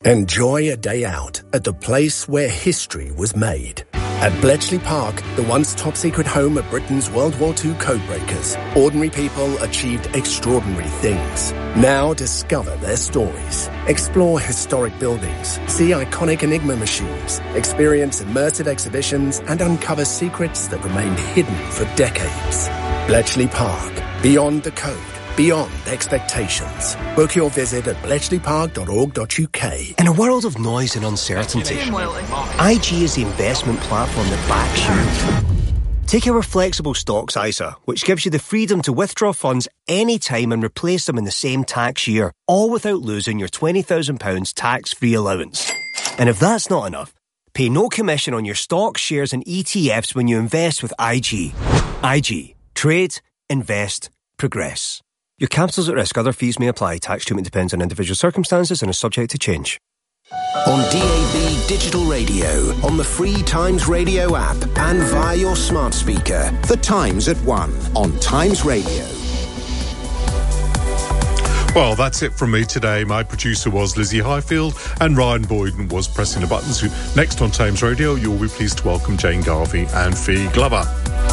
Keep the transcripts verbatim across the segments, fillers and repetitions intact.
Enjoy a day out at the place where history was made. At Bletchley Park, the once top-secret home of Britain's World War Two codebreakers, ordinary people achieved extraordinary things. Now discover their stories. Explore historic buildings, see iconic Enigma machines, experience immersive exhibitions, and uncover secrets that remained hidden for decades. Bletchley Park. Beyond the code. Beyond expectations. Book your visit at bletchley park dot org dot U K. In a world of noise and uncertainty, I G is the investment platform that backs you. Take our flexible stocks I S A, which gives you the freedom to withdraw funds anytime and replace them in the same tax year, all without losing your twenty thousand pounds tax-free allowance. And if that's not enough, pay no commission on your stocks, shares and E T Fs when you invest with I G. I G. Trade, invest, progress. Your capital's at risk. Other fees may apply. Tax treatment depends on individual circumstances and is subject to change. On D A B Digital Radio, on the free Times Radio app, and via your smart speaker. The Times at one on Times Radio. Well, that's it from me today. My producer was Lizzie Highfield and Ryan Boyden was pressing the buttons. Next on Times Radio, you'll be pleased to welcome Jane Garvey and Fee Glover.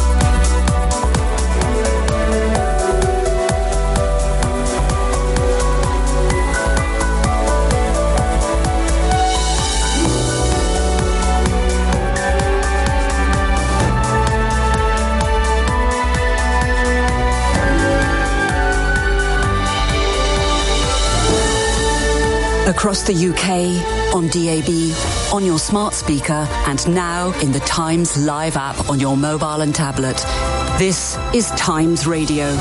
Across the U K, on D A B, on your smart speaker, and now in the Times Live app on your mobile and tablet. This is Times Radio.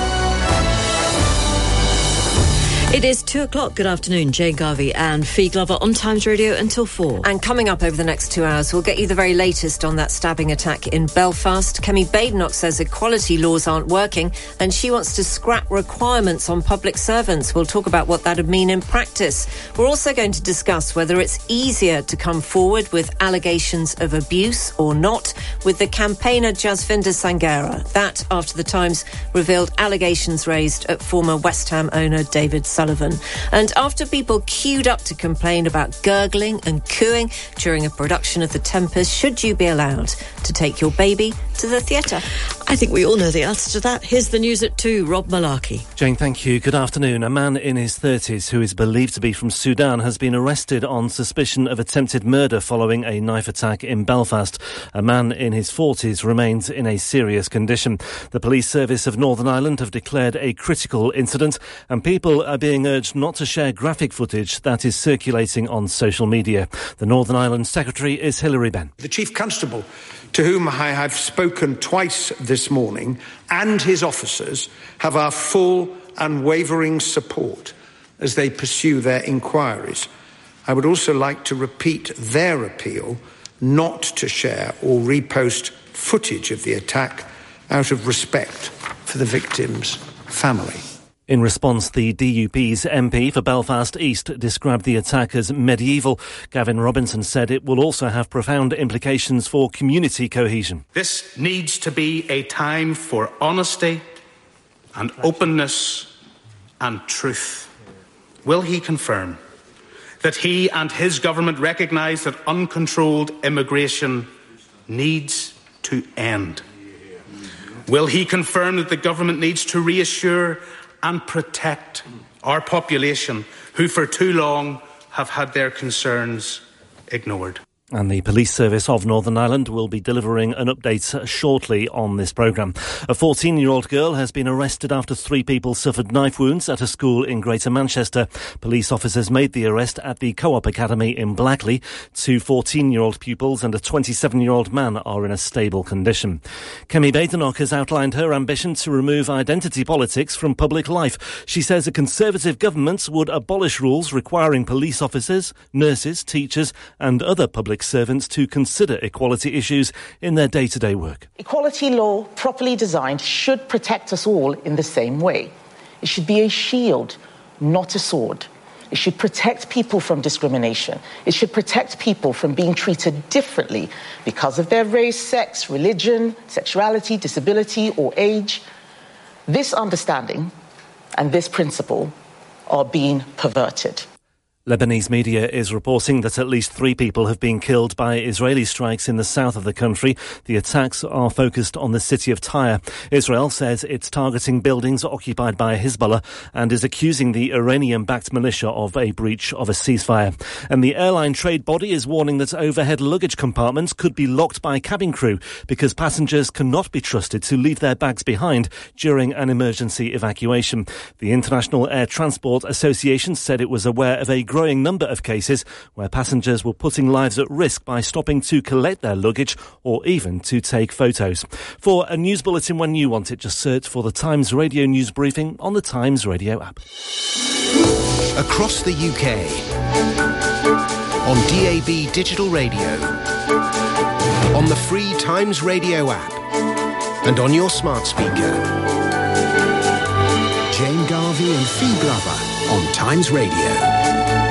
It is two o'clock. Good afternoon. Jane Garvey and Fee Glover on Times Radio until four. And coming up over the next two hours, we'll get you the very latest on that stabbing attack in Belfast. Kemi Badenoch says equality laws aren't working and she wants to scrap requirements on public servants. We'll talk about what that would mean in practice. We're also going to discuss whether it's easier to come forward with allegations of abuse or not with the campaigner Jasvinder Sangera. That after the Times revealed allegations raised at former West Ham owner David Sullivan. And after people queued up to complain about gurgling and cooing during a production of The Tempest, should you be allowed to take your baby to the theatre? I think we all know the answer to that. Here's the news at two. Rob Malarkey. Jane, thank you. Good afternoon. A man in his thirties who is believed to be from Sudan has been arrested on suspicion of attempted murder following a knife attack in Belfast. A man in his forties remains in a serious condition. The Police Service of Northern Ireland have declared a critical incident and people are being urged not to share graphic footage that is circulating on social media. The Northern Ireland Secretary is Hilary Benn. The Chief Constable, to whom I have spoken twice this morning, and his officers have our full unwavering support as they pursue their inquiries. I would also like to repeat their appeal not to share or repost footage of the attack out of respect for the victim's family. In response, the D U P's M P for Belfast East described the attack as medieval. Gavin Robinson said it will also have profound implications for community cohesion. This needs to be a time for honesty and openness and truth. Will he confirm that he and his government recognise that uncontrolled immigration needs to end? Will he confirm that the government needs to reassure and protect our population who for too long have had their concerns ignored? And the Police Service of Northern Ireland will be delivering an update shortly on this programme. A fourteen-year-old girl has been arrested after three people suffered knife wounds at a school in Greater Manchester. Police officers made the arrest at the Co-op Academy in Blackley. Two fourteen-year-old pupils and a twenty-seven-year-old man are in a stable condition. Kemi Badenoch has outlined her ambition to remove identity politics from public life. She says a Conservative government would abolish rules requiring police officers, nurses, teachers and other public servants to consider equality issues in their day-to-day work. Equality law, properly designed, should protect us all in the same way. It should be a shield, not a sword. It should protect people from discrimination. It should protect people from being treated differently because of their race, sex, religion, sexuality, disability, or age. This understanding and this principle are being perverted. Lebanese media is reporting that at least three people have been killed by Israeli strikes in the south of the country. The attacks are focused on the city of Tyre. Israel says it's targeting buildings occupied by Hezbollah and is accusing the Iranian-backed militia of a breach of a ceasefire. And the airline trade body is warning that overhead luggage compartments could be locked by cabin crew because passengers cannot be trusted to leave their bags behind during an emergency evacuation. The International Air Transport Association said it was aware of a growing number of cases where passengers were putting lives at risk by stopping to collect their luggage or even to take photos. For a news bulletin when you want it, just search for the Times Radio News Briefing on the Times Radio app. Across the U K, on D A B Digital Radio, on the free Times Radio app, and on your smart speaker. Jane Garvey and Fee Glover on Times Radio.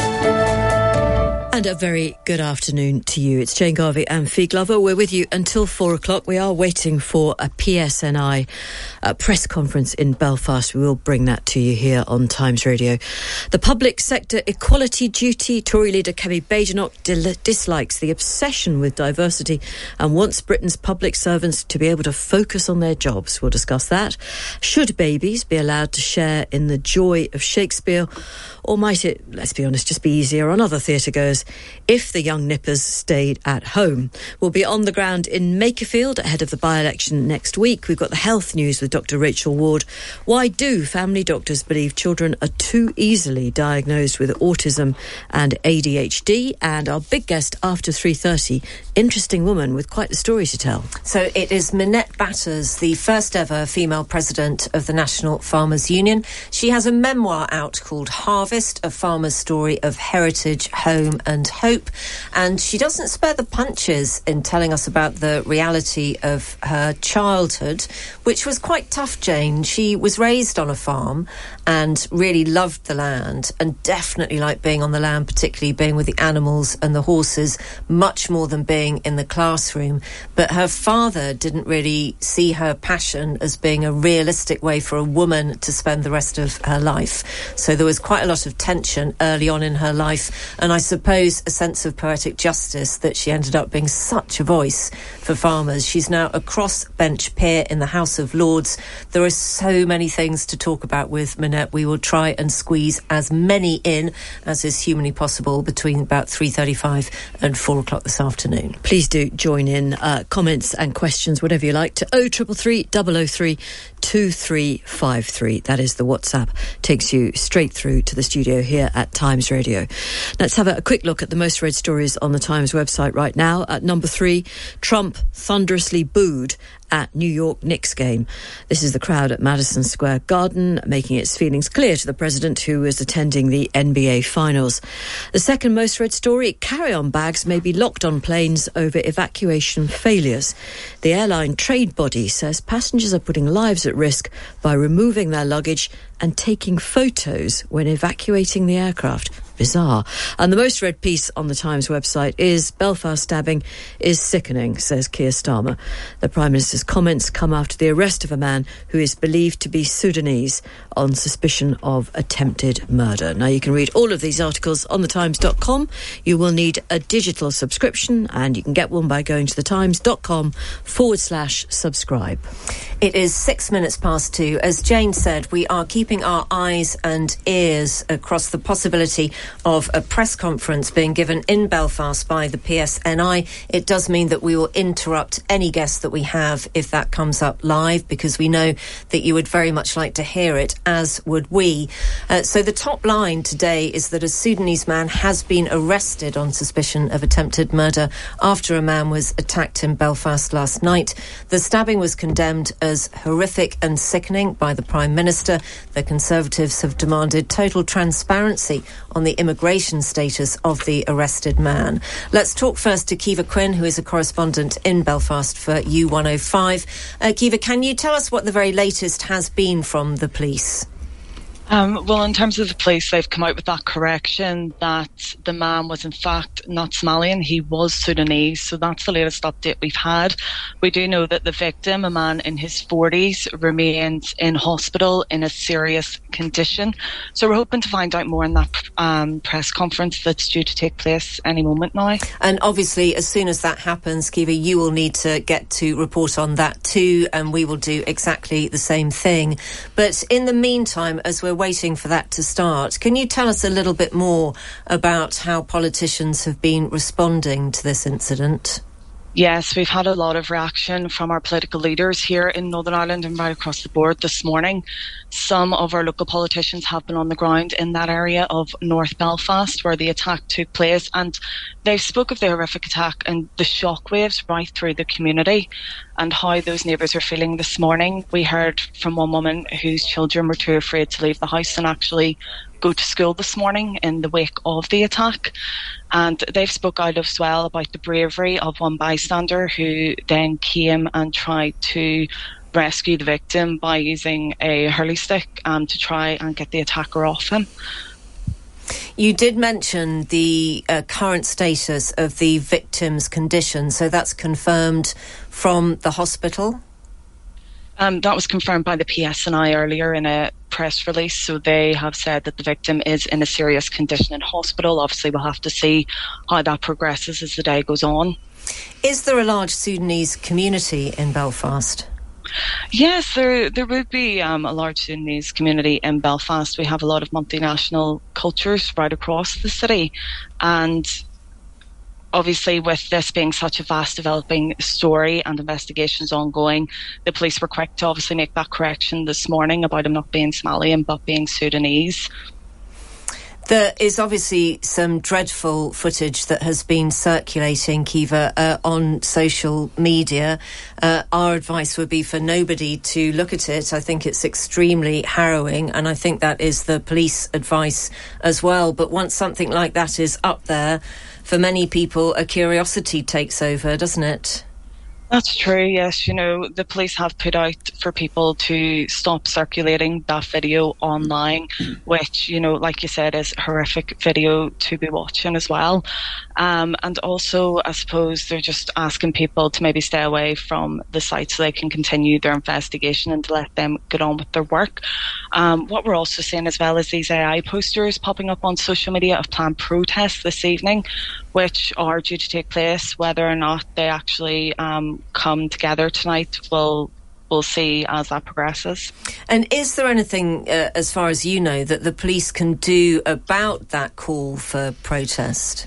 And a very good afternoon to you. It's Jane Garvey and Fee Glover. We're with you until four o'clock. We are waiting for a P S N I uh, press conference in Belfast. We will bring that to you here on Times Radio. The Public Sector Equality Duty. Tory leader Kemi Badenoch dil- dislikes the obsession with diversity and wants Britain's public servants to be able to focus on their jobs. We'll discuss that. Should babies be allowed to share in the joy of Shakespeare? Or might it, let's be honest, just be easier on other theatregoers if the young nippers stayed at home? We'll be on the ground in Makerfield ahead of the by-election next week. We've got the health news with Doctor Rachel Ward. Why do family doctors believe children are too easily diagnosed with autism and A D H D? And our big guest after three thirty, interesting woman with quite the story to tell. So it is Minette Batters, the first ever female president of the National Farmers Union. She has a memoir out called Harvest, a farmer's story of heritage, home and hope. And she doesn't spare the punches in telling us about the reality of her childhood, which was quite tough, Jane. She was raised on a farm and really loved the land and definitely liked being on the land, particularly being with the animals and the horses, much more than being in the classroom. But her father didn't really see her passion as being a realistic way for a woman to spend the rest of her life. So there was quite a lot of tension early on in her life, and I suppose a sense of poetic justice that she ended up being such a voice for farmers. She's now a crossbench peer in the House of Lords. There are so many things to talk about with Minette. We will try and squeeze as many in as is humanly possible between about three thirty-five and four o'clock this afternoon. Please do join in uh, comments and questions, whatever you like, to oh triple three, double oh three, two three five three. That is the WhatsApp. Takes you straight through to the studio here at Times Radio. Let's have a, a quick look at the most read stories on the Times website right now. At number three, Trump thunderously booed at New York Knicks game. This is the crowd at Madison Square Garden making its feelings clear to the president, who is attending the N B A Finals. The second most read story, carry-on bags may be locked on planes over evacuation failures. The airline trade body says passengers are putting lives at risk by removing their luggage and taking photos when evacuating the aircraft. Bizarre. And the most read piece on the Times website is Belfast stabbing is sickening, says Keir Starmer. The Prime Minister's comments come after the arrest of a man who is believed to be Sudanese on suspicion of attempted murder. Now, you can read all of these articles on the times dot com. You will need a digital subscription, and you can get one by going to thetimes.com forward slash subscribe. It is six minutes past two. As Jane said, we are keeping our eyes and ears across the possibility of a press conference being given in Belfast by the P S N I. It does mean that we will interrupt any guests that we have if that comes up live, because we know that you would very much like to hear it, as would we. Uh, so the top line today is that a Sudanese man has been arrested on suspicion of attempted murder after a man was attacked in Belfast last night. The stabbing was condemned as horrific and sickening by the Prime Minister. The Conservatives have demanded total transparency on the immigration status of the arrested man. Let's talk first to Kiva Quinn, who is a correspondent in Belfast for U one oh five. Uh, Kiva, can you tell us what the very latest has been from the police? Um, well, in terms of the police, they've come out with that correction that the man was in fact not Somalian, he was Sudanese. So that's the latest update we've had. We do know that the victim, a man in his forties, remains in hospital in a serious condition. So we're hoping to find out more in that um, press conference that's due to take place any moment now. And obviously, as soon as that happens, Kiva, you will need to get to report on that too, and we will do exactly the same thing. But in the meantime, as we're waiting for that to start, can you tell us a little bit more about how politicians have been responding to this incident? Yes, we've had a lot of reaction from our political leaders here in Northern Ireland and right across the board this morning. Some of our local politicians have been on the ground in that area of North Belfast where the attack took place, and they spoke of the horrific attack and the shockwaves right through the community and how those neighbours are feeling this morning. We heard from one woman whose children were too afraid to leave the house and actually go to school this morning in the wake of the attack. And they've spoke out as well about the bravery of one bystander who then came and tried to rescue the victim by using a hurley stick um, to try and get the attacker off him. You did mention the uh, current status of the victim's condition, so that's confirmed from the hospital? Um, that was confirmed by the P S N I earlier in a press release. So they have said that the victim is in a serious condition in hospital. Obviously, we'll have to see how that progresses as the day goes on. Is there a large Sudanese community in Belfast? Yes, there there would be um, a large Sudanese community in Belfast. We have a lot of multinational cultures right across the city. And obviously, with this being such a fast developing story and investigations ongoing, the police were quick to obviously make that correction this morning about him not being Somalian but being Sudanese. There is obviously some dreadful footage that has been circulating, Kiva, uh, on social media. Uh, our advice would be for nobody to look at it. I think it's extremely harrowing, and I think that is the police advice as well. But once something like that is up there, for many people, a curiosity takes over, doesn't it? That's true, yes. You know, the police have put out for people to stop circulating that video online, which, you know, like you said, is a horrific video to be watching as well. Um, and also, I suppose they're just asking people to maybe stay away from the site so they can continue their investigation and to let them get on with their work. Um, what we're also seeing as well is these A I posters popping up on social media of planned protests this evening, which are due to take place. Whether or not they actually um, come together tonight, we'll, we'll see as that progresses. And is there anything, uh, as far as you know, that the police can do about that call for protest?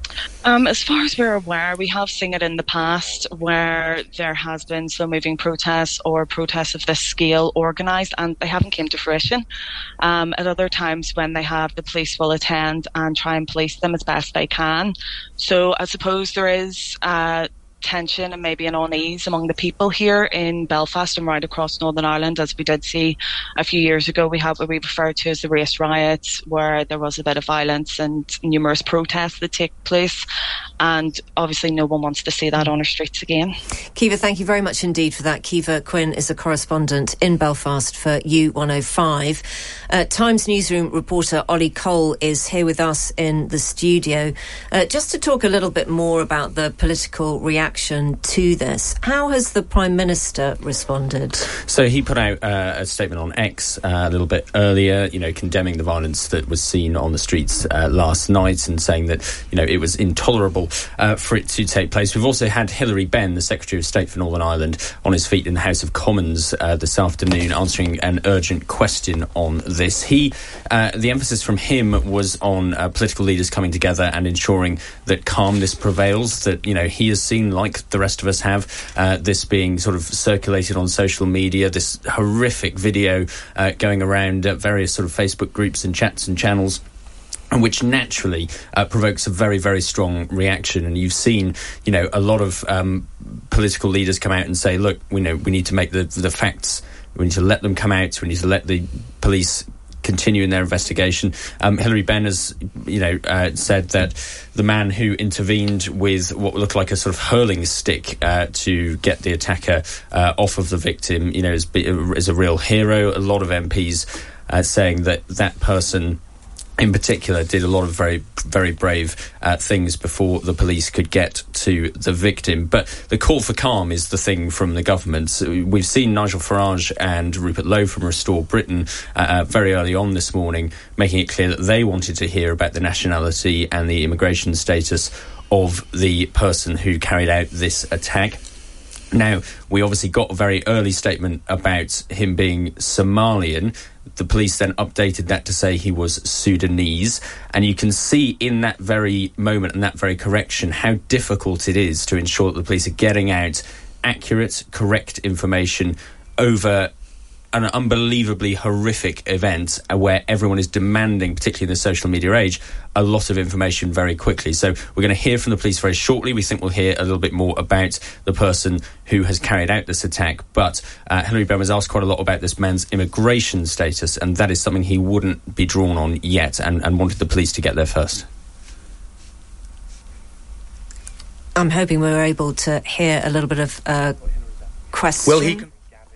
Um, as far as we're aware, we have seen it in the past where there has been slow-moving protests or protests of this scale organised, and they haven't came to fruition. Um, at other times when they have, the police will attend and try and police them as best they can. So I suppose there is uh, tension and maybe an unease among the people here in Belfast and right across Northern Ireland, as we did see a few years ago. We have what we refer to as the race riots, where there was a bit of violence and numerous protests that take place, and obviously no one wants to see that on our streets again. Kiva, thank you very much indeed for that. Kiva Quinn is a correspondent in Belfast for U one oh five. Uh, Times newsroom reporter Ollie Cole is here with us in the studio uh, just to talk a little bit more about the political reaction to this. How has the Prime Minister responded? So he put out uh, a statement on X uh, a little bit earlier, you know, condemning the violence that was seen on the streets uh, last night and saying that, you know, it was intolerable uh, for it to take place. We've also had Hilary Benn, the Secretary of State for Northern Ireland, on his feet in the House of Commons uh, this afternoon, answering an urgent question on this. He, uh, the emphasis from him was on uh, political leaders coming together and ensuring that calmness prevails, that, you know, he has seen, like the rest of us have, uh, this being sort of circulated on social media, this horrific video uh, going around uh, various sort of Facebook groups and chats and channels, and which naturally uh, provokes a very, very strong reaction. And you've seen, you know, a lot of um, political leaders come out and say, look, we know we need to make the the facts, we need to let them come out, we need to let the police continue in their investigation. Um, Hilary Benn has, you know, uh, said that the man who intervened with what looked like a sort of hurling stick uh, to get the attacker uh, off of the victim, you know, is, is a real hero. A lot of M Ps uh, saying that that person in particular did a lot of very, very brave uh, things before the police could get to the victim. But the call for calm is the thing from the government. We've seen Nigel Farage and Rupert Lowe from Restore Britain uh, very early on this morning making it clear that they wanted to hear about the nationality and the immigration status of the person who carried out this attack. Now, we obviously got a very early statement about him being Somalian. The police then updated that to say he was Sudanese. And you can see in that very moment and that very correction how difficult it is to ensure that the police are getting out accurate, correct information over an unbelievably horrific event where everyone is demanding, particularly in the social media age, a lot of information very quickly. So we're going to hear from the police very shortly. We think we'll hear a little bit more about the person who has carried out this attack. But uh, Hilary Benn was asked quite a lot about this man's immigration status, and that is something he wouldn't be drawn on yet, and, and wanted the police to get there first. I'm hoping we were able to hear a little bit of uh, question. Will he...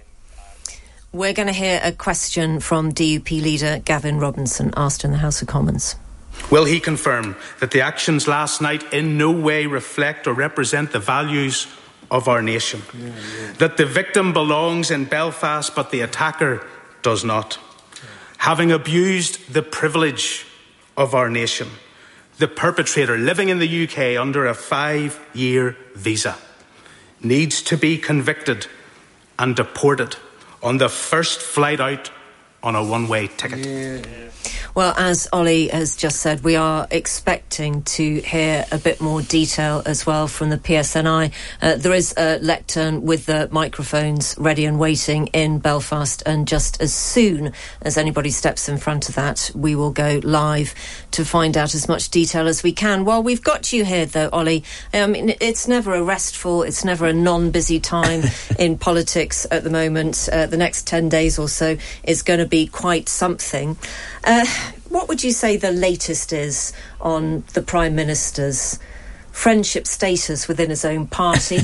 We're going to hear a question from D U P leader Gavin Robinson, asked in the House of Commons. Will he confirm that the actions last night in no way reflect or represent the values of our nation? Yeah, yeah. That the victim belongs in Belfast, but the attacker does not? Yeah. Having abused the privilege of our nation, the perpetrator living in the U K under a five-year visa needs to be convicted and deported on the first flight out on a one-way ticket. Yeah. Well, as Ollie has just said, we are expecting to hear a bit more detail as well from the P S N I. Uh, there is a lectern with the microphones ready and waiting in Belfast, and just as soon as anybody steps in front of that, we will go live to find out as much detail as we can. While we've got you here, though, Ollie, I mean, it's never a restful, it's never a non-busy time in politics at the moment. Uh, the next ten days or so is going to be quite something. Uh, what would you say the latest is on the Prime Minister's friendship status within his own party?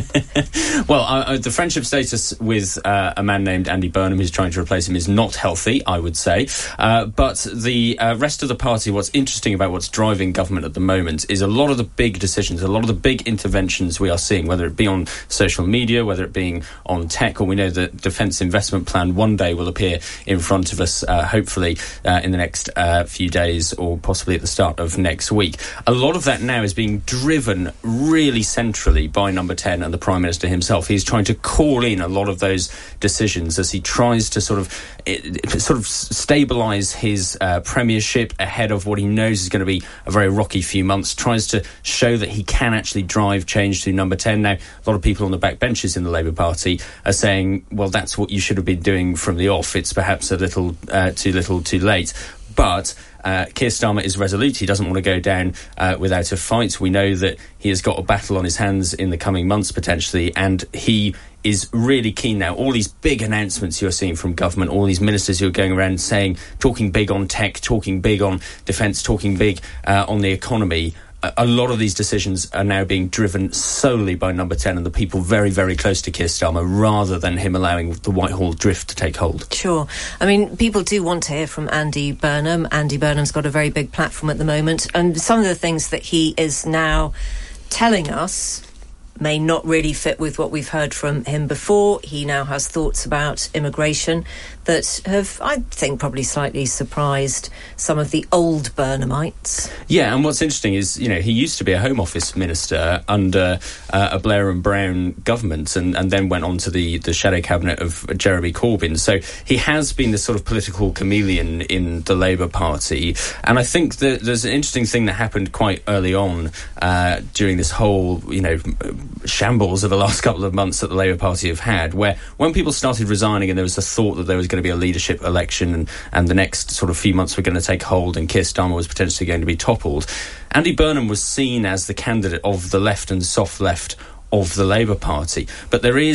Well, uh, the friendship status with uh, a man named Andy Burnham, who's trying to replace him, is not healthy, I would say. Uh, but the uh, rest of the party, what's interesting about what's driving government at the moment is a lot of the big decisions, a lot of the big interventions we are seeing, whether it be on social media, whether it be on tech, or we know that Defence Investment Plan one day will appear in front of us, uh, hopefully uh, in the next uh, few days, or possibly at the start of next week. A lot of that now is being driven really centrally by Number ten and the Prime Minister himself. He's trying to call in a lot of those decisions as he tries to sort of it, sort of stabilise his uh, premiership ahead of what he knows is going to be a very rocky few months, tries to show that he can actually drive change to Number ten. Now, a lot of people on the back benches in the Labour Party are saying, well, that's what you should have been doing from the off. It's perhaps a little uh, too little too late. But uh, Keir Starmer is resolute. He doesn't want to go down uh, without a fight. We know that he has got a battle on his hands in the coming months, potentially, and he is really keen now. All these big announcements you're seeing from government, all these ministers who are going around saying, talking big on tech, talking big on defence, talking big uh, on the economy. A lot of these decisions are now being driven solely by Number ten and the people very, very close to Keir Starmer, rather than him allowing the Whitehall drift to take hold. Sure. I mean, people do want to hear from Andy Burnham. Andy Burnham's got a very big platform at the moment, and some of the things that he is now telling us may not really fit with what we've heard from him before. He now has thoughts about immigration that have, I think, probably slightly surprised some of the old Burnhamites. Yeah, and what's interesting is, you know, he used to be a Home Office minister under uh, a Blair and Brown government, and, and then went on to the, the shadow cabinet of Jeremy Corbyn. So he has been this sort of political chameleon in the Labour Party. And I think that there's an interesting thing that happened quite early on uh, during this whole, you know, shambles of the last couple of months that the Labour Party have had, where when people started resigning and there was a thought that there was going to be a leadership election and, and the next sort of few months were going to take hold and Keir Starmer was potentially going to be toppled, Andy Burnham was seen as the candidate of the left and soft left of the Labour Party. But there is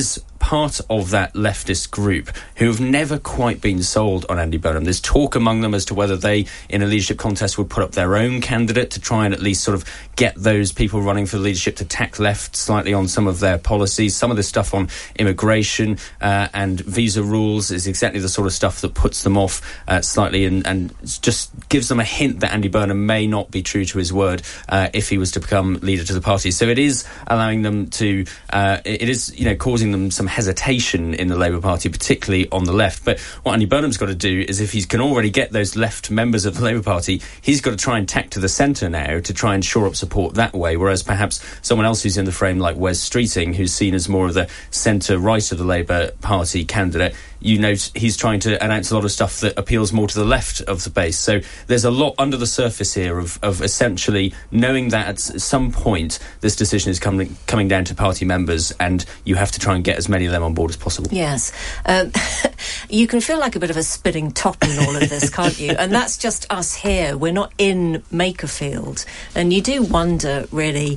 part of that leftist group who have never quite been sold on Andy Burnham. There's talk among them as to whether they, in a leadership contest, would put up their own candidate to try and at least sort of get those people running for leadership to tack left slightly on some of their policies. Some of this stuff on immigration uh, and visa rules is exactly the sort of stuff that puts them off uh, slightly and, and just gives them a hint that Andy Burnham may not be true to his word uh, if he was to become leader to the party. So it is allowing them to, uh, it is, you know, causing them some hesitation in the Labour Party, particularly on the left. But what Andy Burnham's got to do is, if he can already get those left members of the Labour Party, he's got to try and tack to the centre now to try and shore up support that way, whereas perhaps someone else who's in the frame, like Wes Streeting, who's seen as more of the centre-right of the Labour Party candidate, you know, he's trying to announce a lot of stuff that appeals more to the left of the base. So there's a lot under the surface here of, of essentially knowing that at some point this decision is coming coming down to party members, and you have to try and get as many of them on board as possible. Yes. Um, you can feel like a bit of a spinning top in all of this, can't you? And that's just us here. We're not in Makerfield. And you do wonder, really,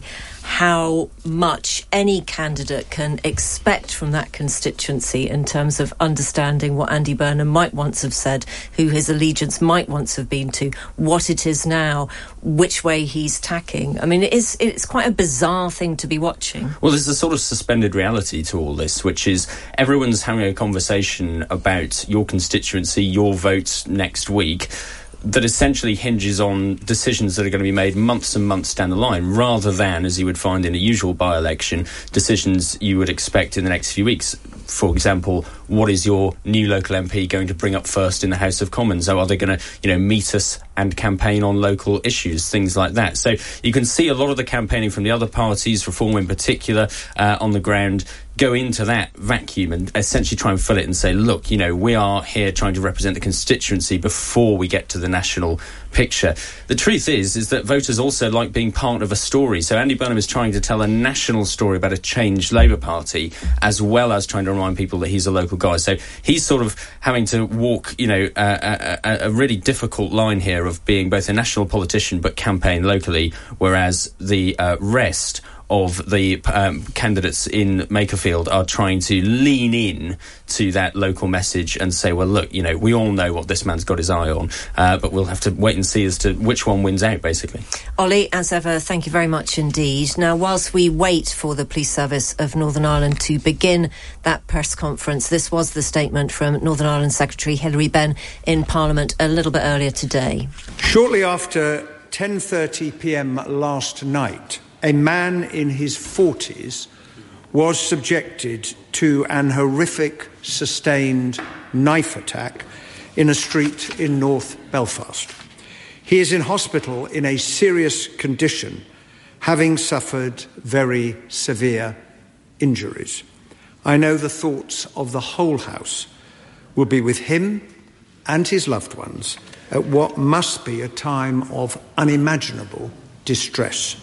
how much any candidate can expect from that constituency in terms of understanding what Andy Burnham might once have said, who his allegiance might once have been to, what it is now, which way he's tacking. I mean, it is, it's quite a bizarre thing to be watching. Well, there's a sort of suspended reality to all this, which is everyone's having a conversation about your constituency, your vote next week, that essentially hinges on decisions that are going to be made months and months down the line, rather than, as you would find in a usual by-election, decisions you would expect in the next few weeks. For example, what is your new local M P going to bring up first in the House of Commons? So are they going to, you know, meet us and campaign on local issues, things like that? So you can see a lot of the campaigning from the other parties, Reform in particular, uh, on the ground, go into that vacuum and essentially try and fill it and say, look, you know, we are here trying to represent the constituency before we get to the national picture. The truth is, is that voters also like being part of a story. So Andy Burnham is trying to tell a national story about a changed Labour Party, as well as trying to remind people that he's a local guy. So he's sort of having to walk, you know, a, a, a really difficult line here of being both a national politician but campaign locally, whereas the uh, rest of the um, candidates in Makerfield are trying to lean in to that local message and say, well, look, you know, we all know what this man's got his eye on, uh, but we'll have to wait and see as to which one wins out, basically. Ollie, as ever, thank you very much indeed. Now, whilst we wait for the Police Service of Northern Ireland to begin that press conference, this was the statement from Northern Ireland Secretary Hilary Benn in Parliament a little bit earlier today. Shortly after ten thirty p m last night, a man in his forties was subjected to an horrific, sustained knife attack in a street in North Belfast. He is in hospital in a serious condition, having suffered very severe injuries. I know the thoughts of the whole House will be with him and his loved ones at what must be a time of unimaginable distress.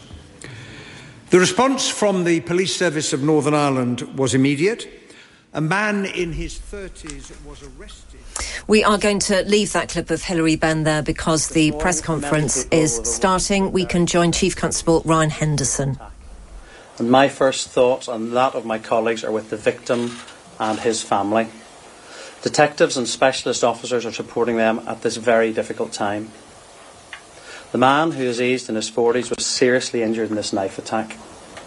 The response from the Police Service of Northern Ireland was immediate. A man in his thirties was arrested. We are going to leave that clip of Hilary Benn there because the press conference is starting. We can join Chief Constable Ryan Henderson. And my first thoughts and that of my colleagues are with the victim and his family. Detectives and specialist officers are supporting them at this very difficult time. The man, who is aged in his forties, was seriously injured in this knife attack.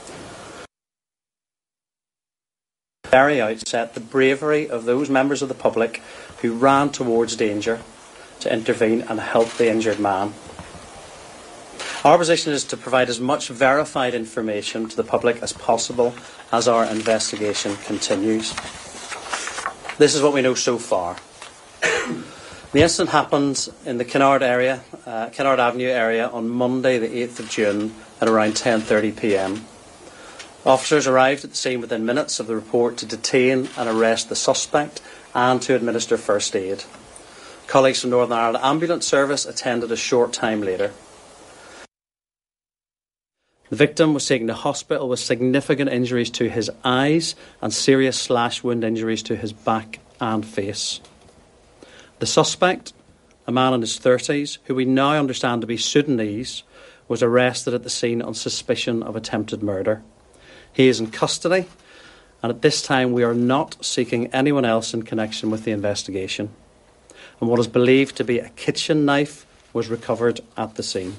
At the very outset, the bravery of those members of the public who ran towards danger to intervene and help the injured man. Our position is to provide as much verified information to the public as possible as our investigation continues. This is what we know so far. The incident happened in the Kennard area, uh, Kennard Avenue area on Monday the eighth of June at around ten thirty p m. Officers arrived at the scene within minutes of the report to detain and arrest the suspect and to administer first aid. Colleagues from Northern Ireland Ambulance Service attended a short time later. The victim was taken to hospital with significant injuries to his eyes and serious slash wound injuries to his back and face. The suspect, a man in his thirties, who we now understand to be Sudanese, was arrested at the scene on suspicion of attempted murder. He is in custody, and at this time we are not seeking anyone else in connection with the investigation. And what is believed to be a kitchen knife was recovered at the scene.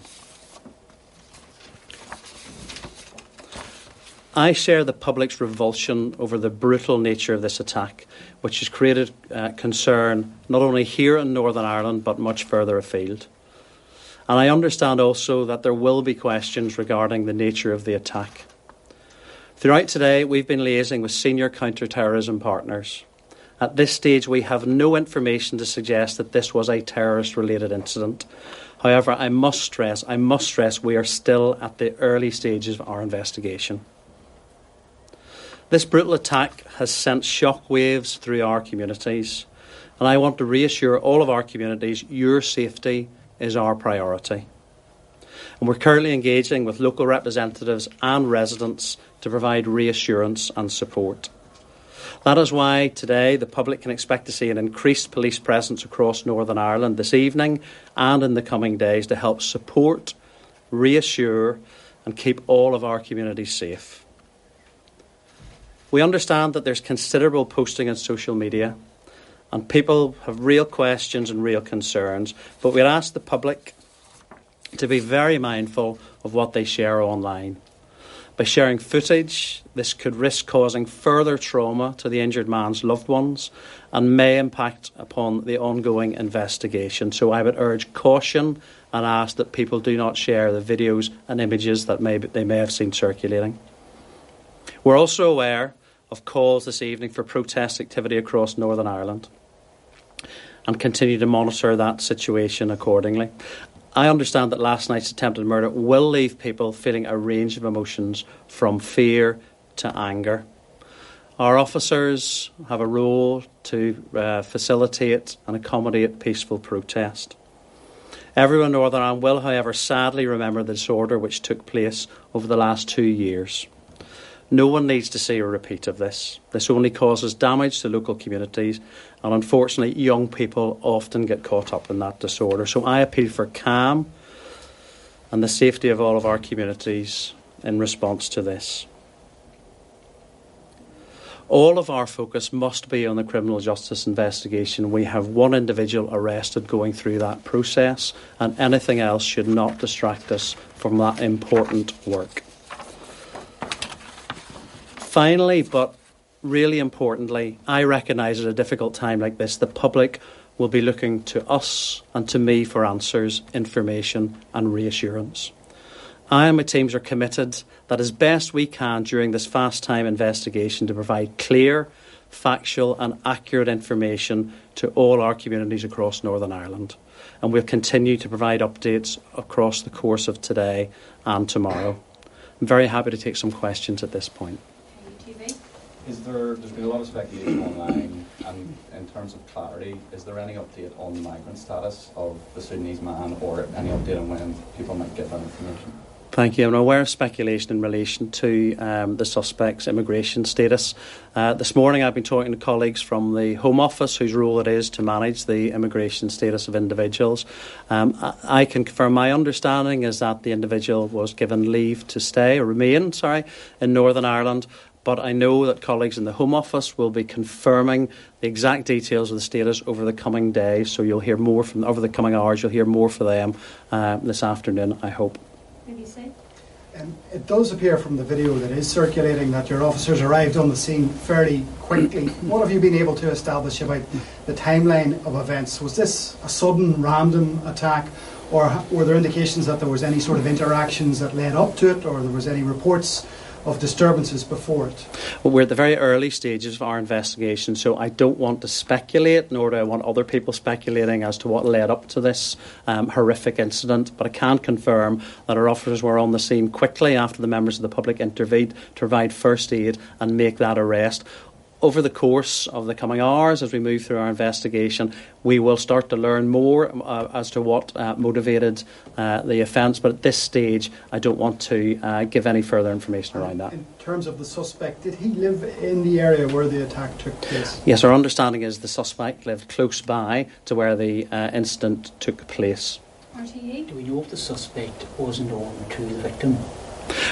I share the public's revulsion over the brutal nature of this attack, which has created uh, concern not only here in Northern Ireland but much further afield. And I understand also that there will be questions regarding the nature of the attack. Throughout today, we've been liaising with senior counter-terrorism partners. At this stage, we have no information to suggest that this was a terrorist-related incident. However, I must stress, I must stress, we are still at the early stages of our investigation. This brutal attack has sent shockwaves through our communities, and I want to reassure all of our communities your safety is our priority. And we're currently engaging with local representatives and residents to provide reassurance and support. That is why today the public can expect to see an increased police presence across Northern Ireland this evening and in the coming days to help support, reassure and keep all of our communities safe. We understand that there's considerable posting on social media and people have real questions and real concerns, but we'd ask the public to be very mindful of what they share online. By sharing footage, this could risk causing further trauma to the injured man's loved ones and may impact upon the ongoing investigation. So I would urge caution and ask that people do not share the videos and images that may, they may have seen circulating. We're also aware of calls this evening for protest activity across Northern Ireland and continue to monitor that situation accordingly. I understand that last night's attempted murder will leave people feeling a range of emotions from fear to anger. Our officers have a role to uh, facilitate and accommodate peaceful protest. Everyone in Northern Ireland will, however, sadly remember the disorder which took place over the last two years. No one needs to see a repeat of this. This only causes damage to local communities, and unfortunately young people often get caught up in that disorder. So I appeal for calm and the safety of all of our communities in response to this. All of our focus must be on the criminal justice investigation. We have one individual arrested going through that process, and anything else should not distract us from that important work. Finally, but really importantly, I recognise at a difficult time like this, the public will be looking to us and to me for answers, information and reassurance. I and my teams are committed that as best we can during this fast time investigation to provide clear, factual and accurate information to all our communities across Northern Ireland. And we'll continue to provide updates across the course of today and tomorrow. I'm very happy to take some questions at this point. Is there, there's been a lot of speculation online, and in terms of clarity, is there any update on the migrant status of the Sudanese man, or any update on when people might get that information? Thank you. I'm aware of speculation in relation to um, the suspect's immigration status. Uh, this morning I've been talking to colleagues from the Home Office, whose role it is to manage the immigration status of individuals. Um, I, I can confirm my understanding is that the individual was given leave to stay, or remain, sorry, in Northern Ireland. But I know that colleagues in the Home Office will be confirming the exact details of the status over the coming days. So you'll hear more from, over the coming hours, you'll hear more from them uh, this afternoon, I hope. Maybe say. Um, it does appear from the video that is circulating that your officers arrived on the scene fairly quickly. What have you been able to establish about the timeline of events? Was this a sudden, random attack, or were there indications that there was any sort of interactions that led up to it, or there was any reports of disturbances before it? Well, we're at the very early stages of our investigation, so I don't want to speculate, nor do I want other people speculating as to what led up to this um, horrific incident. But I can confirm that our officers were on the scene quickly after the members of the public intervened to provide first aid and make that arrest. Over the course of the coming hours, as we move through our investigation, we will start to learn more uh, as to what uh, motivated uh, the offence. But at this stage, I don't want to uh, give any further information around that. In terms of the suspect, did he live in the area where the attack took place? Yes, our understanding is the suspect lived close by to where the uh, incident took place. R T E? Do we know if the suspect wasn't on to the victim?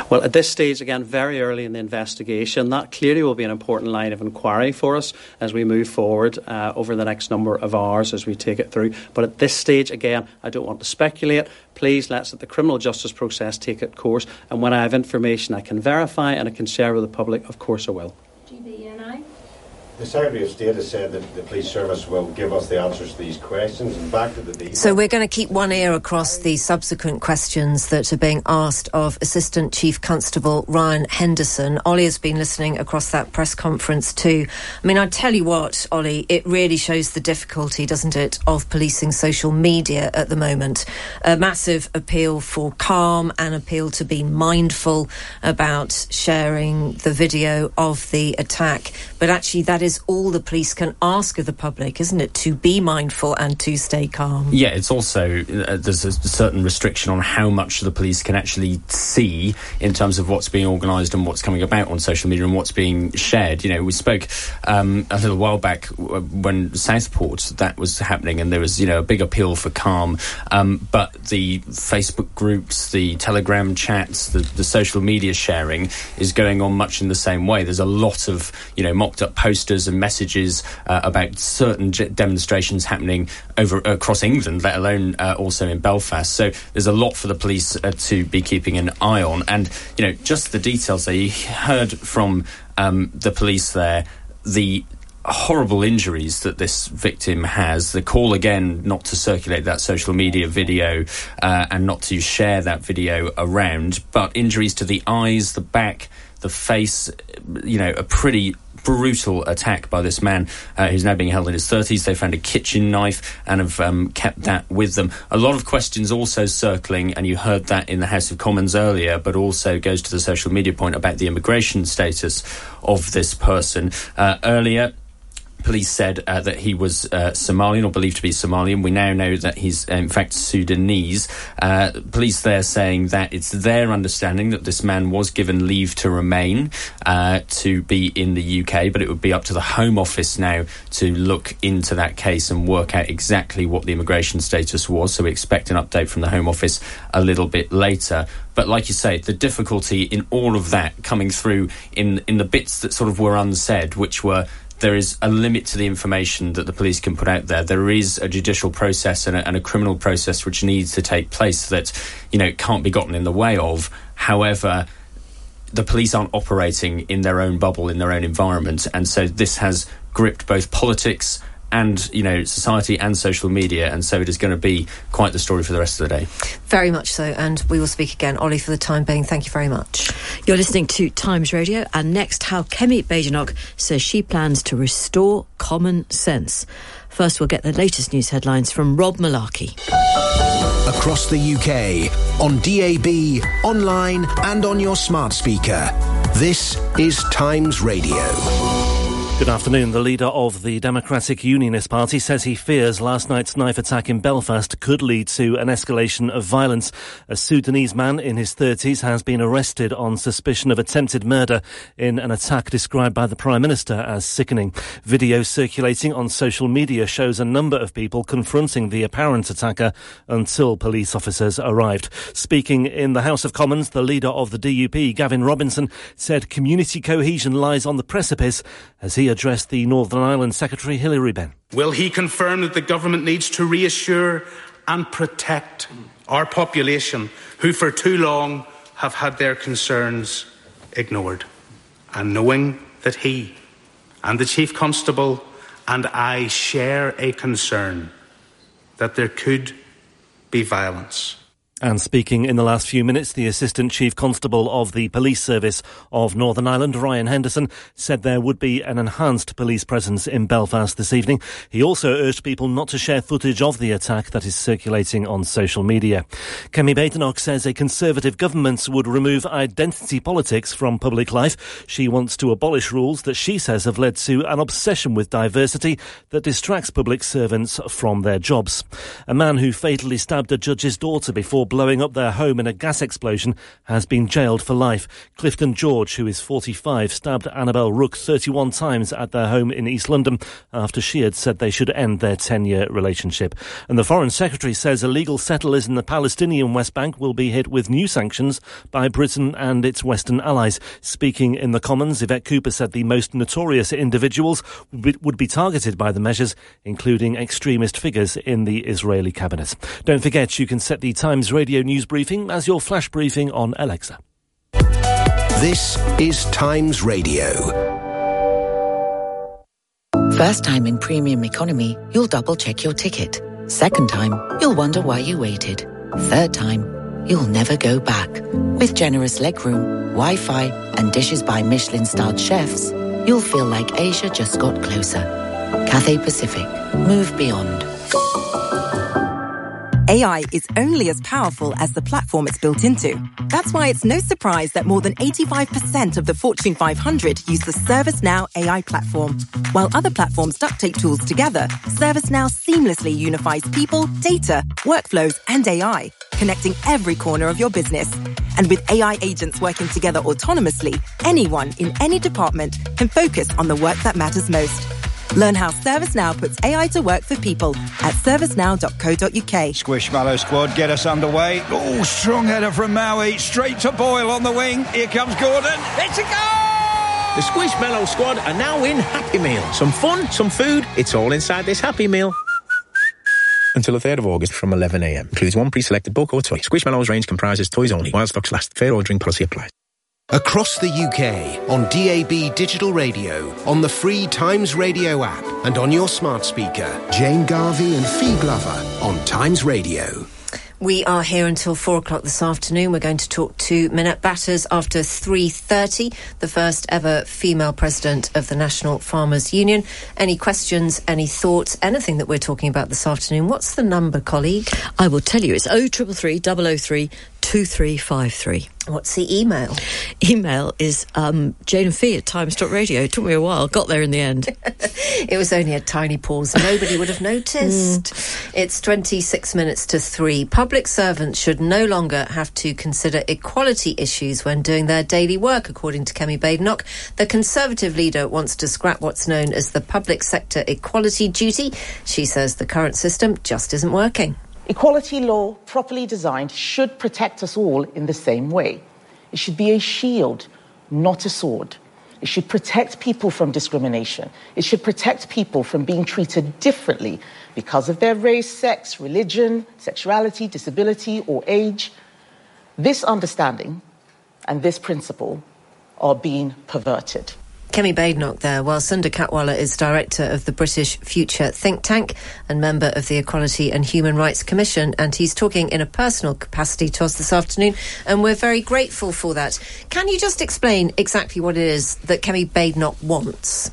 Well, at this stage, again, very early in the investigation, that clearly will be an important line of inquiry for us as we move forward uh, over the next number of hours as we take it through. But at this stage, again, I don't want to speculate. Please let's let the criminal justice process take its course. And when I have information I can verify and I can share with the public, of course I will. G B N I. The Secretary of State has said that the police service will give us the answers to these questions, and back to the detail. So we're going to keep one ear across the subsequent questions that are being asked of Assistant Chief Constable Ryan Henderson. Ollie has been listening across that press conference too. I mean, I tell you what, Ollie, it really shows the difficulty, doesn't it, of policing social media at the moment. A massive appeal for calm, an appeal to be mindful about sharing the video of the attack. But actually, that is all the police can ask of the public, isn't it, to be mindful and to stay calm? Yeah, it's also, uh, there's a certain restriction on how much the police can actually see in terms of what's being organised and what's coming about on social media and what's being shared. You know, we spoke um, a little while back when Southport, that was happening, and there was, you know, a big appeal for calm. Um, but the Facebook groups, the Telegram chats, the, the social media sharing is going on much in the same way. There's a lot of, you know, mocked up posters and messages uh, about certain g- demonstrations happening over across England, let alone uh, also in Belfast. So there's a lot for the police uh, to be keeping an eye on. And, you know, just the details there. You heard from um, the police there, the horrible injuries that this victim has, the call again not to circulate that social media video uh, and not to share that video around, but injuries to the eyes, the back, the face, you know, a pretty brutal attack by this man uh, who's now being held in his thirties. They found a kitchen knife and have um, kept that with them. A lot of questions also circling, and you heard that in the House of Commons earlier, but also goes to the social media point about the immigration status of this person. Uh, earlier, police said uh, that he was uh, Somalian, or believed to be Somalian. We now know that he's, in fact, Sudanese. Uh, police there saying that it's their understanding that this man was given leave to remain uh, to be in the U K, but it would be up to the Home Office now to look into that case and work out exactly what the immigration status was. So we expect an update from the Home Office a little bit later. But like you say, the difficulty in all of that coming through in, in the bits that sort of were unsaid, which were there is a limit to the information that the police can put out there. There is a judicial process and a, and a criminal process which needs to take place that, you know, can't be gotten in the way of. However, the police aren't operating in their own bubble, in their own environment. And so this has gripped both politics and, you know, society and social media, and so it is going to be quite the story for the rest of the day. Very much so, and we will speak again. Ollie, for the time being, thank you very much. You're listening to Times Radio, and next, how Kemi Badenoch says she plans to restore common sense. First, we'll get the latest news headlines from Rob Malarkey. Across the U K, on D A B, online and on your smart speaker. This is Times Radio. Good afternoon. The leader of the Democratic Unionist Party says he fears last night's knife attack in Belfast could lead to an escalation of violence. A Sudanese man in his thirties has been arrested on suspicion of attempted murder in an attack described by the Prime Minister as sickening. Video circulating on social media shows a number of people confronting the apparent attacker until police officers arrived. Speaking in the House of Commons, the leader of the D U P, Gavin Robinson, said community cohesion lies on the precipice as he addressed the Northern Ireland Secretary Hilary Benn. Will he confirm that the government needs to reassure and protect our population who for too long have had their concerns ignored? And knowing that he and the Chief Constable and I share a concern that there could be violence. And speaking in the last few minutes, the Assistant Chief Constable of the Police Service of Northern Ireland, Ryan Henderson, said there would be an enhanced police presence in Belfast this evening. He also urged people not to share footage of the attack that is circulating on social media. Kemi Badenoch says a Conservative government would remove identity politics from public life. She wants to abolish rules that she says have led to an obsession with diversity that distracts public servants from their jobs. A man who fatally stabbed a judge's daughter before before blowing up their home in a gas explosion has been jailed for life. Clifton George, who is forty-five, stabbed Annabelle Rook thirty-one times at their home in East London after she had said they should end their ten-year relationship. And the Foreign Secretary says illegal settlers in the Palestinian West Bank will be hit with new sanctions by Britain and its Western allies. Speaking in the Commons, Yvette Cooper said the most notorious individuals would be targeted by the measures, including extremist figures in the Israeli cabinet. Don't forget, you can set the Times Radio news briefing as your flash briefing on Alexa. This is Times Radio. First time in premium economy, you'll double check your ticket. Second time, you'll wonder why you waited. Third time, you'll never go back. With generous legroom, Wi-Fi and dishes by Michelin-starred chefs, you'll feel like Asia just got closer. Cathay Pacific. Move beyond. A I is only as powerful as the platform it's built into. That's why it's no surprise that more than eighty-five percent of the Fortune five hundred use the ServiceNow A I platform. While other platforms duct tape tools together, ServiceNow seamlessly unifies people, data, workflows, and A I, connecting every corner of your business. And with A I agents working together autonomously, anyone in any department can focus on the work that matters most. Learn how ServiceNow puts A I to work for people at servicenow dot co dot uk. Squishmallow squad, get us underway. Oh, strong header from Maui, straight to Boyle on the wing. Here comes Gordon. It's a goal! The Squishmallow squad are now in Happy Meal. Some fun, some food, it's all inside this Happy Meal. Until the third of August from eleven a m. Includes one pre-selected book or toy. Squishmallows range comprises toys only, while stocks last. Fair ordering policy applies. Across the U K, on D A B Digital Radio, on the free Times Radio app, and on your smart speaker. Jane Garvey and Fee Glover on Times Radio. We are here until four o'clock this afternoon. We're going to talk to Minette Batters after three thirty, the first ever female president of the National Farmers Union. Any questions, any thoughts, anything that we're talking about this afternoon? What's the number, colleague? I will tell you. It's oh three three, double oh three, two three five three. What's the email? Email is um, Jane and Fee at times dot radio. It took me a while. Got there in the end. It was only a tiny pause. Nobody would have noticed. Mm. It's twenty-six minutes to three. Public servants should no longer have to consider equality issues when doing their daily work, according to Kemi Badenoch. The Conservative leader wants to scrap what's known as the public sector equality duty. She says the current system just isn't working. Equality law, properly designed, should protect us all in the same way. It should be a shield, not a sword. It should protect people from discrimination. It should protect people from being treated differently because of their race, sex, religion, sexuality, disability, or age. This understanding and this principle are being perverted. Kemi Badenoch there, while Sundar Katwala is director of the British Future think tank and member of the Equality and Human Rights Commission, and he's talking in a personal capacity to us this afternoon, and we're very grateful for that. Can you just explain exactly what it is that Kemi Badenoch wants?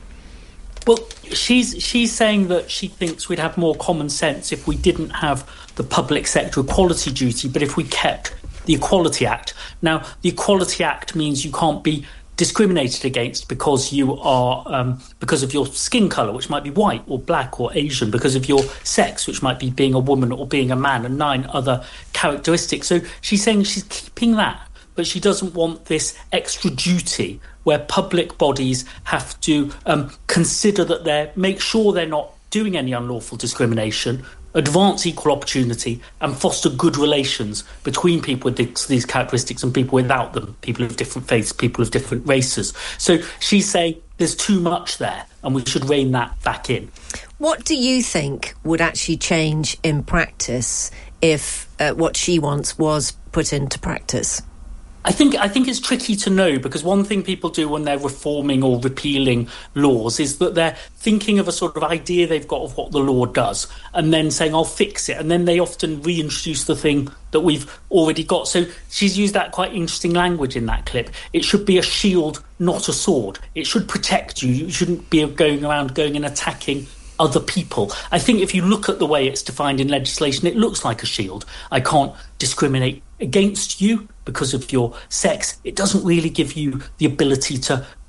Well, she's she's saying that she thinks we'd have more common sense if we didn't have the public sector equality duty, but if we kept the Equality Act. Now, the Equality Act means you can't be discriminated against because you are um, because of your skin colour, which might be white or black or Asian, because of your sex, which might be being a woman or being a man, and nine other characteristics. So she's saying she's keeping that, but she doesn't want this extra duty where public bodies have to um, consider that they're make sure they're not doing any unlawful discrimination, advance equal opportunity, and foster good relations between people with this, these characteristics and people without them, people of different faiths, people of different races. So she's saying there's too much there and we should rein that back in. What do you think would actually change in practice if uh, what she wants was put into practice? I think I think it's tricky to know, because one thing people do when they're reforming or repealing laws is that they're thinking of a sort of idea they've got of what the law does and then saying, I'll fix it. And then they often reintroduce the thing that we've already got. So she's used that quite interesting language in that clip. It should be a shield, not a sword. It should protect you. You shouldn't be going around going and attacking other people. I think if you look at the way it's defined in legislation, it looks like a shield. I can't discriminate against you because of your sex. It doesn't really give you the ability to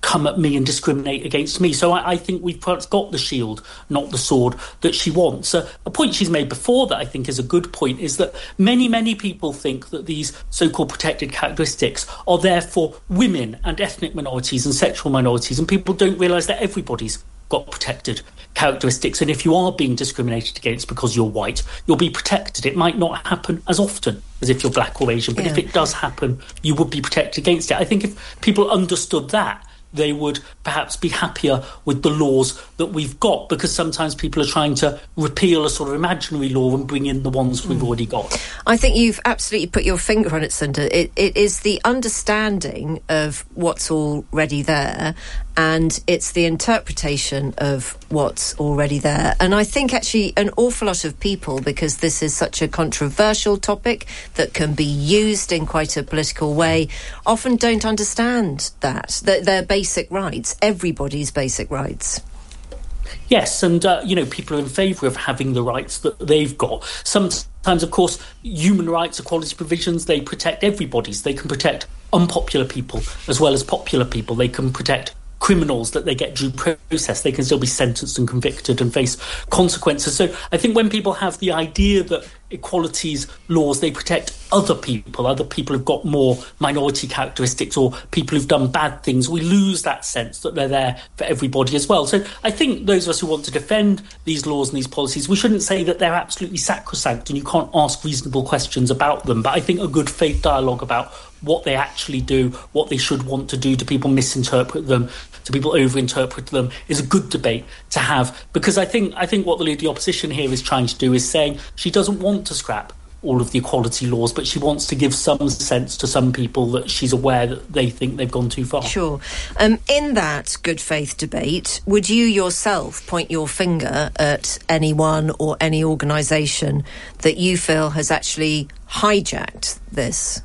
come at me and discriminate against me. So I, I think we've perhaps got the shield, not the sword, that she wants. Uh, a point she's made before that I think is a good point is that many, many people think that these so-called protected characteristics are there for women and ethnic minorities and sexual minorities, and people don't realise that everybody's got protected characteristics, and if you are being discriminated against because you're white, you'll be protected. It might not happen as often as if you're black or Asian, but yeah. if it does happen, you would be protected against it. I think if people understood that, they would perhaps be happier with the laws that we've got, because sometimes people are trying to repeal a sort of imaginary law and bring in the ones we've mm. already got. I think you've absolutely put your finger on it, Sundar. It, it is the understanding of what's already there, and it's the interpretation of what's already there. And I think actually an awful lot of people, because this is such a controversial topic that can be used in quite a political way, often don't understand that, that their basic rights, everybody's basic rights. Yes, and, uh, you know, people are in favour of having the rights that they've got. Sometimes, of course, human rights, equality provisions, they protect everybody's. They can protect unpopular people as well as popular people. They can protect criminals, that they get due process. They can still be sentenced and convicted and face consequences. So I think when people have the idea that equalities laws, they protect other people, other people who've got more minority characteristics or people who've done bad things, we lose that sense that they're there for everybody as well. So I think those of us who want to defend these laws and these policies, we shouldn't say that they're absolutely sacrosanct and you can't ask reasonable questions about them. But I think a good faith dialogue about what they actually do, what they should want to do, do people misinterpret them, do people overinterpret them, is a good debate to have. Because I think I think what the Leader of the Opposition here is trying to do is saying she doesn't want to scrap all of the equality laws, but she wants to give some sense to some people that she's aware that they think they've gone too far. Sure. Um, in that good faith debate, would you yourself point your finger at anyone or any organisation that you feel has actually hijacked this?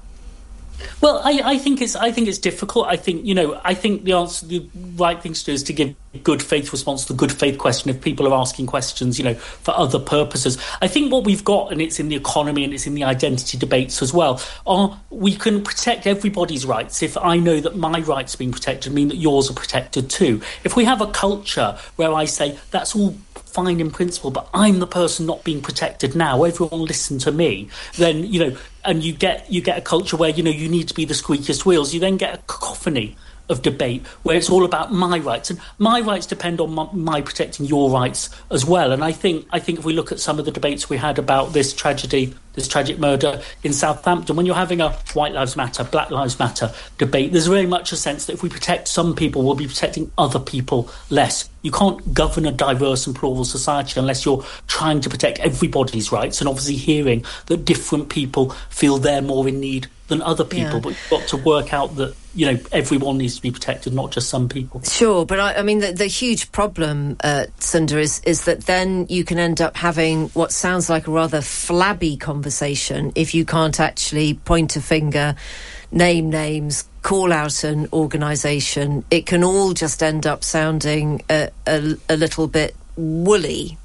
Well, I, I think it's I think it's difficult. I think, you know, I think the answer, the right thing to do is to give good faith response to the good faith question if people are asking questions, you know, for other purposes. I think what we've got, and it's in the economy and it's in the identity debates as well, are we can protect everybody's rights. If I know that my rights are being protected, mean that yours are protected too. If we have a culture where I say that's all fine in principle, but I'm the person not being protected now, everyone listen to me, then, you know, and you get you get a culture where, you know, you need to be the squeakiest wheels, you then get a cacophony of debate where it's all about my rights, and my rights depend on my, my protecting your rights as well. And I think I think if we look at some of the debates we had about this tragedy, this tragic murder in Southampton, when you're having a White Lives Matter, Black Lives Matter debate, there's very much a sense that if we protect some people, we'll be protecting other people less. You can't govern a diverse and plural society unless you're trying to protect everybody's rights, and obviously hearing that different people feel they're more in need than other people. Yeah. But you've got to work out that, you know, everyone needs to be protected, not just some people. Sure, but I, I mean, the, the huge problem, uh, Sundar, is, is that then you can end up having what sounds like a rather flabby conversation if you can't actually point a finger, name names, call out an organisation. It can all just end up sounding a, a, a little bit woolly.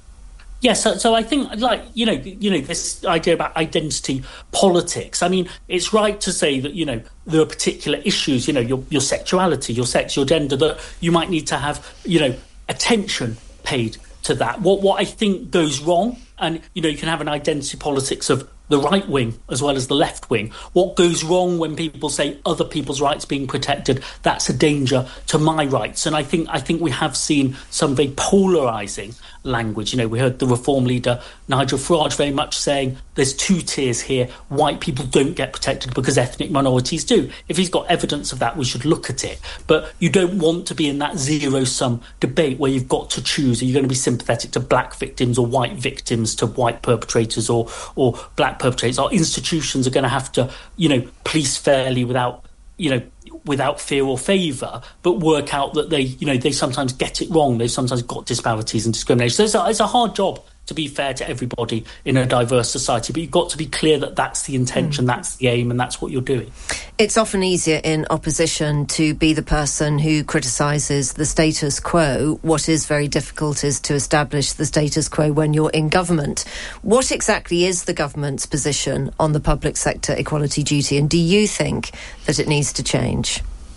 Yes, yeah, so, so I think, like, you know, you know, this idea about identity politics. I mean, it's right to say that, you know, there are particular issues, you know, your your sexuality, your sex, your gender, that you might need to have, you know, attention paid to that. What what I think goes wrong, and, you know, you can have an identity politics of the right wing as well as the left wing. What goes wrong when people say other people's rights being protected, that's a danger to my rights. And I think I think we have seen some very polarising language. You know, we heard the Reform leader Nigel Farage very much saying there's two tiers here. White people don't get protected because ethnic minorities do. If he's got evidence of that, we should look at it. But you don't want to be in that zero-sum debate where you've got to choose. Are you going to be sympathetic to black victims or white victims, to white perpetrators or or black perpetrators? Our institutions are going to have to, you know, police fairly without, you know, without fear or favour, but work out that they, you know, they sometimes get it wrong. They've sometimes got disparities and discrimination. So it's a, it's a hard job to be fair to everybody in a diverse society, but you've got to be clear that that's the intention, mm. that's the aim, and that's what you're doing. It's often easier in opposition to be the person who criticises the status quo. What is very difficult is to establish the status quo when you're in government. What exactly is the government's position on the public sector equality duty, and do you think that it needs to change?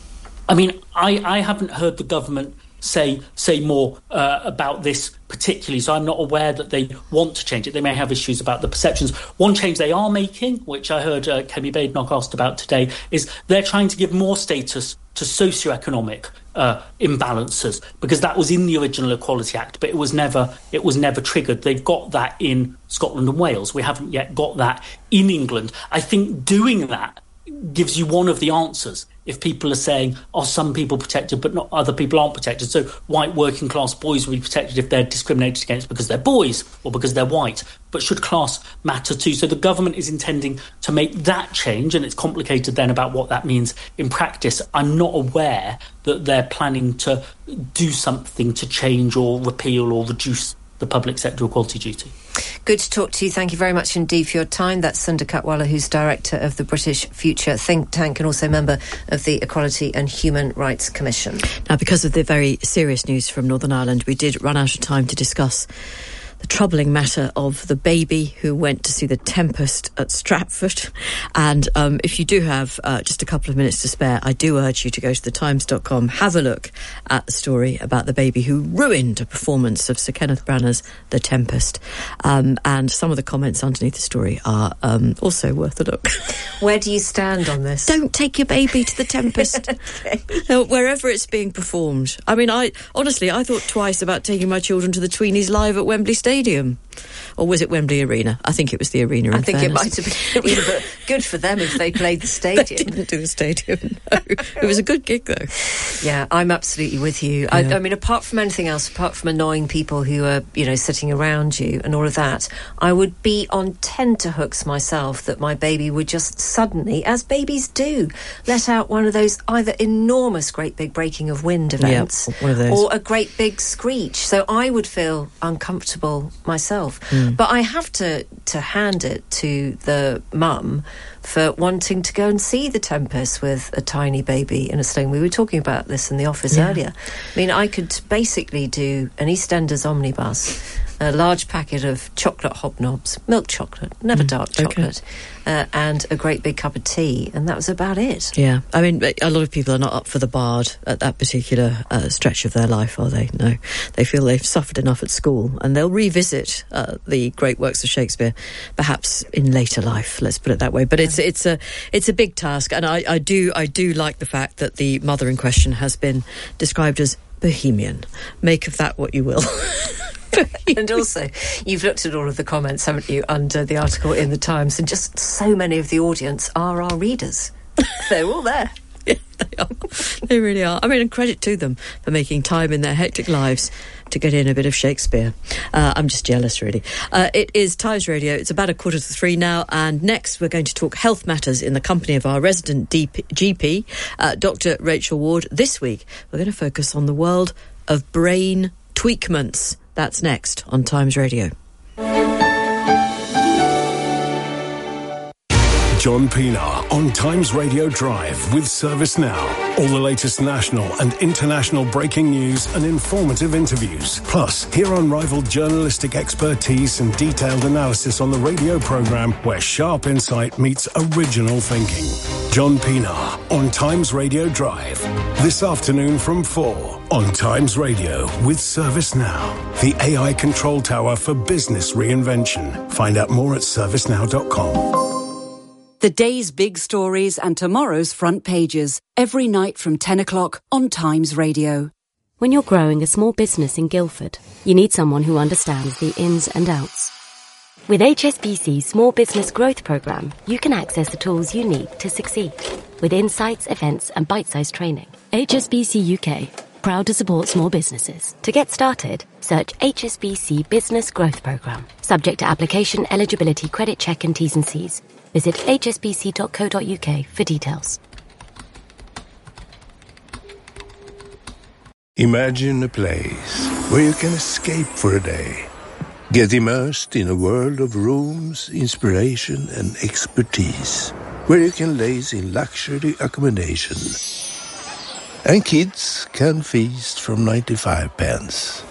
I mean, I, I haven't heard the government say say more uh, about this particularly, so I'm not aware that they want to change it. They may have issues about the perceptions. One change they are making, which I heard uh, Kemi Badenoch asked about today, is they're trying to give more status to socioeconomic uh, imbalances, because that was in the original Equality Act, but it was never it was never triggered. They've got that in Scotland and Wales. We haven't yet got that in England. I think doing that gives you one of the answers. If people are saying, are some people protected but not other people aren't protected? So white working class boys will be protected if they're discriminated against because they're boys or because they're white. But should class matter too? So the government is intending to make that change, and it's complicated then about what that means in practice. I'm not aware that they're planning to do something to change or repeal or reduce the public sector equality duty. Good to talk to you. Thank you very much indeed for your time. That's Sundar Katwala, who's director of the British Future think tank and also member of the Equality and Human Rights Commission. Now, because of the very serious news from Northern Ireland, we did run out of time to discuss the troubling matter of the baby who went to see The Tempest at Stratford. And um, if you do have uh, just a couple of minutes to spare, I do urge you to go to the times dot com, have a look at the story about the baby who ruined a performance of Sir Kenneth Branagh's The Tempest. Um, and some of the comments underneath the story are um, also worth a look. Where do you stand on this? Don't take your baby to The Tempest. Okay. uh, wherever it's being performed. I mean, I honestly, I thought twice about taking my children to the Tweenies live at Wembley Stadium. Stadium. Or was it Wembley Arena? I think it was the arena. I think fairness. it might have been. But good for them if they played the stadium. They didn't do the stadium. No. It was a good gig, though. Yeah, I'm absolutely with you. Yeah. I, I mean, apart from anything else, apart from annoying people who are, you know, sitting around you and all of that, I would be on tenterhooks myself that my baby would just suddenly, as babies do, let out one of those either enormous, great big breaking of wind events, yeah, one of those. or a great big screech. So I would feel uncomfortable myself. Mm. But I have to, to hand it to the mum for wanting to go and see The Tempest with a tiny baby in a sling. We were talking about this in the office yeah. earlier. I mean, I could basically do an EastEnders omnibus, a large packet of chocolate hobnobs, milk chocolate, never mm, dark chocolate, okay. uh, and a great big cup of tea, and that was about it. Yeah, I mean, a lot of people are not up for the Bard at that particular uh, stretch of their life, are they? No. They feel they've suffered enough at school, and they'll revisit uh, the great works of Shakespeare, perhaps in later life, let's put it that way. But it's it's a it's a big task, and I, I do I do like the fact that the mother in question has been described as bohemian. Make of that what you will. And also, you've looked at all of the comments, haven't you, under the article in the Times, and just so many of the audience are our readers. They're all there. Yeah, they are. They really are. I mean, and credit to them for making time in their hectic lives to get in a bit of Shakespeare. Uh, I'm just jealous, really. Uh, it is Times Radio. It's about a quarter to three now, and next we're going to talk health matters in the company of our resident D P, G P, uh, Doctor Rachel Ward. This week, we're going to focus on the world of brain tweakments. That's next on Times Radio. John Pienaar on Times Radio Drive with ServiceNow. All the latest national and international breaking news and informative interviews. Plus, hear unrivaled journalistic expertise and detailed analysis on the radio programme where sharp insight meets original thinking. John Pienaar on Times Radio Drive. This afternoon from four on Times Radio with ServiceNow. The A I control tower for business reinvention. Find out more at service now dot com. The day's big stories and tomorrow's front pages. Every night from ten o'clock on Times Radio. When you're growing a small business in Guildford, you need someone who understands the ins and outs. With H S B C's Small Business Growth Programme, you can access the tools you need to succeed. With insights, events and bite-sized training. H S B C U K, proud to support small businesses. To get started, search H S B C Business Growth Programme. Subject to application, eligibility, credit check and T's and C's. Visit h s b c dot co dot u k for details. Imagine a place where you can escape for a day. Get immersed in a world of rooms, inspiration and expertise. Where you can laze in luxury accommodation. And kids can feast from ninety-five pence.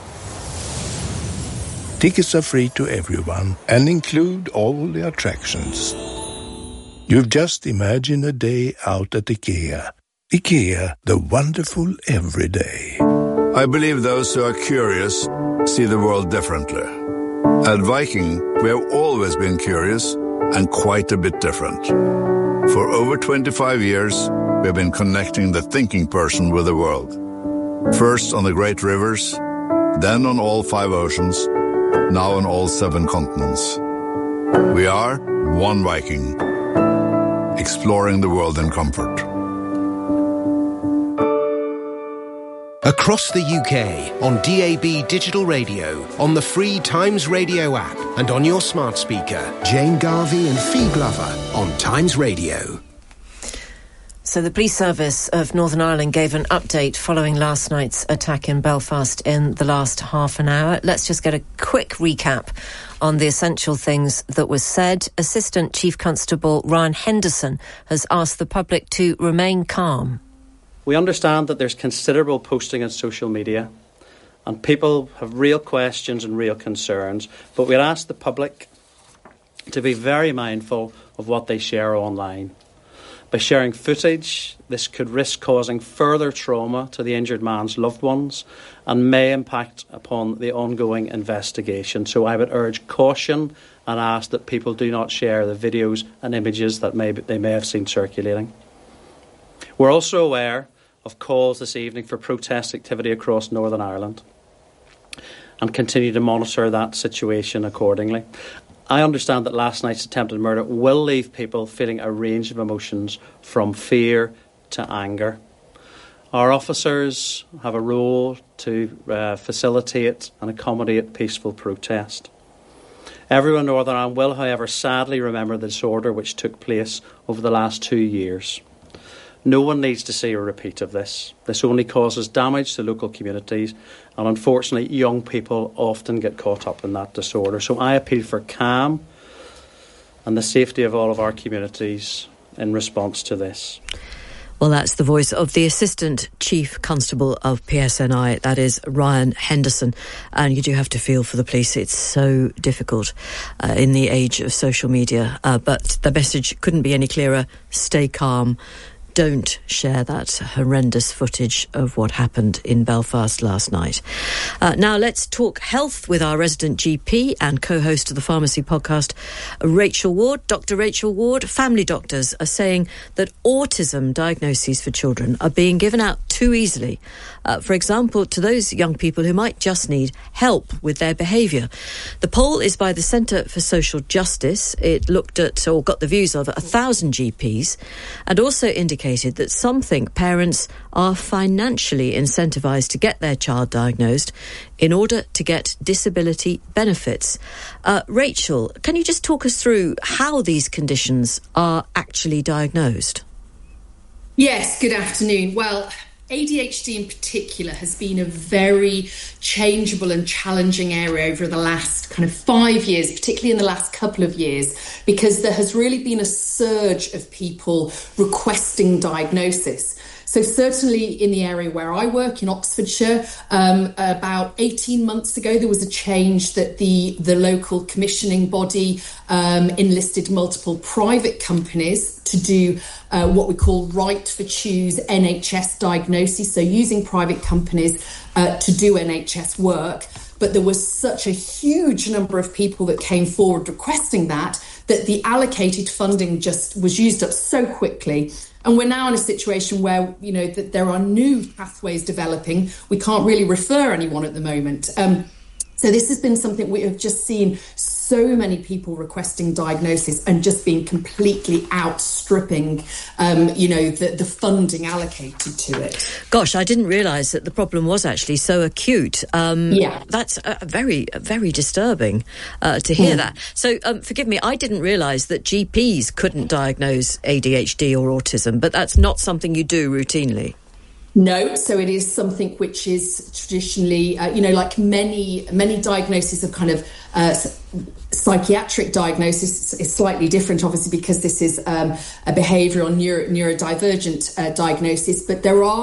Tickets are free to everyone and include all the attractions. You've just imagined a day out at IKEA, IKEA, the wonderful everyday. I believe those who are curious see the world differently. At Viking, we have always been curious and quite a bit different. For over twenty-five years, we have been connecting the thinking person with the world. First on the great rivers, then on all five oceans, now on all seven continents. We are one Viking, exploring the world in comfort. Across the U K, on D A B Digital Radio, on the free Times Radio app, and on your smart speaker, Jane Garvey and Fee Glover on Times Radio. So the police service of Northern Ireland gave an update following last night's attack in Belfast in the last half an hour. Let's just get a quick recap on the essential things that was said. Assistant Chief Constable Ryan Henderson has asked the public to remain calm. We understand that there's considerable posting on social media and people have real questions and real concerns, but we'd ask the public to be very mindful of what they share online. By sharing footage, this could risk causing further trauma to the injured man's loved ones and may impact upon the ongoing investigation. So I would urge caution and ask that people do not share the videos and images that may, they may have seen circulating. We're also aware of calls this evening for protest activity across Northern Ireland and continue to monitor that situation accordingly. I understand that last night's attempted murder will leave people feeling a range of emotions from fear to anger. Our officers have a role to uh, facilitate and accommodate peaceful protest. Everyone in Northern Ireland will, however, sadly remember the disorder which took place over the last two years. No one needs to see a repeat of this. This only causes damage to local communities, and unfortunately young people often get caught up in that disorder. So I appeal for calm and the safety of all of our communities in response to this. Well, that's the voice of the Assistant Chief Constable of P S N I, that is Ryan Henderson. And you do have to feel for the police. It's so difficult uh, in the age of social media. Uh, but the message couldn't be any clearer. Stay calm. Don't share that horrendous footage of what happened in Belfast last night. Uh, now let's talk health with our resident G P and co-host of the Pharmacy podcast, Rachel Ward. Doctor Rachel Ward, family doctors are saying that autism diagnoses for children are being given out too easily. Uh, for example, to those young people who might just need help with their behaviour. The poll is by the Centre for Social Justice. It looked at, or got the views of, a thousand G Ps and also indicated that some think parents are financially incentivised to get their child diagnosed in order to get disability benefits. Uh, Rachel, can you just talk us through how these conditions are actually diagnosed? Yes, good afternoon. Well, A D H D in particular has been a very changeable and challenging area over the last kind of five years, particularly in the last couple of years, because there has really been a surge of people requesting diagnosis. So certainly in the area where I work in Oxfordshire, um, about eighteen months ago, there was a change that the, the local commissioning body um, enlisted multiple private companies to do uh, what we call right for choose N H S diagnosis. So using private companies uh, to do N H S work. But there was such a huge number of people that came forward requesting that, that the allocated funding just was used up so quickly. And we're now in a situation where, you know, that there are new pathways developing. We can't really refer anyone at the moment. Um, so this has been something we have just seen so many people requesting diagnosis and just being completely outstripping, um, you know, the, the funding allocated to it. Gosh, I didn't realise that the problem was actually so acute. Um, yeah. That's uh, very, very disturbing uh, to hear Mm. that. So um, forgive me, I didn't realise that G Ps couldn't diagnose A D H D or autism, but that's not something you do routinely. No, so it is something which is traditionally, uh, you know, like many, many diagnoses of kind of uh, psychiatric diagnosis is slightly different, obviously, because this is um, a behavioural neuro- neurodivergent uh, diagnosis. But there are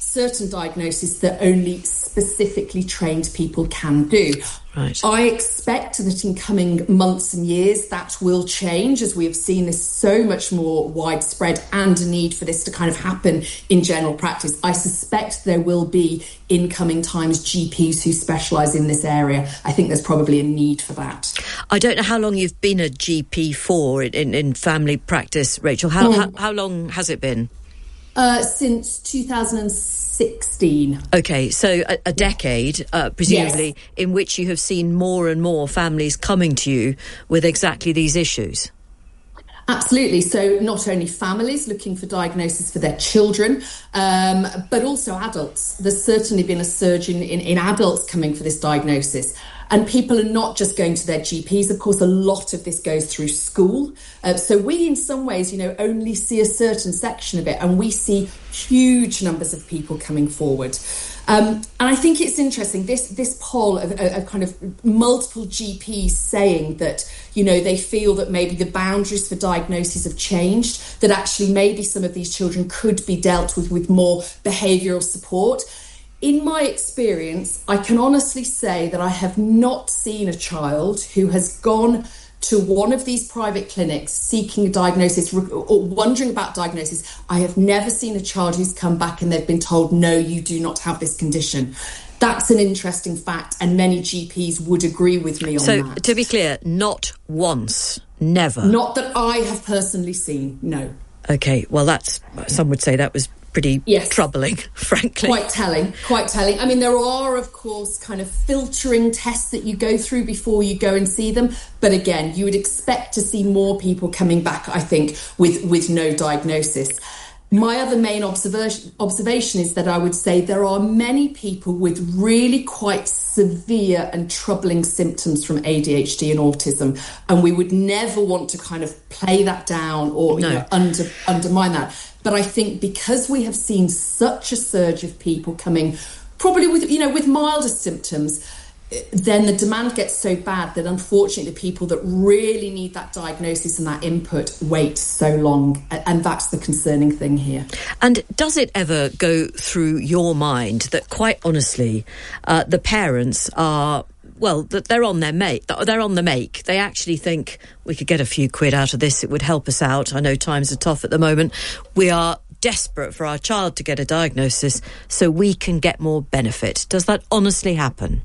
certain diagnoses that only specifically trained people can do. Right. I expect that in coming months and years that will change, as we have seen this so much more widespread and a need for this to kind of happen in general practice. I suspect there will be in coming times G Ps who specialise in this area. I think there's probably a need for that. I don't know how long you've been a G P for in, in, in family practice, Rachel. How, mm. how, how long has it been? Uh, since two thousand sixteen. OK, so a, a decade, uh, presumably, yes. in which you have seen more and more families coming to you with exactly these issues. Absolutely. So not only families looking for diagnosis for their children, um, but also adults. There's certainly been a surge in, in, in adults coming for this diagnosis. And people are not just going to their G Ps. Of course, a lot of this goes through school. Uh, so we, in some ways, you know, only see a certain section of it, and we see huge numbers of people coming forward. Um, and I think it's interesting, this this poll of, of kind of multiple G Ps saying that, you know, they feel that maybe the boundaries for diagnosis have changed, that actually maybe some of these children could be dealt with with more behavioural support. In my experience, I can honestly say that I have not seen a child who has gone to one of these private clinics seeking a diagnosis or wondering about diagnosis. I have never seen a child who's come back and they've been told, no, you do not have this condition. That's an interesting fact, and many G Ps would agree with me on so, that. So, to be clear, not once, never? Not that I have personally seen, no. OK, well, that's, some would say that was pretty yes. troubling, frankly. Quite telling, quite telling. I mean, there are, of course, kind of filtering tests that you go through before you go and see them. But again, you would expect to see more people coming back, I think, with, with no diagnosis. My other main observation, observation is that I would say there are many people with really quite severe and troubling symptoms from A D H D and autism, and we would never want to kind of play that down or no. you know, under, undermine that. But I think because we have seen such a surge of people coming, probably with, you know, with milder symptoms, then the demand gets so bad that unfortunately the people that really need that diagnosis and that input wait so long. And that's the concerning thing here. And does it ever go through your mind that, quite honestly, uh, the parents are... well, they're on their make. They're on the make. They actually think we could get a few quid out of this. It would help us out. I know times are tough at the moment. We are desperate for our child to get a diagnosis so we can get more benefit. Does that honestly happen?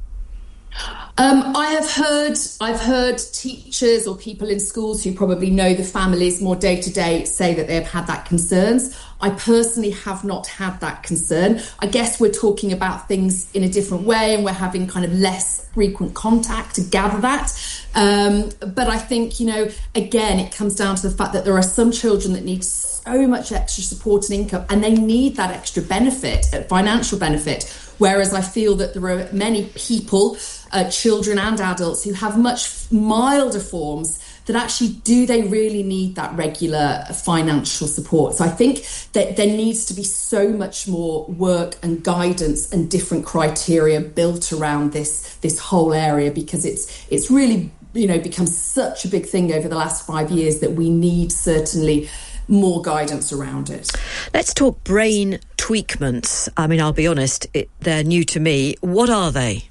Um, I have heard, I've heard teachers or people in schools who probably know the families more day to day say that they have had that concerns. I personally have not had that concern. I guess we're talking about things in a different way and we're having kind of less frequent contact to gather that. Um, but I think, you know, again, it comes down to the fact that there are some children that need so much extra support and income and they need that extra benefit, financial benefit. Whereas I feel that there are many people, uh, children and adults, who have much milder forms that actually do they really need that regular financial support. So I think that there needs to be so much more work and guidance and different criteria built around this this whole area, because it's it's really, you know, become such a big thing over the last five years that we need certainly more guidance around it. Let's talk brain tweakments. I mean, I'll be honest, it, they're new to me. What are they?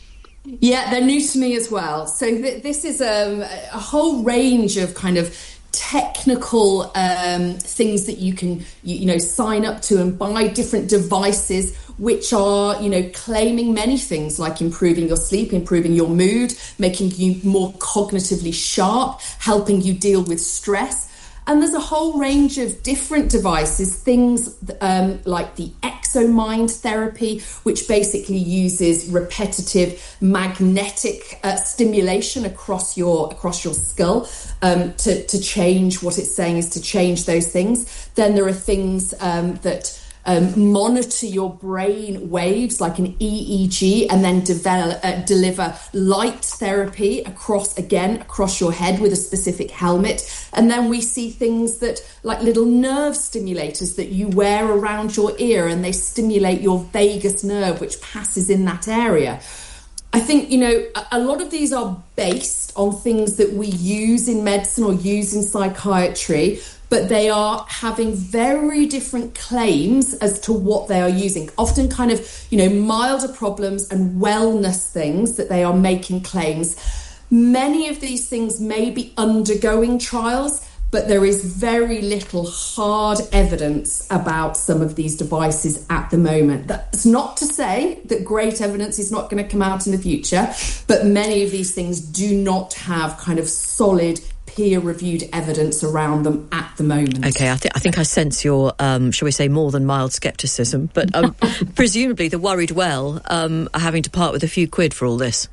Yeah, they're new to me as well. So th- this is um, a whole range of kind of technical um, things that you can, you, you know, sign up to and buy different devices which are, you know, claiming many things like improving your sleep, improving your mood, making you more cognitively sharp, helping you deal with stress. And there's a whole range of different devices, things um, like the ExoMind therapy, which basically uses repetitive magnetic uh, stimulation across your across your skull um, to, to change what it's saying is to change those things. Then there are things um, that Um, monitor your brain waves like an E E G and then develop, uh, deliver light therapy across, again, across your head with a specific helmet. And then we see things that like little nerve stimulators that you wear around your ear and they stimulate your vagus nerve, which passes in that area. I think, you know, a, a lot of these are based on things that we use in medicine or use in psychiatry. but they are having very different claims as to what they are using. Often kind of, you know, milder problems and wellness things that they are making claims. Many of these things may be undergoing trials, but there is very little hard evidence about some of these devices at the moment. That's not to say that great evidence is not going to come out in the future, but many of these things do not have kind of solid peer-reviewed evidence around them at the moment. OK, I, th- I think I sense your, um, shall we say, more than mild scepticism, but um, presumably the worried well um, are having to part with a few quid for all this.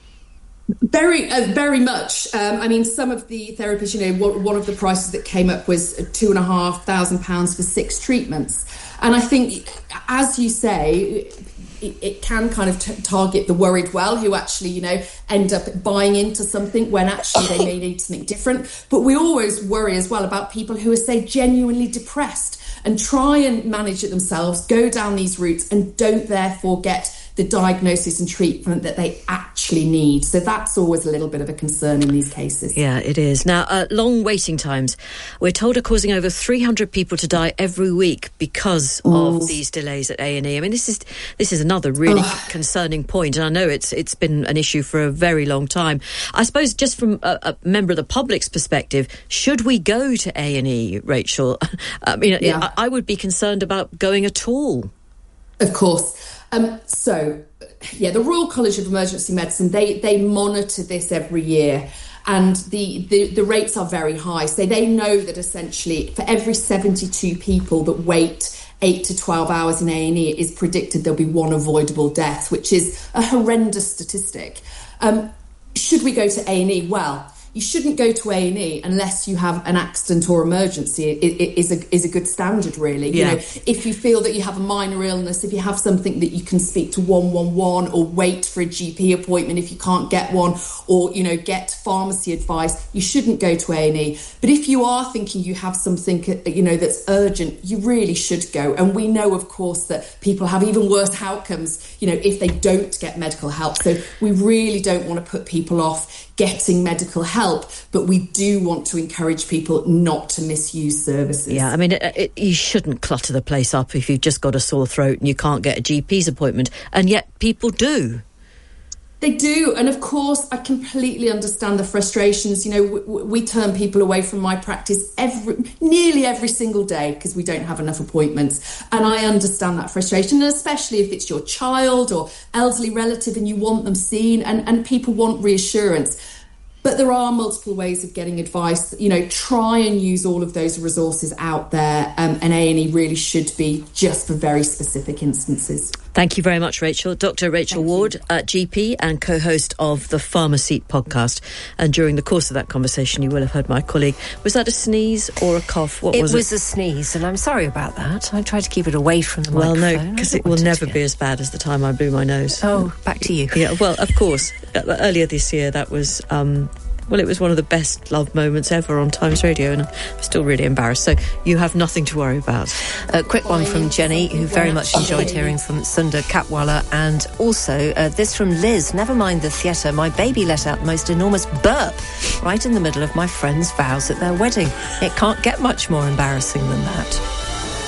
Very, uh, very much. Um, I mean, some of the therapists, you know, one, one of the prices that came up was two and a half thousand pounds for six treatments. And I think, as you say, it, it can kind of t- target the worried well who actually, you know, end up buying into something when actually they may need something different. But we always worry as well about people who are, say, genuinely depressed and try and manage it themselves, go down these routes and don't therefore get the diagnosis and treatment that they actually need. So that's always a little bit of a concern in these cases. Yeah, it is. Now, uh, long waiting times, we're told, are causing over three hundred people to die every week because Ooh. of these delays at A and E. I mean, this is this is another really Ugh. concerning point, and I know it's it's been an issue for a very long time. I suppose just from a, a member of the public's perspective, should we go to A and E, Rachel? I mean, yeah. I, I would be concerned about going at all. Of course. Um, so, yeah, the Royal College of Emergency Medicine, they they monitor this every year, and the, the, the rates are very high. So they know that essentially for every seventy-two people that wait eight to twelve hours in A and E, it is predicted there'll be one avoidable death, which is a horrendous statistic. Um, should we go to A and E? Well, you shouldn't go to A and E unless you have an accident or emergency. It, it is a is a good standard, really. Yeah. You know, if you feel that you have a minor illness, if you have something that you can speak to one one one or wait for a G P appointment if you can't get one, or, you know, get pharmacy advice, you shouldn't go to A and E. But if you are thinking you have something, you know, that's urgent, you really should go. And we know, of course, that people have even worse outcomes, you know, if they don't get medical help. So we really don't want to put people off getting medical help, but we do want to encourage people not to misuse services. Yeah, I mean, it, it, you shouldn't clutter the place up if you've just got a sore throat and you can't get a G P's appointment, and yet people do. They do, and of course, I completely understand the frustrations. You know, we, we turn people away from my practice every, nearly every single day because we don't have enough appointments, and I understand that frustration, and especially if it's your child or elderly relative and you want them seen, and, and people want reassurance. But there are multiple ways of getting advice. You know, try and use all of those resources out there, um, and A and E really should be just for very specific instances. Thank you very much, Rachel. Doctor Rachel Thank Ward, uh, G P and co-host of the Pharmaceut podcast. And during the course of that conversation, you will have heard my colleague. Was that a sneeze or a cough? What it was it? It was a sneeze, and I'm sorry about that. I tried to keep it away from the well, microphone. Well, no, because it will never be as bad as the time I blew my nose. Oh, back to you. Yeah, well, of course. Earlier this year, that was... Um, Well, it was one of the best love moments ever on Times Radio, and I'm still really embarrassed. So you have nothing to worry about. A quick one from Jenny, who very much enjoyed hearing from Sundar Katwala, and also uh, this from Liz. Never mind the theatre, my baby let out the most enormous burp right in the middle of my friend's vows at their wedding. It can't get much more embarrassing than that.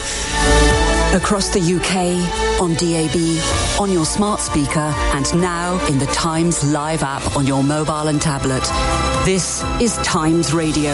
Across the U K, on D A B, on your smart speaker, and now in the Times Live app on your mobile and tablet. This is Times Radio.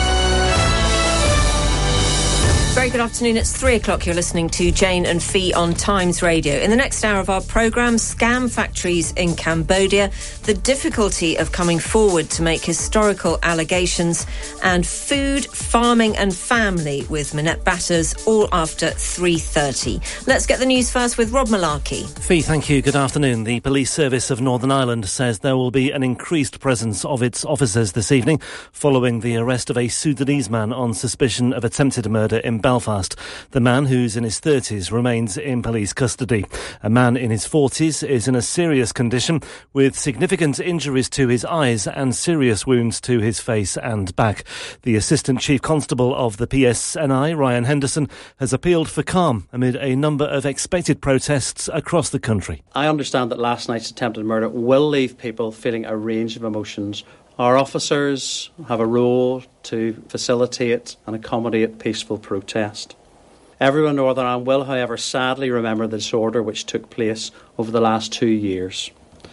Very good afternoon. It's three o'clock. You're listening to Jane and Fee on Times Radio. In the next hour of our programme, scam factories in Cambodia, the difficulty of coming forward to make historical allegations, and food, farming and family with Minette Batters, all after three thirty. Let's get the news first with Rob Malarkey. Fee, thank you. Good afternoon. The Police Service of Northern Ireland says there will be an increased presence of its officers this evening following the arrest of a Sudanese man on suspicion of attempted murder in Belfast. The man, who's in his thirties, remains in police custody. A man in his forties is in a serious condition with significant injuries to his eyes and serious wounds to his face and back. The Assistant Chief Constable of the P S N I, Ryan Henderson, has appealed for calm amid a number of expected protests across the country. I understand that last night's attempted murder will leave people feeling a range of emotions Our officers have a role to facilitate and accommodate peaceful protest. Everyone in Northern Ireland will, however, sadly remember the disorder which took place over the last two years.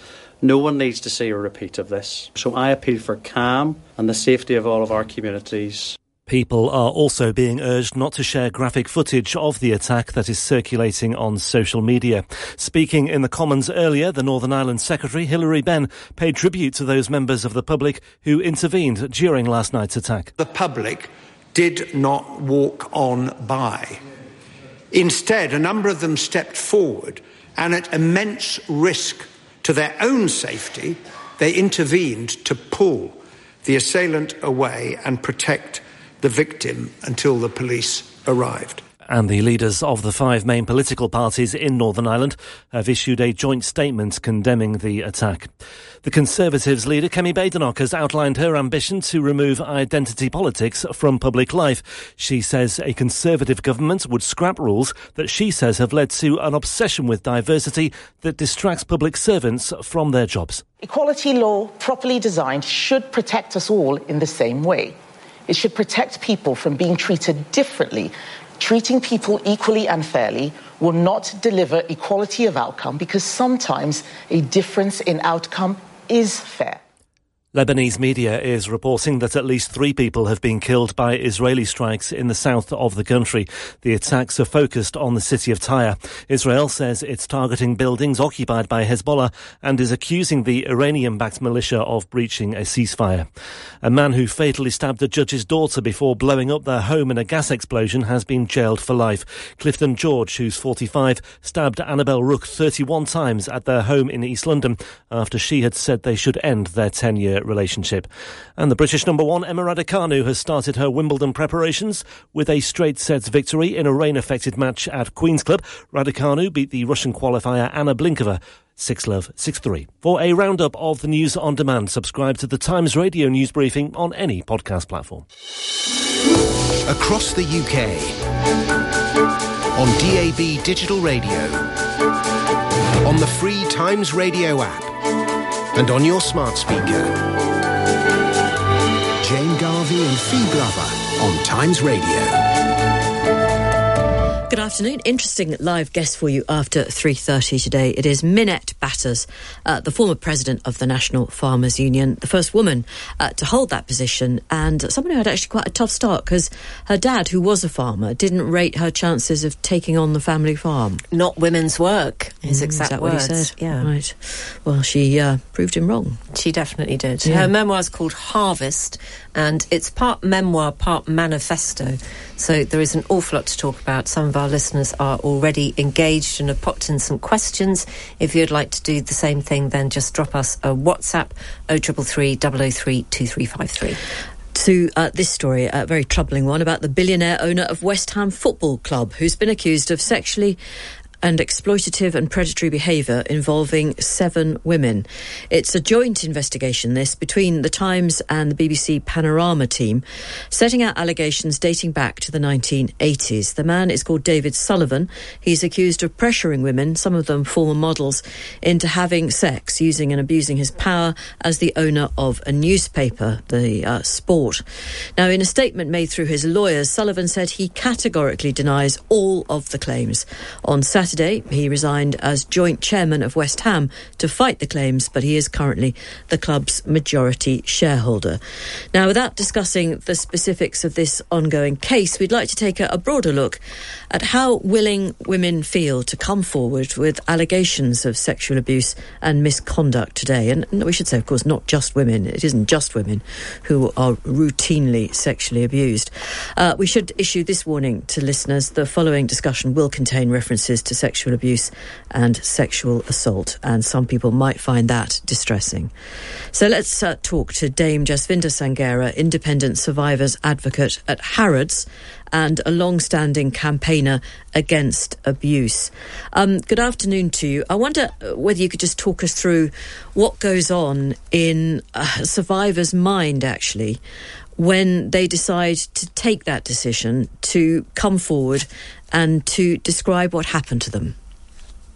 No one needs to see a repeat of this. So I appeal for calm and the safety of all of our communities. People are also being urged not to share graphic footage of the attack that is circulating on social media. Speaking in the Commons earlier, the Northern Ireland Secretary, Hilary Benn, paid tribute to those members of the public who intervened during last night's attack. The public did not walk on by. Instead, a number of them stepped forward and at immense risk to their own safety, they intervened to pull the assailant away and protect the victim until the police arrived. And the leaders of the five main political parties in Northern Ireland have issued a joint statement condemning the attack. The Conservatives leader, Kemi Badenoch, has outlined her ambition to remove identity politics from public life. She says a Conservative government would scrap rules that she says have led to an obsession with diversity that distracts public servants from their jobs. Equality law, properly designed, should protect us all in the same way. It should protect people from being treated differently. Treating people equally and fairly will not deliver equality of outcome because sometimes a difference in outcome is fair. Lebanese media is reporting that at least three people have been killed by Israeli strikes in the south of the country. The attacks are focused on the city of Tyre. Israel says it's targeting buildings occupied by Hezbollah and is accusing the Iranian-backed militia of breaching a ceasefire. A man who fatally stabbed a judge's daughter before blowing up their home in a gas explosion has been jailed for life. Clifton George, who's forty-five, stabbed Annabelle Rook thirty-one times at their home in East London after she had said they should end their ten-year relationship. And the British number one, Emma Raducanu, has started her Wimbledon preparations with a straight sets victory in a rain-affected match at Queen's Club. Raducanu beat the Russian qualifier Anna Blinkova six love, six three. For a roundup of the news on demand, subscribe to the Times Radio news briefing on any podcast platform. Across the U K, on D A B digital radio, on the free Times Radio app, and on your smart speaker. Jane Garvey and Fee Glover on Times Radio. Good afternoon. Interesting live guest for you after three thirty today. It is Minette Batters, uh, the former president of the National Farmers Union, the first woman uh, to hold that position, and someone who had actually quite a tough start because her dad, who was a farmer, didn't rate her chances of taking on the family farm. Not women's work, his Mm, exact is that words. what he said? Yeah. Right. Well, she uh, proved him wrong. She definitely did. Yeah. Her memoir is called Harvest, and it's part memoir, part manifesto. So there is an awful lot to talk about. Some of our listeners are already engaged and have popped in some questions. If you'd like to do the same thing, then just drop us a WhatsApp, oh three three three, double oh three, two three five three. To uh, this story, a very troubling one about the billionaire owner of West Ham Football Club, who's been accused of sexually and exploitative and predatory behaviour involving seven women. It's a joint investigation, this, between The Times and the B B C Panorama team, setting out allegations dating back to the nineteen eighties. The man is called David Sullivan. He's accused of pressuring women, some of them former models, into having sex, using and abusing his power as the owner of a newspaper, the uh, Sport. Now, in a statement made through his lawyers, Sullivan said he categorically denies all of the claims. On Saturday, he resigned as joint chairman of West Ham to fight the claims, but he is currently the club's majority shareholder. Now, without discussing the specifics of this ongoing case, we'd like to take a, a broader look at how willing women feel to come forward with allegations of sexual abuse and misconduct today. And we should say, of course, not just women. It isn't just women who are routinely sexually abused. Uh, we should issue this warning to listeners. The following discussion will contain references to sexual abuse and sexual assault, and some people might find that distressing. So let's uh, talk to Dame Jasvinda Sangera, independent survivors advocate at Harrods and a long-standing campaigner against abuse. Um, good afternoon to you. I wonder whether you could just talk us through what goes on in a survivor's mind, actually, when they decide to take that decision to come forward and to describe what happened to them.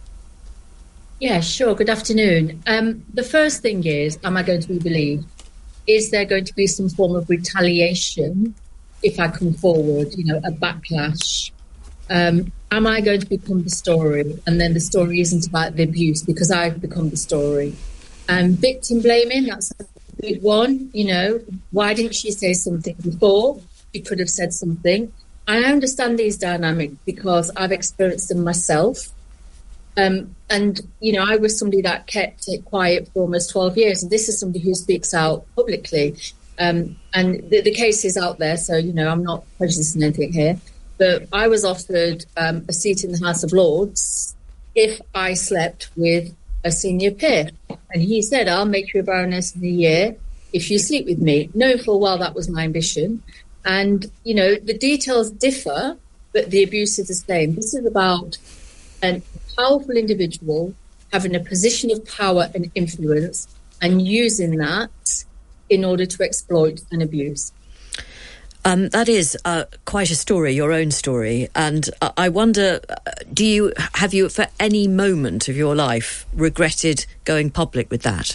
Yeah, sure. Good afternoon. Um, the first thing is, am I going to be believed? is there going to be some form of retaliation if I come forward, you know, a backlash? Um, am I going to become the story? And then the story isn't about the abuse because I've become the story. Um, victim blaming, that's a big one. You know, why didn't she say something before? She could have said something. I understand these dynamics because I've experienced them myself. Um, and, you know, I was somebody that kept it quiet for almost twelve years. And this is somebody who speaks out publicly. Um, and the, the case is out there. So, you know, I'm not prejudicing anything here. But I was offered um, a seat in the House of Lords if I slept with a senior peer. And he said, I'll make you a Baroness in a year if you sleep with me. Knowing full well that was my ambition. And, you know, the details differ, but the abuse is the same. This is about a powerful individual having a position of power and influence and using that in order to exploit and abuse. Um, that is uh, quite a story, your own story. And uh, I wonder, uh, do you, have you for any moment of your life regretted going public with that?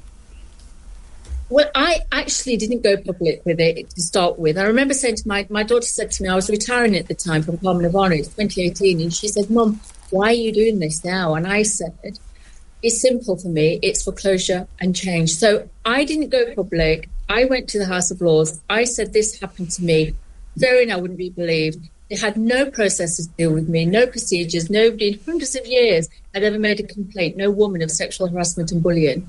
Well, I actually didn't go public with it to start with. I remember saying to my, my daughter said to me, I was retiring at the time from Parliament of Honour, it's twenty eighteen, and she said, Mum, why are you doing this now? And I said, it's simple for me, it's for closure and change. So I didn't go public. I went to the House of Lords. I said this happened to me. Therein I wouldn't be believed. They had no processes to deal with me, no procedures. Nobody in hundreds of years had ever made a complaint, no woman of sexual harassment and bullying.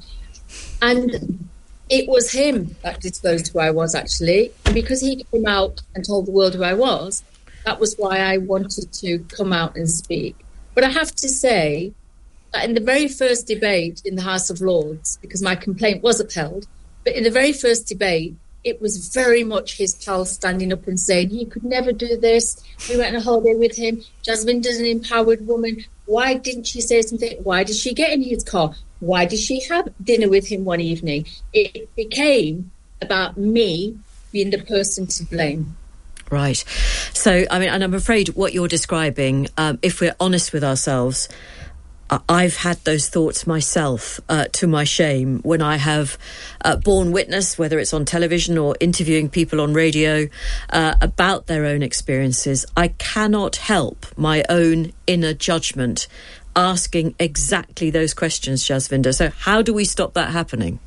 And it was him that disclosed who I was, actually. And because he came out and told the world who I was, that was why I wanted to come out and speak. But I have to say that in the very first debate in the House of Lords, because my complaint was upheld, but in the very first debate, it was very much his pal standing up and saying, he could never do this. We went on a holiday with him. Jasminder's an empowered woman. Why didn't she say something? Why did she get in his car? Why did she have dinner with him one evening? It became about me being the person to blame. Right. So, I mean, and I'm afraid what you're describing, um, if we're honest with ourselves, I've had those thoughts myself, uh, to my shame, when I have uh, borne witness, whether it's on television or interviewing people on radio, uh, about their own experiences. I cannot help my own inner judgment asking exactly those questions, Jasvinder. So how do we stop that happening?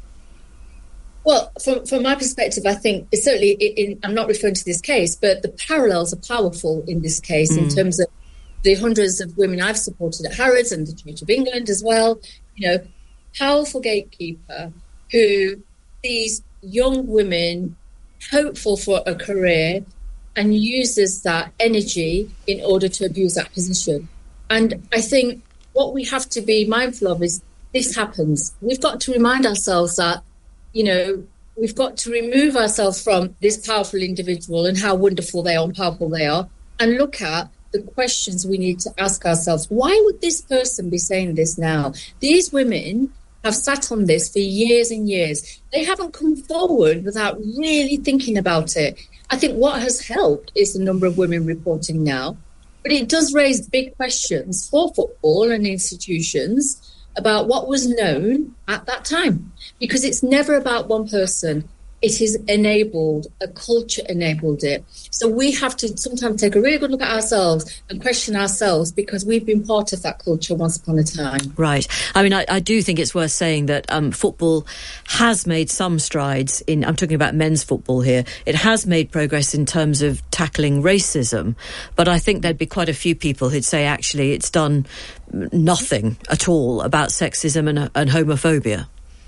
Well, from, from my perspective, I think it's certainly, in, in, I'm not referring to this case, but the parallels are powerful in this case mm. in terms of the hundreds of women I've supported at Harrods and the Church of England as well. You know, powerful gatekeeper who sees young women hopeful for a career and uses that energy in order to abuse that position. And I think what we have to be mindful of is this happens. We've got to remind ourselves that, you know, we've got to remove ourselves from this powerful individual and how wonderful they are and powerful they are, and look at the questions we need to ask ourselves. Why would this person be saying this now? These women have sat on this for years and years. They haven't come forward without really thinking about it. I think what has helped is the number of women reporting now, but it does raise big questions for football and institutions about what was known at that time, because it's never about one person. It is enabled, a culture enabled it. So we have to sometimes take a really good look at ourselves and question ourselves, because we've been part of that culture once upon a time. Right. I mean, I, I do think it's worth saying that um, football has made some strides in, I'm talking about men's football here, it has made progress in terms of tackling racism, but I think there'd be quite a few people who'd say actually it's done nothing at all about sexism and, and homophobia.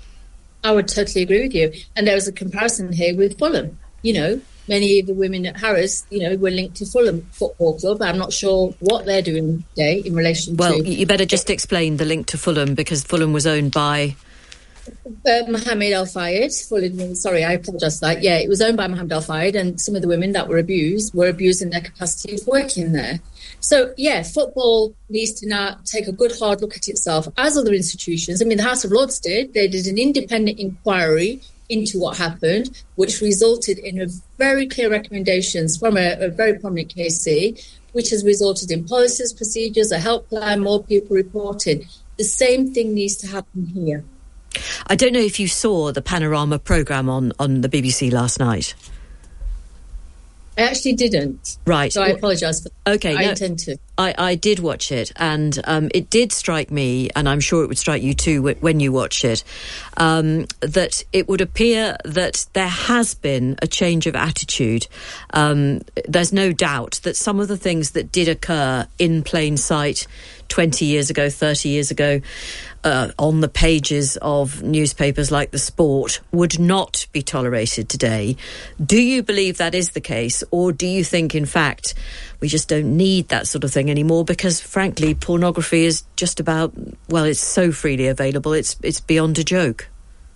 I would totally agree with you. And there was a comparison here with Fulham. You know, many of the women at Harrods, you know, were linked to Fulham Football Club. I'm not sure what they're doing today in relation well, to... Well, you better just explain the link to Fulham, because Fulham was owned by... Uh, Mohammed Al Fayed. Fulham, sorry, I apologise for that. Yeah, it was owned by Mohammed Al Fayed, and some of the women that were abused were abused in their capacity of working there. So, yeah, football needs to now take a good hard look at itself, as other institutions. I mean, the House of Lords did. They did an independent inquiry into what happened, which resulted in a very clear recommendations from a, a very prominent K C, which has resulted in policies, procedures, a helpline, more people reporting. The same thing needs to happen here. I don't know if you saw the Panorama programme on, on the B B C last night. I actually didn't. Right. So I apologise for that. Okay. I no, intend to. I, I did watch it, and um, it did strike me, and I'm sure it would strike you too w- when you watch it, um, that it would appear that there has been a change of attitude. Um, there's no doubt that some of the things that did occur in plain sight twenty years ago, thirty years ago, uh, on the pages of newspapers like The Sport would not be tolerated today. Do you believe that is the case, or do you think, in fact, we just don't need that sort of thing anymore because, frankly, pornography is just about, well, it's so freely available, it's it's beyond a joke?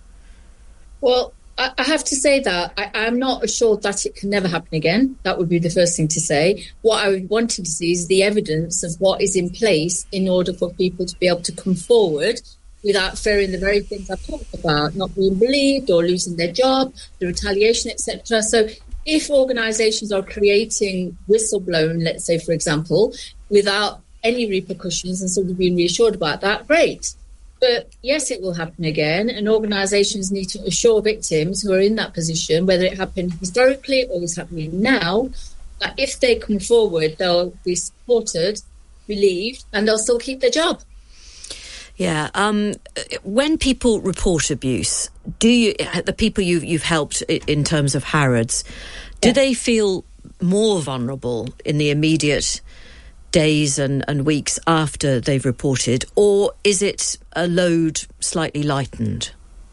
Well, I, I have to say that I, I'm not assured that it can never happen again. That would be the first thing to say. What I would want to see is the evidence of what is in place in order for people to be able to come forward without fearing the very things I've talked about, not being believed or losing their job, the retaliation, et cetera. So if organisations are creating whistleblowing, let's say, for example, without any repercussions and sort of being reassured about that, great. But yes, it will happen again, and organisations need to assure victims who are in that position, whether it happened historically or is happening now, that if they come forward, they'll be supported, believed, and they'll still keep their job. Yeah. Um, when people report abuse, do you, the people you've, you've helped in terms of Harrods, do yeah. they feel more vulnerable in the immediate days and, and weeks after they've reported, or is it a load slightly lightened?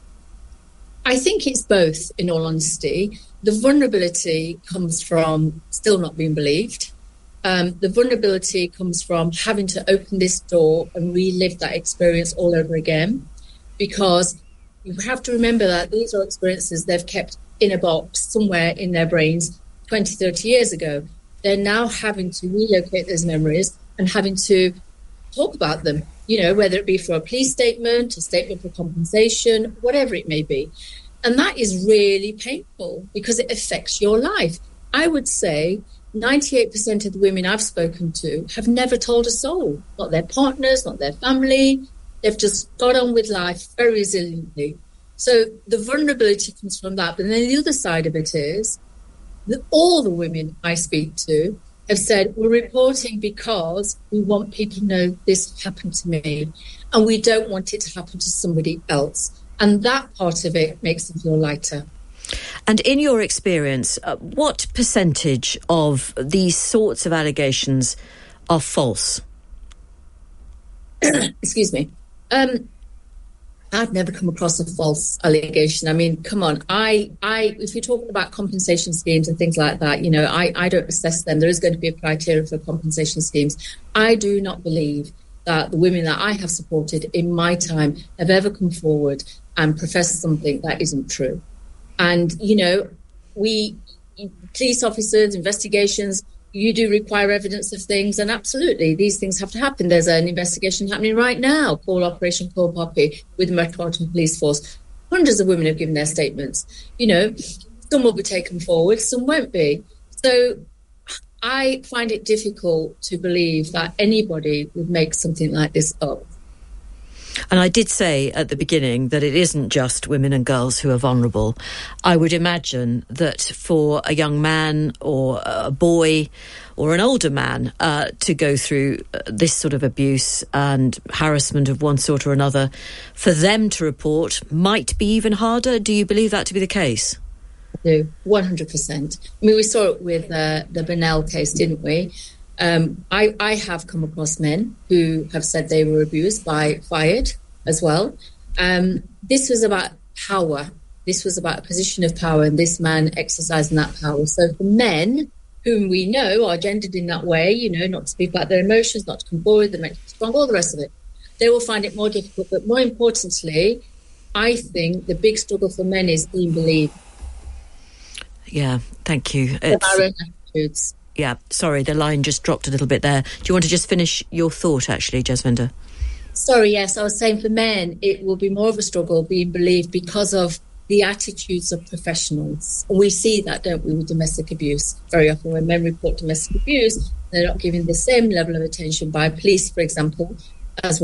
I think it's both, in all honesty. The vulnerability comes from still not being believed. Um, the vulnerability comes from having to open this door and relive that experience all over again, because you have to remember that these are experiences they've kept in a box somewhere in their brains twenty, thirty years ago. They're now having to relocate those memories and having to talk about them, you know, whether it be for a police statement, a statement for compensation, whatever it may be. And that is really painful because it affects your life. I would say ninety-eight percent of the women I've spoken to have never told a soul, not their partners, not their family. They've just got on with life very resiliently. So the vulnerability comes from that. But then the other side of it is that all the women I speak to have said, we're reporting because we want people to know this happened to me and we don't want it to happen to somebody else. And that part of it makes them feel lighter. And in your experience, uh, what percentage of these sorts of allegations are false? Excuse me. Um, I've never come across a false allegation. I mean, come on. I, I, if you're talking about compensation schemes and things like that, you know, I, I don't assess them. There is going to be a criteria for compensation schemes. I do not believe that the women that I have supported in my time have ever come forward and professed something that isn't true. And, you know, we, police officers, investigations, you do require evidence of things, and absolutely, these things have to happen. There's an investigation happening right now called Operation Cold Poppy with the Metropolitan Police Force. Hundreds of women have given their statements. You know, some will be taken forward, some won't be. So I find it difficult to believe that anybody would make something like this up. And I did say at the beginning that it isn't just women and girls who are vulnerable. I would imagine that for a young man or a boy or an older man uh, to go through this sort of abuse and harassment of one sort or another, for them to report might be even harder. Do you believe that to be the case? I do, one hundred percent. I mean, we saw it with uh, the Burnell case, didn't we? Um, I, I have come across men who have said they were abused by Fired as well. Um, this was about power. This was about a position of power, and this man exercising that power. So for men whom we know are gendered in that way, you know, not to speak about their emotions, not to come forward, they're meant to be strong, all the rest of it, they will find it more difficult. But more importantly, I think the big struggle for men is being believed. Yeah, thank you. It's, our own attitudes. Yeah, sorry, the line just dropped a little bit there. Do you want to just finish your thought, actually, Jasvinder? Sorry, yes, I was saying for men, it will be more of a struggle being believed because of the attitudes of professionals. We see that, don't we, with domestic abuse. Very often when men report domestic abuse, they're not given the same level of attention by police, for example, as women.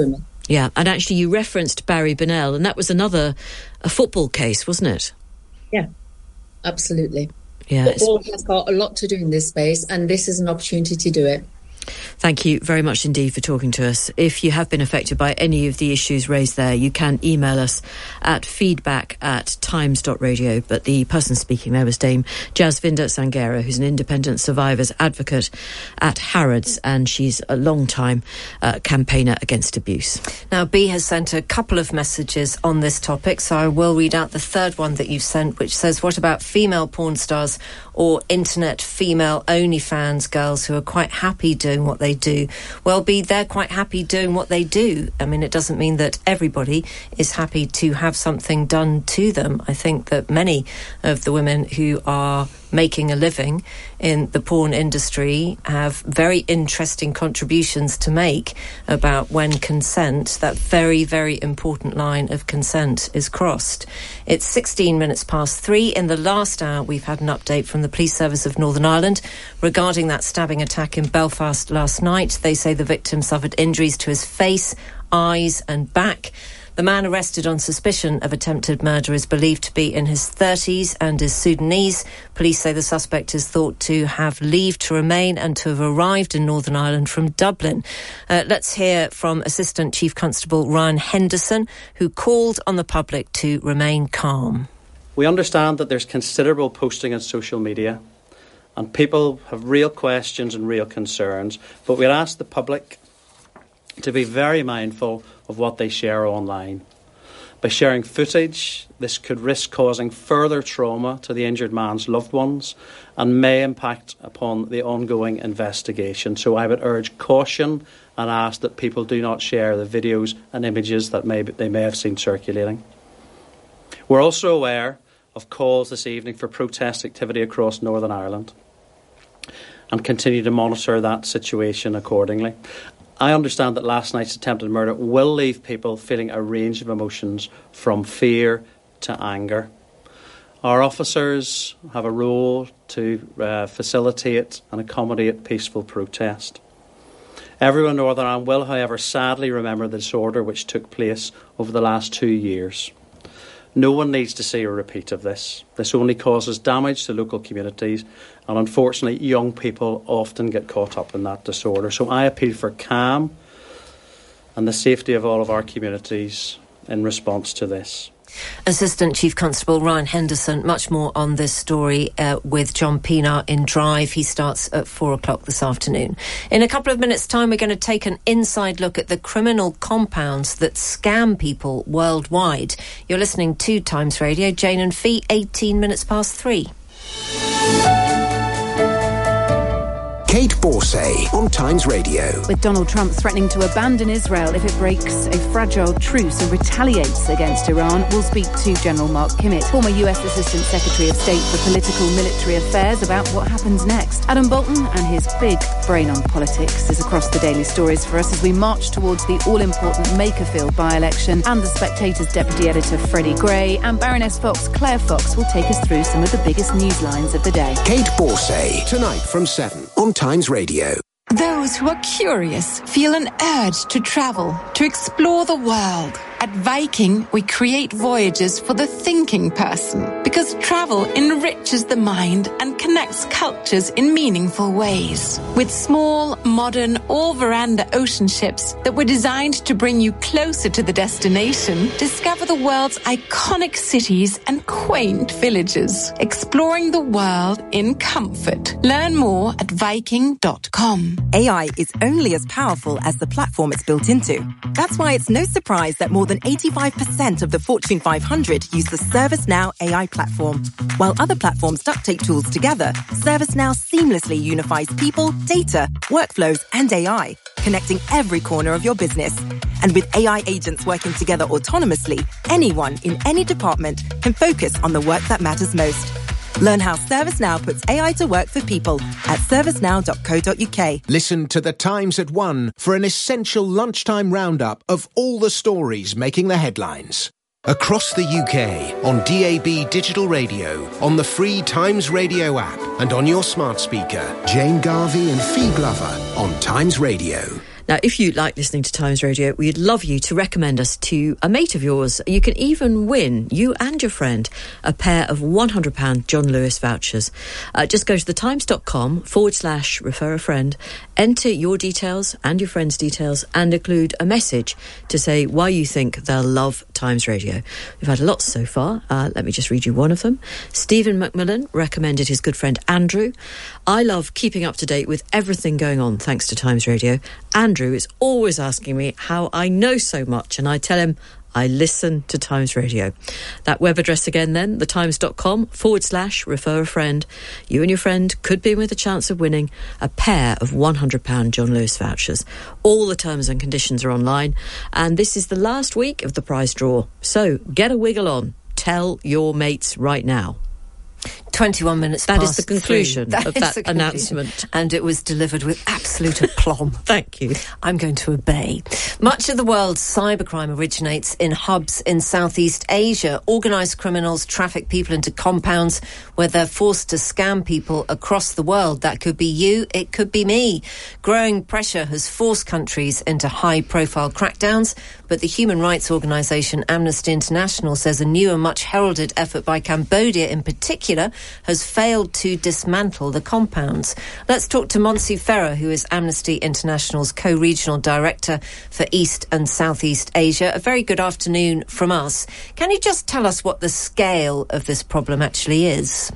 Yeah, and actually you referenced Barry Bennell, and that was another a football case, wasn't it? Yeah, absolutely. Yeah, football has got a lot to do in this space, and this is an opportunity to do it. Thank you very much indeed for talking to us. If you have been affected by any of the issues raised there, you can email us at feedback at times dot radio. But the person speaking there was Dame Jasvinder Sangera, who's an independent survivors advocate at Harrods, and she's a long-time uh, campaigner against abuse. Now, B has sent a couple of messages on this topic, so I will read out the third one that you've sent, which says, what about female porn stars or internet female OnlyFans girls who are quite happy doing what they do? Well, B, they're quite happy doing what they do. I mean, it doesn't mean that everybody is happy to have something done to them. I think that many of the women who are making a living in the porn industry have very interesting contributions to make about when consent, that very, very important line of consent, is crossed. It's sixteen minutes past three. In the last hour, we've had an update from the Police Service of Northern Ireland regarding that stabbing attack in Belfast last night. They say the victim suffered injuries to his face, eyes and back. The man arrested on suspicion of attempted murder is believed to be in his thirties and is Sudanese. Police say the suspect is thought to have leave to remain and to have arrived in Northern Ireland from Dublin. Uh, let's hear from Assistant Chief Constable Ryan Henderson, who called on the public to remain calm. We understand that there's considerable posting on social media and people have real questions and real concerns, but we'd ask the public to be very mindful of what they share online. By sharing footage, this could risk causing further trauma to the injured man's loved ones and may impact upon the ongoing investigation. So I would urge caution and ask that people do not share the videos and images that may, they may have seen circulating. We're also aware of calls this evening for protest activity across Northern Ireland and continue to monitor that situation accordingly. I understand that last night's attempted murder will leave people feeling a range of emotions from fear to anger. Our officers have a role to uh, facilitate and accommodate peaceful protest. Everyone in Northern Ireland will, however, sadly remember the disorder which took place over the last two years. No one needs to see a repeat of this. This only causes damage to local communities, and unfortunately young people often get caught up in that disorder. So I appeal for calm and the safety of all of our communities in response to this. Assistant Chief Constable Ryan Henderson. Much more on this story uh, with John Pienaar in Drive. He starts at four o'clock this afternoon. In a couple of minutes' time, we're going to take an inside look at the criminal compounds that scam people worldwide. You're listening to Times Radio. Jane and Fee, eighteen minutes past three. Kate Borsay on Times Radio. With Donald Trump threatening to abandon Israel if it breaks a fragile truce and retaliates against Iran, we'll speak to General Mark Kimmett, former U S Assistant Secretary of State for Political Military Affairs, about what happens next. Adam Bolton and his big brain on politics is across the daily stories for us as we march towards the all-important Makerfield by-election, and The Spectator's deputy editor Freddie Gray and Baroness Fox Claire Fox will take us through some of the biggest news lines of the day. Kate Borsay, tonight from seven on Times Radio. Those who are curious feel an urge to travel, to explore the world. At Viking, we create voyages for the thinking person, because travel enriches the mind and connects cultures in meaningful ways. With small, modern, all-veranda ocean ships that were designed to bring you closer to the destination, discover the world's iconic cities and quaint villages, exploring the world in comfort. Learn more at viking dot com. A I is only as powerful as the platform it's built into. That's why it's no surprise that more than eighty-five percent of the Fortune five hundred use the ServiceNow A I platform. While other platforms duct tape tools together, ServiceNow seamlessly unifies people, data, workflows, and A I, connecting every corner of your business. And with A I agents working together autonomously, anyone in any department can focus on the work that matters most. Learn how ServiceNow puts A I to work for people at servicenow dot co dot uk. Listen to The Times at one for an essential lunchtime roundup of all the stories making the headlines. Across the U K, on D A B digital radio, on the free Times Radio app, and on your smart speaker. Jane Garvey and Fee Glover on Times Radio. Now, if you like listening to Times Radio, we'd love you to recommend us to a mate of yours. You can even win, you and your friend, a pair of one hundred pounds John Lewis vouchers. Uh, just go to thetimes.com forward slash refer a friend, enter your details and your friend's details, and include a message to say why you think they'll love Times Radio. We've had lots so far. Uh, let me just read you one of them. Stephen McMillan recommended his good friend Andrew. I love keeping up to date with everything going on thanks to Times Radio. Andrew is always asking me how I know so much, and I tell him I listen to Times Radio. That web address again then, thetimes.com forward slash refer a friend. You and your friend could be with a chance of winning a pair of one hundred pounds John Lewis vouchers. All the terms and conditions are online, and this is the last week of the prize draw. So get a wiggle on. Tell your mates right now. twenty-one minutes That past is the conclusion three. of That that is the conclusion. announcement. And it was delivered with absolute aplomb. Thank you. I'm going to obey. Much of the world's cybercrime originates in hubs in Southeast Asia. Organised criminals traffic people into compounds where they're forced to scam people across the world. That could be you, it could be me. Growing pressure has forced countries into high-profile crackdowns, but the human rights organisation Amnesty International says a new and much heralded effort by Cambodia in particular has failed to dismantle the compounds. Let's talk to Monsi Ferrer, who is Amnesty International's co-regional director for East and Southeast Asia. A very good afternoon from us. Can you just tell us what the scale of this problem actually is?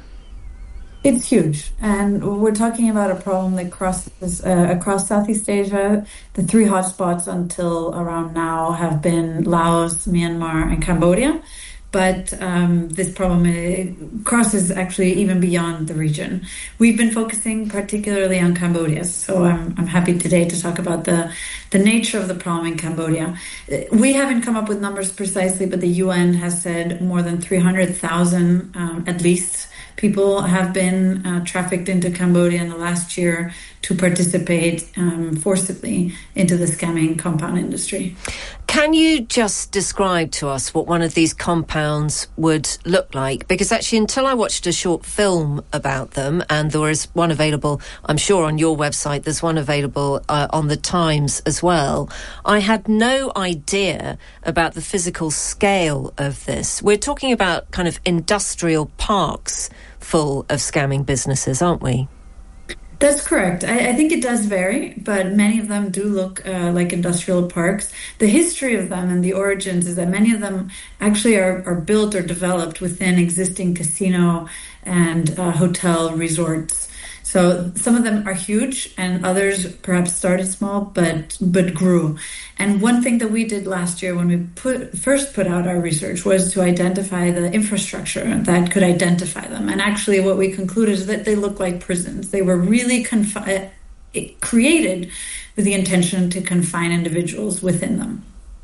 It's huge, and we're talking about a problem that crosses uh, across Southeast Asia. The three hotspots until around now have been Laos, Myanmar, and Cambodia. But um, this problem uh, crosses actually even beyond the region. We've been focusing particularly on Cambodia, so I'm, I'm happy today to talk about the, the nature of the problem in Cambodia. We haven't come up with numbers precisely, but the U N has said more than three hundred thousand um, at least people have been uh, trafficked into Cambodia in the last year to participate um, forcibly into the scamming compound industry. Can you just describe to us what one of these compounds would look like? Because actually, until I watched a short film about them, and there is one available, I'm sure, on your website, there's one available uh, on the Times as well, I had no idea about the physical scale of this. We're talking about kind of industrial parks full of scamming businesses, aren't we? That's correct. I, I think it does vary, but many of them do look uh, like industrial parks. The history of them and the origins is that many of them actually are, are built or developed within existing casino and uh, hotel resorts. So some of them are huge, and others perhaps started small, but but grew. And one thing that we did last year when we put first put out our research was to identify the infrastructure that could identify them. And actually what we concluded is that they look like prisons. They were really confi- created with the intention to confine individuals within them.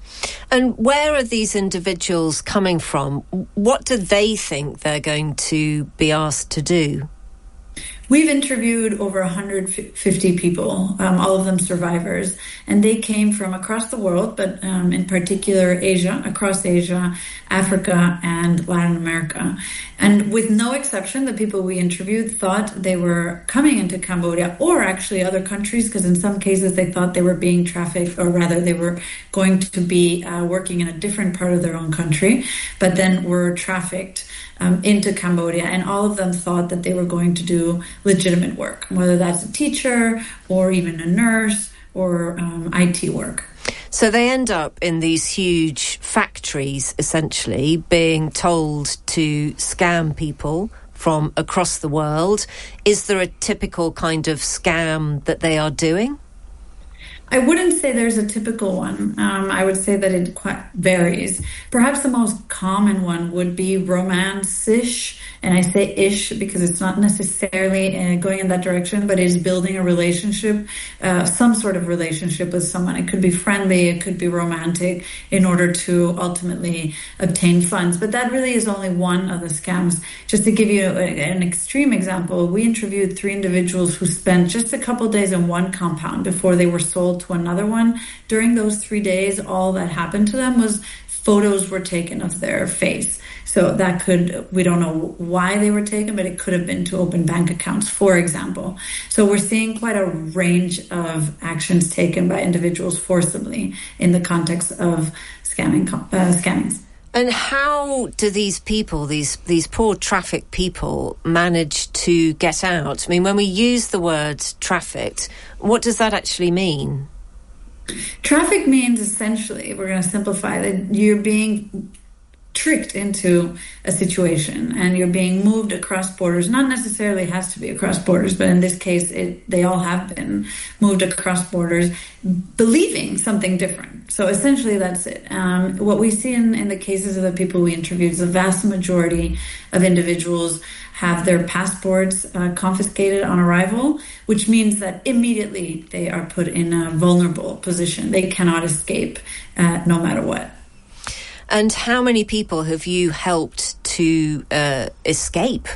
And where are these individuals coming from? What do they think they're going to be asked to do? We've interviewed over one hundred fifty people, um, all of them survivors, and they came from across the world, but um, in particular Asia, across Asia, Africa, and Latin America. And with no exception, the people we interviewed thought they were coming into Cambodia or actually other countries, because in some cases they thought they were being trafficked, or rather they were going to be uh, working in a different part of their own country, but then were trafficked Um, into Cambodia, and all of them thought that they were going to do legitimate work, whether that's a teacher or even a nurse or um, I T work. So they end up in these huge factories, essentially, being told to scam people from across the world. Is there a typical kind of scam that they are doing? I wouldn't say there's a typical one. Um, I would say that it quite varies. Perhaps the most common one would be romance-ish, and I say ish because it's not necessarily uh, going in that direction, but it is building a relationship, uh, some sort of relationship with someone. It could be friendly, it could be romantic, in order to ultimately obtain funds. But that really is only one of the scams. Just to give you a, an extreme example, we interviewed three individuals who spent just a couple days in one compound before they were sold hospital to another one. During those three days, all that happened to them was photos were taken of their face. So that could, we don't know why they were taken, but it could have been to open bank accounts, for example. So we're seeing quite a range of actions taken by individuals forcibly in the context of scamming, uh, scammings. And how do these people, these these poor trafficked people, manage to get out? I mean, when we use the word trafficked, what does that actually mean? Traffic means essentially, we're going to simplify, that you're being tricked into a situation and you're being moved across borders. Not necessarily has to be across borders, but in this case, it, they all have been moved across borders believing something different. So essentially that's it. Um, what we see in, in the cases of the people we interviewed is the vast majority of individuals have their passports uh, confiscated on arrival, which means that immediately they are put in a vulnerable position. They cannot escape uh, no matter what. And how many people have you helped to uh, escape?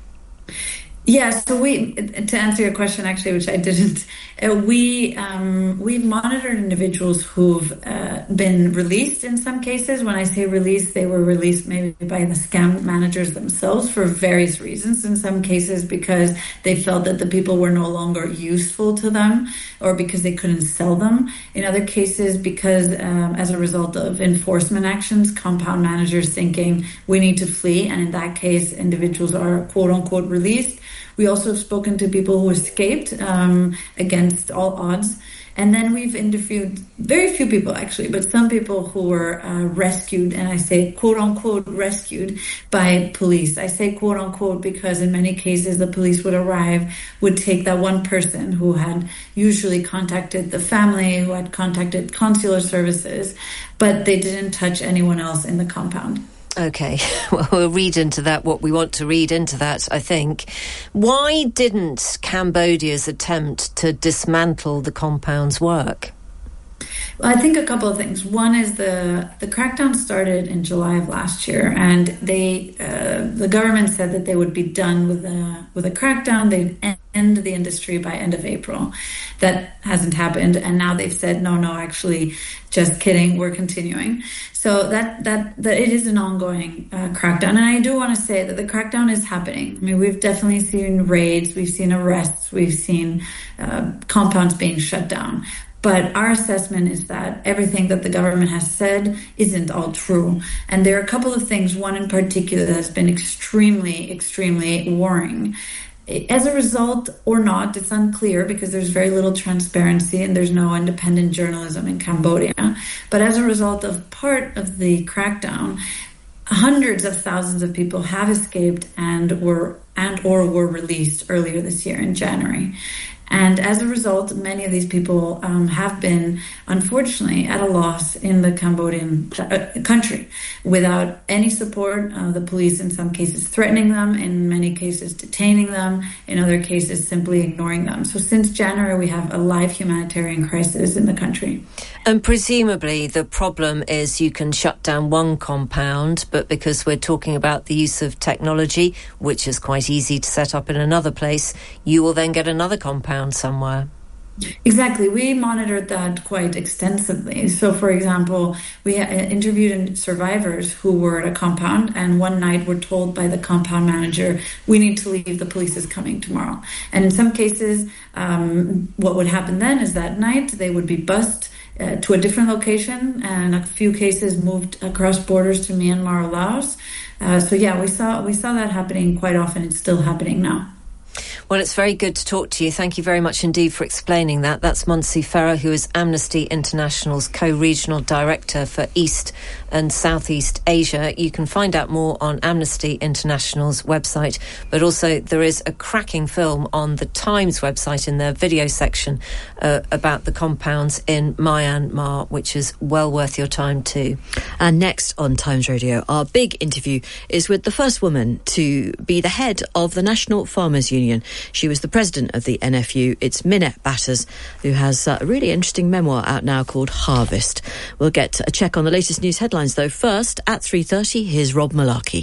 Yeah, so we, to answer your question, actually, which I didn't, uh, we, um, we've monitored individuals who've uh, been released in some cases. When I say released, they were released maybe by the scam managers themselves for various reasons. In some cases, because they felt that the people were no longer useful to them or because they couldn't sell them. In other cases, because um, as a result of enforcement actions, compound managers thinking we need to flee. And in that case, individuals are quote unquote released. We also have spoken to people who escaped um, against all odds. And then we've interviewed very few people, actually, but some people who were uh, rescued, and I say quote-unquote rescued by police. I say quote-unquote because in many cases the police would arrive, would take that one person who had usually contacted the family, who had contacted consular services, but they didn't touch anyone else in the compound. Okay, well, we'll read into that what we want to read into that, I think. Why didn't Cambodia's attempt to dismantle the compounds work? Well, I think a couple of things. One is the the crackdown started in July of last year, and they uh, the government said that they would be done with a with a crackdown. They'd end the industry by end of April. That hasn't happened, and now they've said no, no, actually, just kidding. We're continuing. So that that that it is an ongoing uh, crackdown, and I do want to say that the crackdown is happening. I mean, we've definitely seen raids, we've seen arrests, we've seen uh, compounds being shut down. But our assessment is that everything that the government has said isn't all true. And there are a couple of things, one in particular that has been extremely, extremely worrying. As a result or not, it's unclear because there's very little transparency and there's no independent journalism in Cambodia. But as a result of part of the crackdown, hundreds of thousands of people have escaped and were and or were released earlier this year in January. And as a result, many of these people um, have been, unfortunately, at a loss in the Cambodian uh, country without any support. Uh, the police, in some cases, threatening them, in many cases, detaining them, in other cases, simply ignoring them. So since January, we have a live humanitarian crisis in the country. And presumably the problem is you can shut down one compound, but because we're talking about the use of technology, which is quite easy to set up in another place, you will then get another compound somewhere. Exactly. We monitored that quite extensively. So, for example, we interviewed survivors who were at a compound and one night were told by the compound manager, we need to leave, the police is coming tomorrow. And in some cases, um, what would happen then is that night they would be bused Uh, to a different location, and a few cases moved across borders to Myanmar or Laos. Uh, so yeah, we saw we saw that happening quite often. It's still happening now. Well, it's very good to talk to you. Thank you very much indeed for explaining that. That's Monsi Farah, who is Amnesty International's co-regional director for East and Southeast Asia. You can find out more on Amnesty International's website, but also there is a cracking film on the Times website in their video section uh, about the compounds in Myanmar, which is well worth your time too. And next on Times Radio, our big interview is with the first woman to be the head of the National Farmers Union. She was the president of the N F U. It's Minette Batters, who has a really interesting memoir out now called Harvest. We'll get a check on the latest news headlines, though. First, at three thirty, here's Rob Malarkey.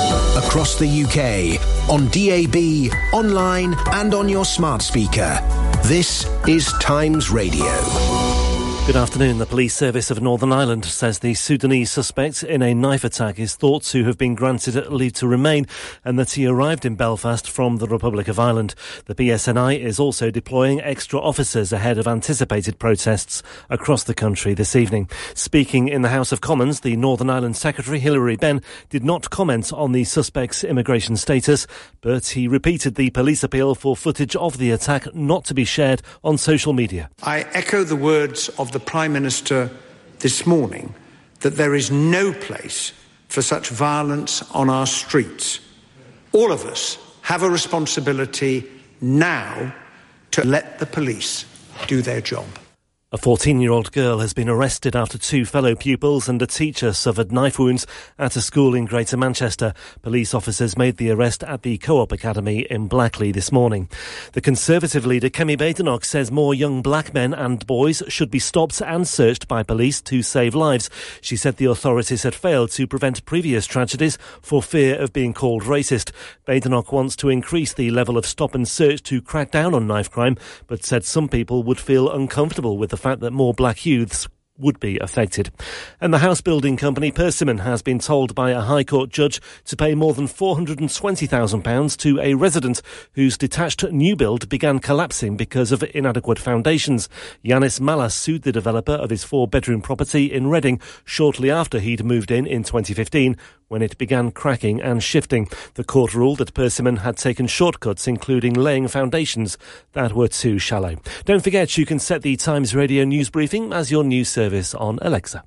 Across the U K, on D A B, online and on your smart speaker. This is Times Radio. Good afternoon. The police service of Northern Ireland says the Sudanese suspect in a knife attack is thought to have been granted leave to remain and that he arrived in Belfast from the Republic of Ireland. The P S N I is also deploying extra officers ahead of anticipated protests across the country this evening. Speaking in the House of Commons, the Northern Ireland Secretary, Hilary Benn, did not comment on the suspect's immigration status, but he repeated the police appeal for footage of the attack not to be shared on social media. I echo the words of the Prime Minister this morning that there is no place for such violence on our streets. All of us have a responsibility now to let the police do their job. A fourteen-year-old girl has been arrested after two fellow pupils and a teacher suffered knife wounds at a school in Greater Manchester. Police officers made the arrest at the Co-op Academy in Blackley this morning. The Conservative leader, Kemi Badenoch, says more young black men and boys should be stopped and searched by police to save lives. She said the authorities had failed to prevent previous tragedies for fear of being called racist. Badenoch wants to increase the level of stop and search to crack down on knife crime, but said some people would feel uncomfortable with the fact that more black youths would be affected. And the house building company Persimmon has been told by a High Court judge to pay more than four hundred twenty thousand pounds to a resident whose detached new build began collapsing because of inadequate foundations. Yanis Malas sued the developer of his four-bedroom property in Reading shortly after he'd moved in in twenty fifteen, when it began cracking and shifting. The court ruled that Persimmon had taken shortcuts, including laying foundations that were too shallow. Don't forget you can set the Times Radio news briefing as your news service on Alexa.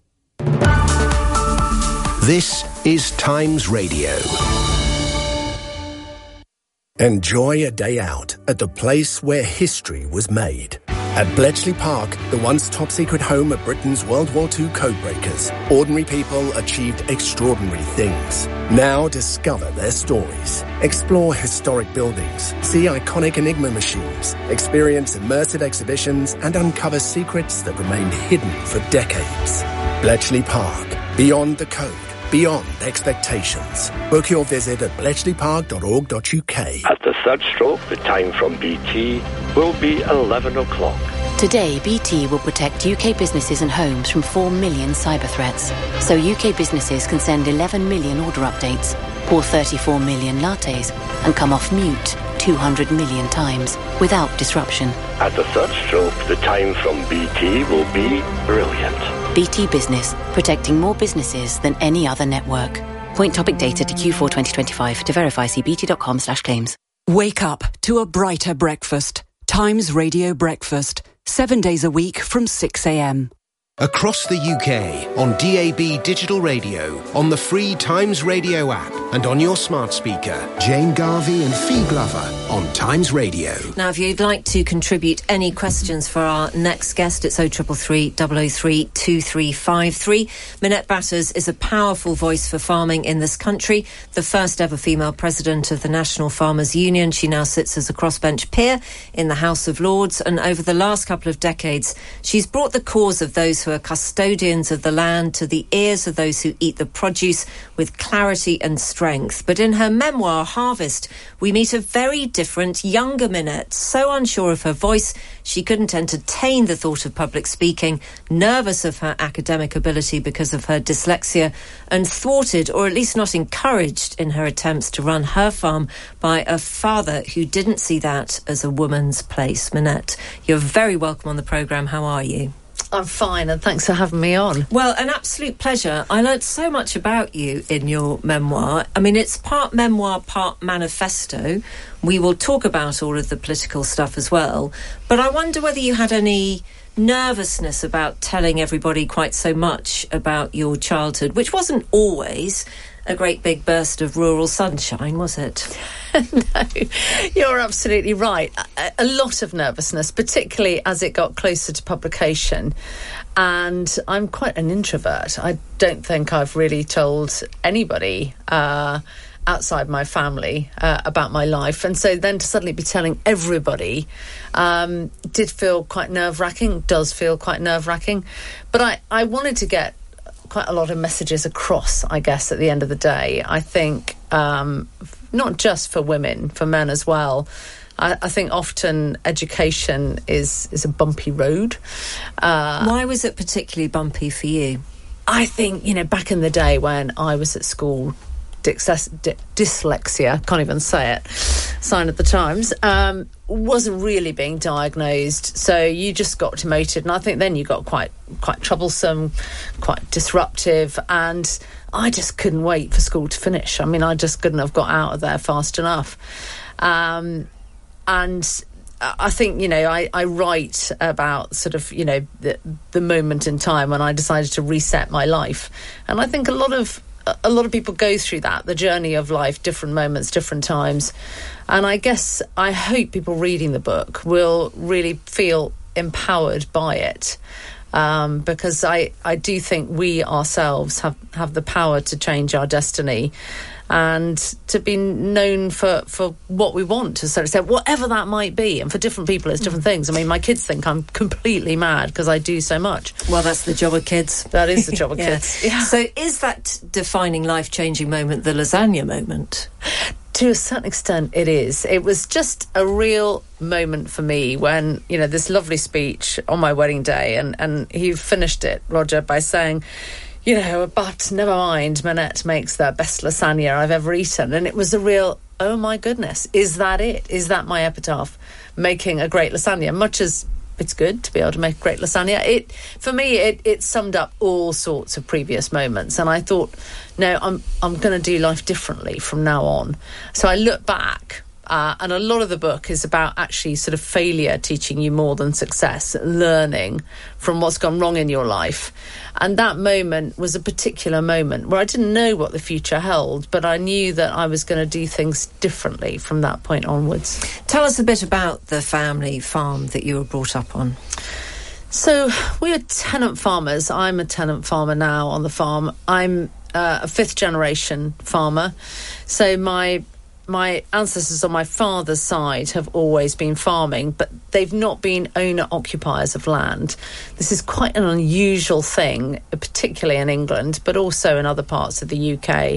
This is Times Radio. Enjoy a day out at the place where history was made. At Bletchley Park, the once top-secret home of Britain's World War Two codebreakers, ordinary people achieved extraordinary things. Now discover their stories. Explore historic buildings, see iconic Enigma machines, experience immersive exhibitions, and uncover secrets that remained hidden for decades. Bletchley Park, beyond the code. Beyond expectations. Book your visit at bletchley park dot org dot U K. At the third stroke, the time from B T will be eleven o'clock. Today, B T will protect U K businesses and homes from four million cyber threats. So U K businesses can send eleven million order updates, pour thirty-four million lattes, and come off mute two hundred million times without disruption. At the third stroke, the time from B T will be brilliant. B T Business, protecting more businesses than any other network. Point topic data to Q four twenty twenty-five. To verify, see bt.com slash claims. Wake up to a brighter breakfast. Times Radio Breakfast. Seven days a week from six a.m. Across the U K, on D A B Digital Radio, on the free Times Radio app, and on your smart speaker. Jane Garvey and Fee Glover on Times Radio. Now, if you'd like to contribute any questions for our next guest, it's oh three three, double oh three, two three five three. Minette Batters is a powerful voice for farming in this country, the first ever female president of the National Farmers Union. She now sits as a crossbench peer in the House of Lords, and over the last couple of decades, she's brought the cause of those who are custodians of the land to the ears of those who eat the produce with clarity and strength. But in her memoir, Harvest, we meet a very different, younger Minette, so unsure of her voice, she couldn't entertain the thought of public speaking, nervous of her academic ability because of her dyslexia, and thwarted, or at least not encouraged, in her attempts to run her farm by a father who didn't see that as a woman's place. Minette, you're very welcome on the programme. How are you? I'm fine, and thanks for having me on. Well, an absolute pleasure. I learnt so much about you in your memoir. I mean, it's part memoir, part manifesto. We will talk about all of the political stuff as well. But I wonder whether you had any nervousness about telling everybody quite so much about your childhood, which wasn't always a great big burst of rural sunshine, was it? No, you're absolutely right. A, a lot of nervousness, particularly as it got closer to publication. And I'm quite an introvert. I don't think I've really told anybody uh, outside my family uh, about my life. And so then to suddenly be telling everybody um, did feel quite nerve-wracking, does feel quite nerve-wracking. But I, I wanted to get quite a lot of messages across, I guess, at the end of the day. I think um, not just for women, for men as well, I, I think often education is, is a bumpy road. Uh, Why was it particularly bumpy for you? I think, you know, back in the day when I was at school, Dys- d- dyslexia, can't even say it, sign of the times, um, wasn't really being diagnosed. So you just got demoted. And I think then you got quite quite troublesome, quite disruptive. And I just couldn't wait for school to finish. I mean, I just couldn't have got out of there fast enough. Um, and I think, you know, I, I write about sort of, you know, the, the moment in time when I decided to reset my life. And I think a lot of a lot of people go through that, the journey of life, different moments, different times. And I guess I hope people reading the book will really feel empowered by it. Um, because I, I do think we ourselves have, have the power to change our destiny and to be known for, for what we want to sort of say, whatever that might be. And for different people, it's different things. I mean, my kids think I'm completely mad because I do so much. Well, that's the job of kids. That is the job of yeah. kids. Yeah. So is that defining life-changing moment the lasagna moment? To a certain extent, it is. It was just a real moment for me when, you know, this lovely speech on my wedding day, and, and he finished it, Roger, by saying, you know, but never mind, Manette makes the best lasagna I've ever eaten. And it was a real, oh my goodness, is that it? Is that my epitaph? Making a great lasagna, much as it's good to be able to make a great lasagna. It, for me, it, it summed up all sorts of previous moments. And I thought, no, I'm, I'm going to do life differently from now on. So I look back. Uh, and a lot of the book is about actually sort of failure teaching you more than success, learning from what's gone wrong in your life. And that moment was a particular moment where I didn't know what the future held, but I knew that I was going to do things differently from that point onwards. Tell us a bit about the family farm that you were brought up on. So we are tenant farmers. I'm a tenant farmer now on the farm. I'm uh, a fifth generation farmer. So my My ancestors on my father's side have always been farming, but they've not been owner-occupiers of land. This is quite an unusual thing, particularly in England, but also in other parts of the U K,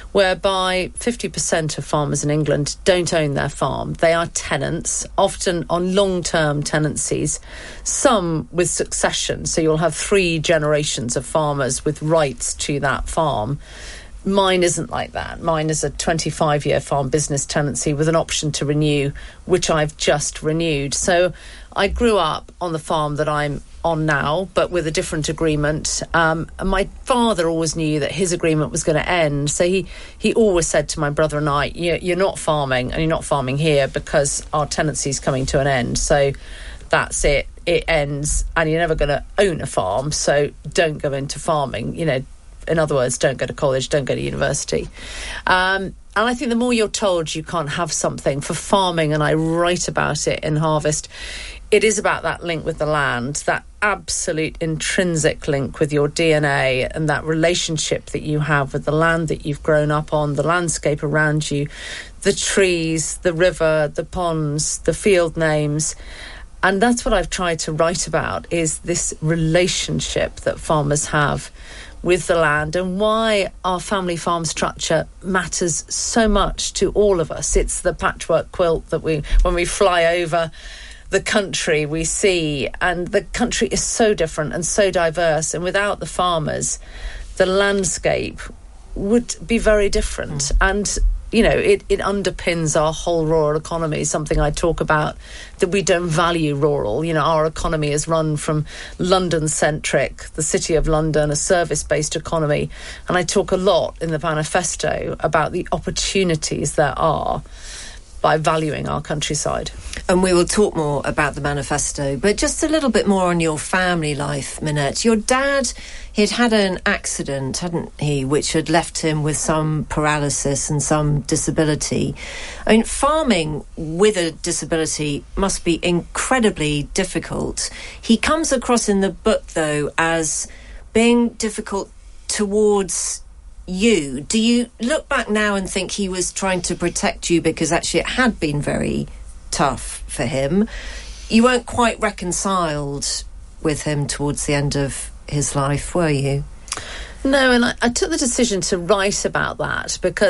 whereby fifty percent of farmers in England don't own their farm. They are tenants, often on long-term tenancies, some with succession. So you'll have three generations of farmers with rights to that farm. Mine isn't like that. Mine is a twenty-five-year farm business tenancy with an option to renew, which I've just renewed. So I grew up on the farm that I'm on now, but with a different agreement. Um, and my father always knew that his agreement was going to end. So he, he always said to my brother and I, you're not farming, and you're not farming here because our tenancy is coming to an end. So that's it. It ends, and you're never going to own a farm. So don't go into farming, you know. In other words, don't go to college, don't go to university. Um, and I think the more you're told you can't have something for farming, and I write about it in Harvest, it is about that link with the land, that absolute intrinsic link with your D N A and that relationship that you have with the land that you've grown up on, the landscape around you, the trees, the river, the ponds, the field names. And that's what I've tried to write about, is this relationship that farmers have with the land, and why our family farm structure matters so much to all of us. It's the patchwork quilt that we, when we fly over the country, we see, and the country is so different and so diverse, and without the farmers, the landscape would be very different. Mm. And you know, it, it underpins our whole rural economy, something I talk about, that we don't value rural. You know, our economy is run from London-centric, the City of London, a service-based economy. And I talk a lot in the manifesto about the opportunities there are by valuing our countryside. And we will talk more about the manifesto, but just a little bit more on your family life, Manette. Your dad, he'd had an accident, hadn't he, which had left him with some paralysis and some disability. I mean, farming with a disability must be incredibly difficult. He comes across in the book, though, as being difficult towards you. Do you look back now and think he was trying to protect you because actually it had been very tough for him? You weren't quite reconciled with him towards the end of his life, were you? No, and I, I took the decision to write about that because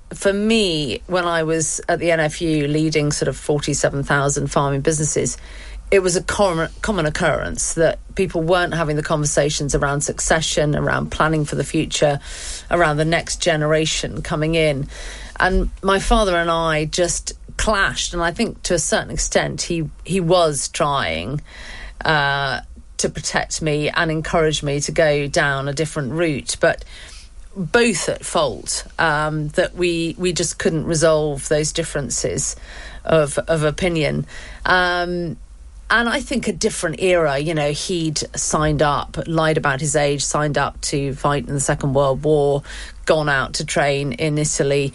for me, when I was at the N F U leading sort of forty-seven thousand farming businesses, it was a common, common occurrence that people weren't having the conversations around succession, around planning for the future, around the next generation coming in. And my father and I just clashed, and I think to a certain extent he, he was trying uh, to protect me and encourage me to go down a different route, but both at fault, um, that we we just couldn't resolve those differences of of opinion. Um, and I think a different era, you know, he'd signed up, lied about his age, signed up to fight in the Second World War, gone out to train in Italy,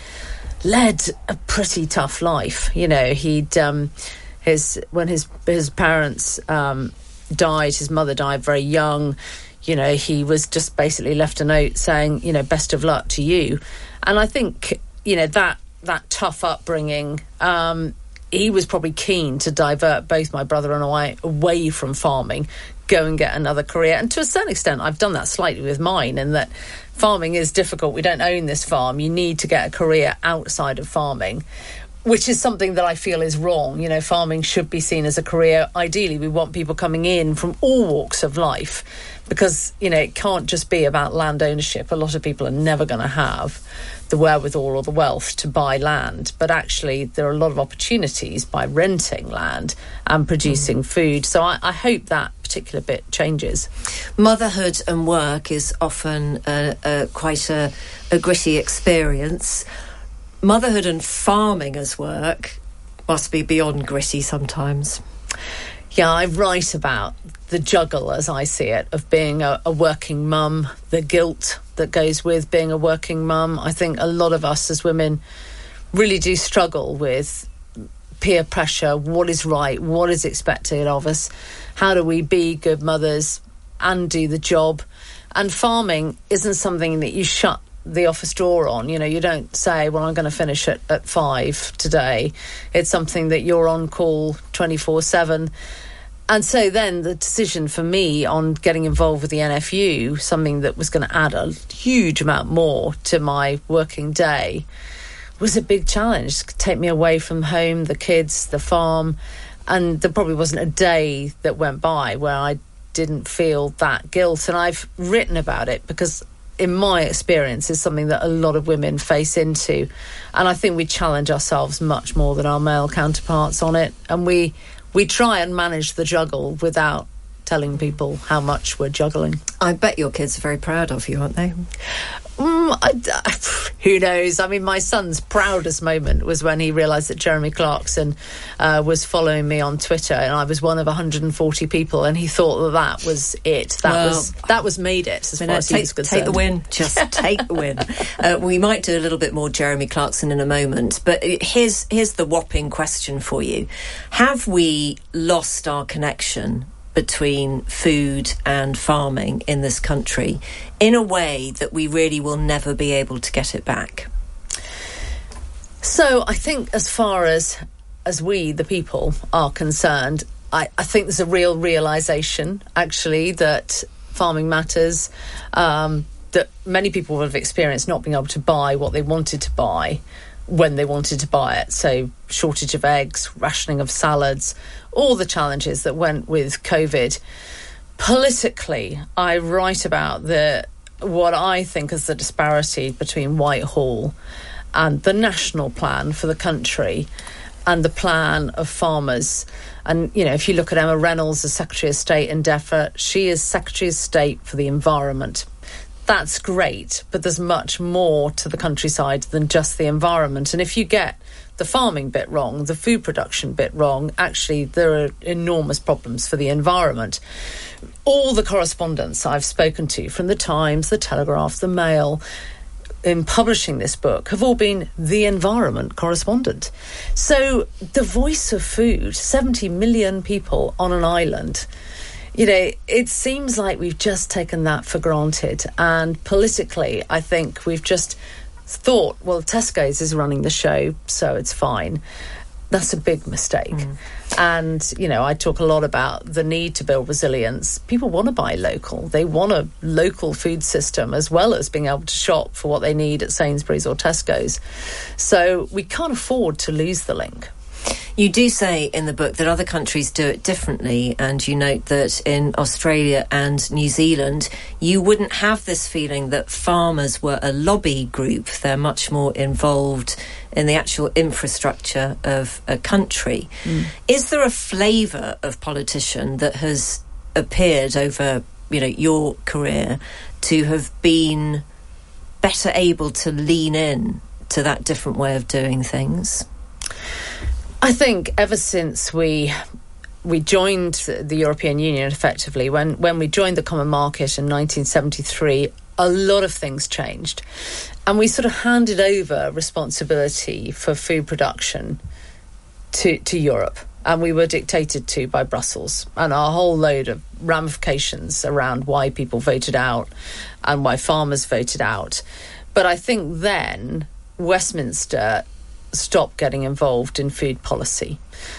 led a pretty tough life. You know, he'd um, his when his his parents um, died, his mother died very young. You know, he was just basically left a note saying, you know, best of luck to you. And I think, you know, that that tough upbringing, um, he was probably keen to divert both my brother and I away from farming, go and get another career. And to a certain extent, I've done that slightly with mine, in that farming is difficult. We don't own this farm. You need to get a career outside of farming, which is something that I feel is wrong. You know, farming should be seen as a career. Ideally, we want people coming in from all walks of life, because, you know, it can't just be about land ownership. A lot of people are never going to have the wherewithal or the wealth to buy land. But actually, there are a lot of opportunities by renting land and producing mm. food. So I, I hope that particular bit changes. Motherhood and work is often a, a, quite a, a gritty experience. Motherhood and farming as work must be beyond gritty sometimes. Yeah, I write about the juggle, as I see it, of being a, a working mum, the guilt that goes with being a working mum. I think a lot of us as women really do struggle with peer pressure, what is right, what is expected of us, how do we be good mothers and do the job. And farming isn't something that you shut the office door on. You know, you don't say, well, I'm going to finish at, at five today. It's something that you're on call twenty-four seven. And so then the decision for me on getting involved with the N F U, something that was going to add a huge amount more to my working day, was a big challenge. It could take me away from home, the kids, the farm, and there probably wasn't a day that went by where I didn't feel that guilt. And I've written about it because, in my experience, is something that a lot of women face into. And I think we challenge ourselves much more than our male counterparts on it. And we we try and manage the juggle without telling people how much we're juggling. I bet your kids are very proud of you, aren't they? Mm, I, I, who knows? I mean, my son's proudest moment was when he realised that Jeremy Clarkson uh, was following me on Twitter, and I was one of one hundred forty people, and he thought that that was it. That well, was that was made it, as far as he was concerned. Take the win. Just take the win. Uh, we might do a little bit more Jeremy Clarkson in a moment, but here's here's the whopping question for you: have we lost our connection between food and farming in this country in a way that we really will never be able to get it back? So I think as far as as we, the people, are concerned, I, I think there's a real realisation, actually, that farming matters, um, that many people will have experienced not being able to buy what they wanted to buy when they wanted to buy it. So shortage of eggs, rationing of salads, all the challenges that went with COVID. Politically, I write about the what I think is the disparity between Whitehall and the national plan for the country and the plan of farmers. And, you know, if you look at Emma Reynolds as Secretary of State in DEFRA, she is Secretary of State for the Environment. That's great, but there's much more to the countryside than just the environment. And if you get the farming bit wrong, the food production bit wrong, actually there are enormous problems for the environment. All the correspondents I've spoken to from the Times, the Telegraph, the Mail, in publishing this book, have all been the environment correspondent. So the voice of food, seventy million people on an island, you know, it seems like we've just taken that for granted. And politically, I think we've just thought, well, Tesco's is running the show, so it's fine. That's a big mistake. Mm. And, you know, I talk a lot about the need to build resilience. People want to buy local. They want a local food system as well as being able to shop for what they need at Sainsbury's or Tesco's. So we can't afford to lose the link. You do say in the book that other countries do it differently, and you note that in Australia and New Zealand, you wouldn't have this feeling that farmers were a lobby group. They're much more involved in the actual infrastructure of a country. Mm. Is there a flavour of politician that has appeared over, you know, your career to have been better able to lean in to that different way of doing things? I think ever since we we joined the European Union, effectively, when, when we joined the Common Market in nineteen seventy-three, a lot of things changed. And we sort of handed over responsibility for food production to, to Europe. And we were dictated to by Brussels, and a whole load of ramifications around why people voted out and why farmers voted out. But I think then Westminster stop getting involved in food policy.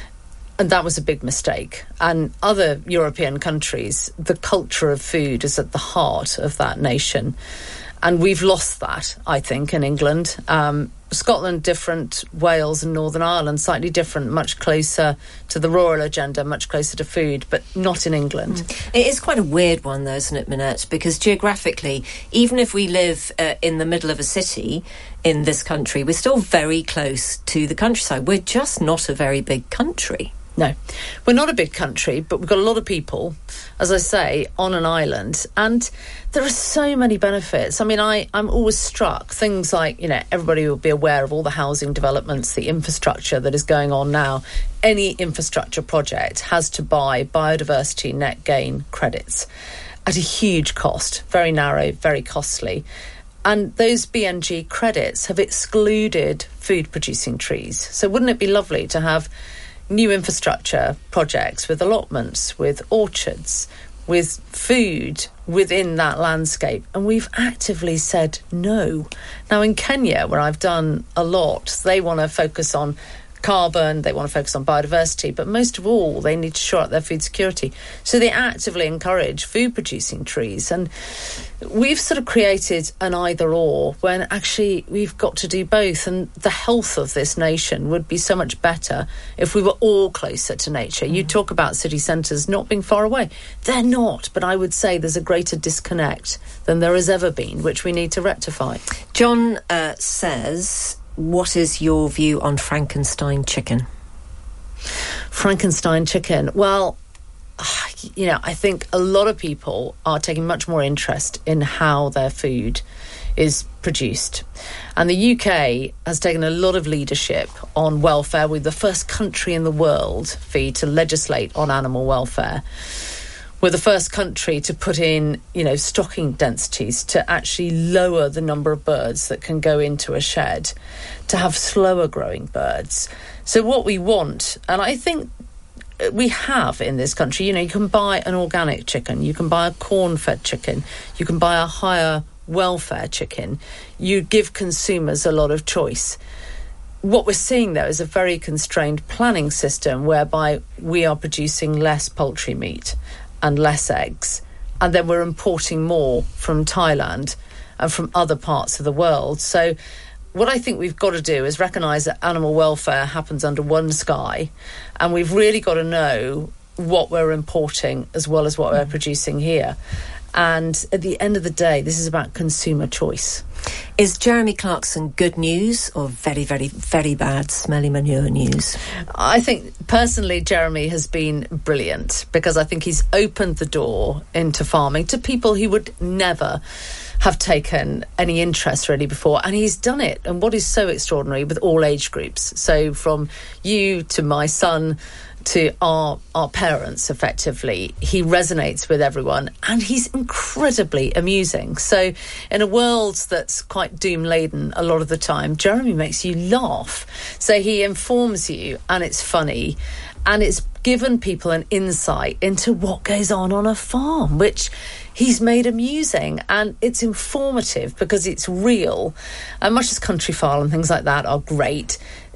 And that was a big mistake. And other European countries, the culture of food is at the heart of that nation. And we've lost that, I think, in England. Um, Scotland, different. Wales and Northern Ireland, slightly different, much closer to the rural agenda, much closer to food, but not in England. Mm. It is quite a weird one, though, isn't it, Minette? Because geographically, even if we live uh, in the middle of a city in this country, we're still very close to the countryside. We're just not a very big country. No, we're not a big country, but we've got a lot of people, as I say, on an island. And there are so many benefits. I mean, I, I'm always struck. Things like, you know, everybody will be aware of all the housing developments, the infrastructure that is going on now. Any infrastructure project has to buy biodiversity net gain credits at a huge cost, very narrow, very costly. And those B N G credits have excluded food-producing trees. So wouldn't it be lovely to have new infrastructure projects with allotments, with orchards, with food within that landscape? And we've actively said no. Now, in Kenya, where I've done a lot, they want to focus on carbon, they want to focus on biodiversity, but most of all, they need to shore up their food security. So they actively encourage food-producing trees. And we've sort of created an either-or when actually we've got to do both. And the health of this nation would be so much better if we were all closer to nature. Mm. You talk about city centres not being far away. They're not, but I would say there's a greater disconnect than there has ever been, which we need to rectify. John uh, says, what is your view on Frankenstein chicken? Frankenstein chicken. Well, you know, I think a lot of people are taking much more interest in how their food is produced. And the U K has taken a lot of leadership on welfare. We're the first country in the world, Fee, to legislate on animal welfare. We're the first country to put in, you know, stocking densities to actually lower the number of birds that can go into a shed, to have slower growing birds. So what we want, and I think we have in this country, you know, you can buy an organic chicken, you can buy a corn-fed chicken, you can buy a higher welfare chicken. You give consumers a lot of choice. What we're seeing, though, is a very constrained planning system whereby we are producing less poultry meat and less eggs, and then we're importing more from Thailand and from other parts of the world. So what I think we've got to do is recognise that animal welfare happens under one sky, and we've really got to know what we're importing as well as what we're producing here. And at the end of the day, this is about consumer choice. Is Jeremy Clarkson good news or very, very, very bad smelly manure news? I think, personally, Jeremy has been brilliant because I think he's opened the door into farming to people who would never have taken any interest really before, and he's done it. And what is so extraordinary with all age groups, so from you to my son to our our parents, effectively, he resonates with everyone, and he's incredibly amusing. So in a world that's quite doom-laden a lot of the time, Jeremy makes you laugh. So he informs you, and it's funny, and it's given people an insight into what goes on on a farm, which he's made amusing, and it's informative because it's real. And much as Countryfile and things like that are great,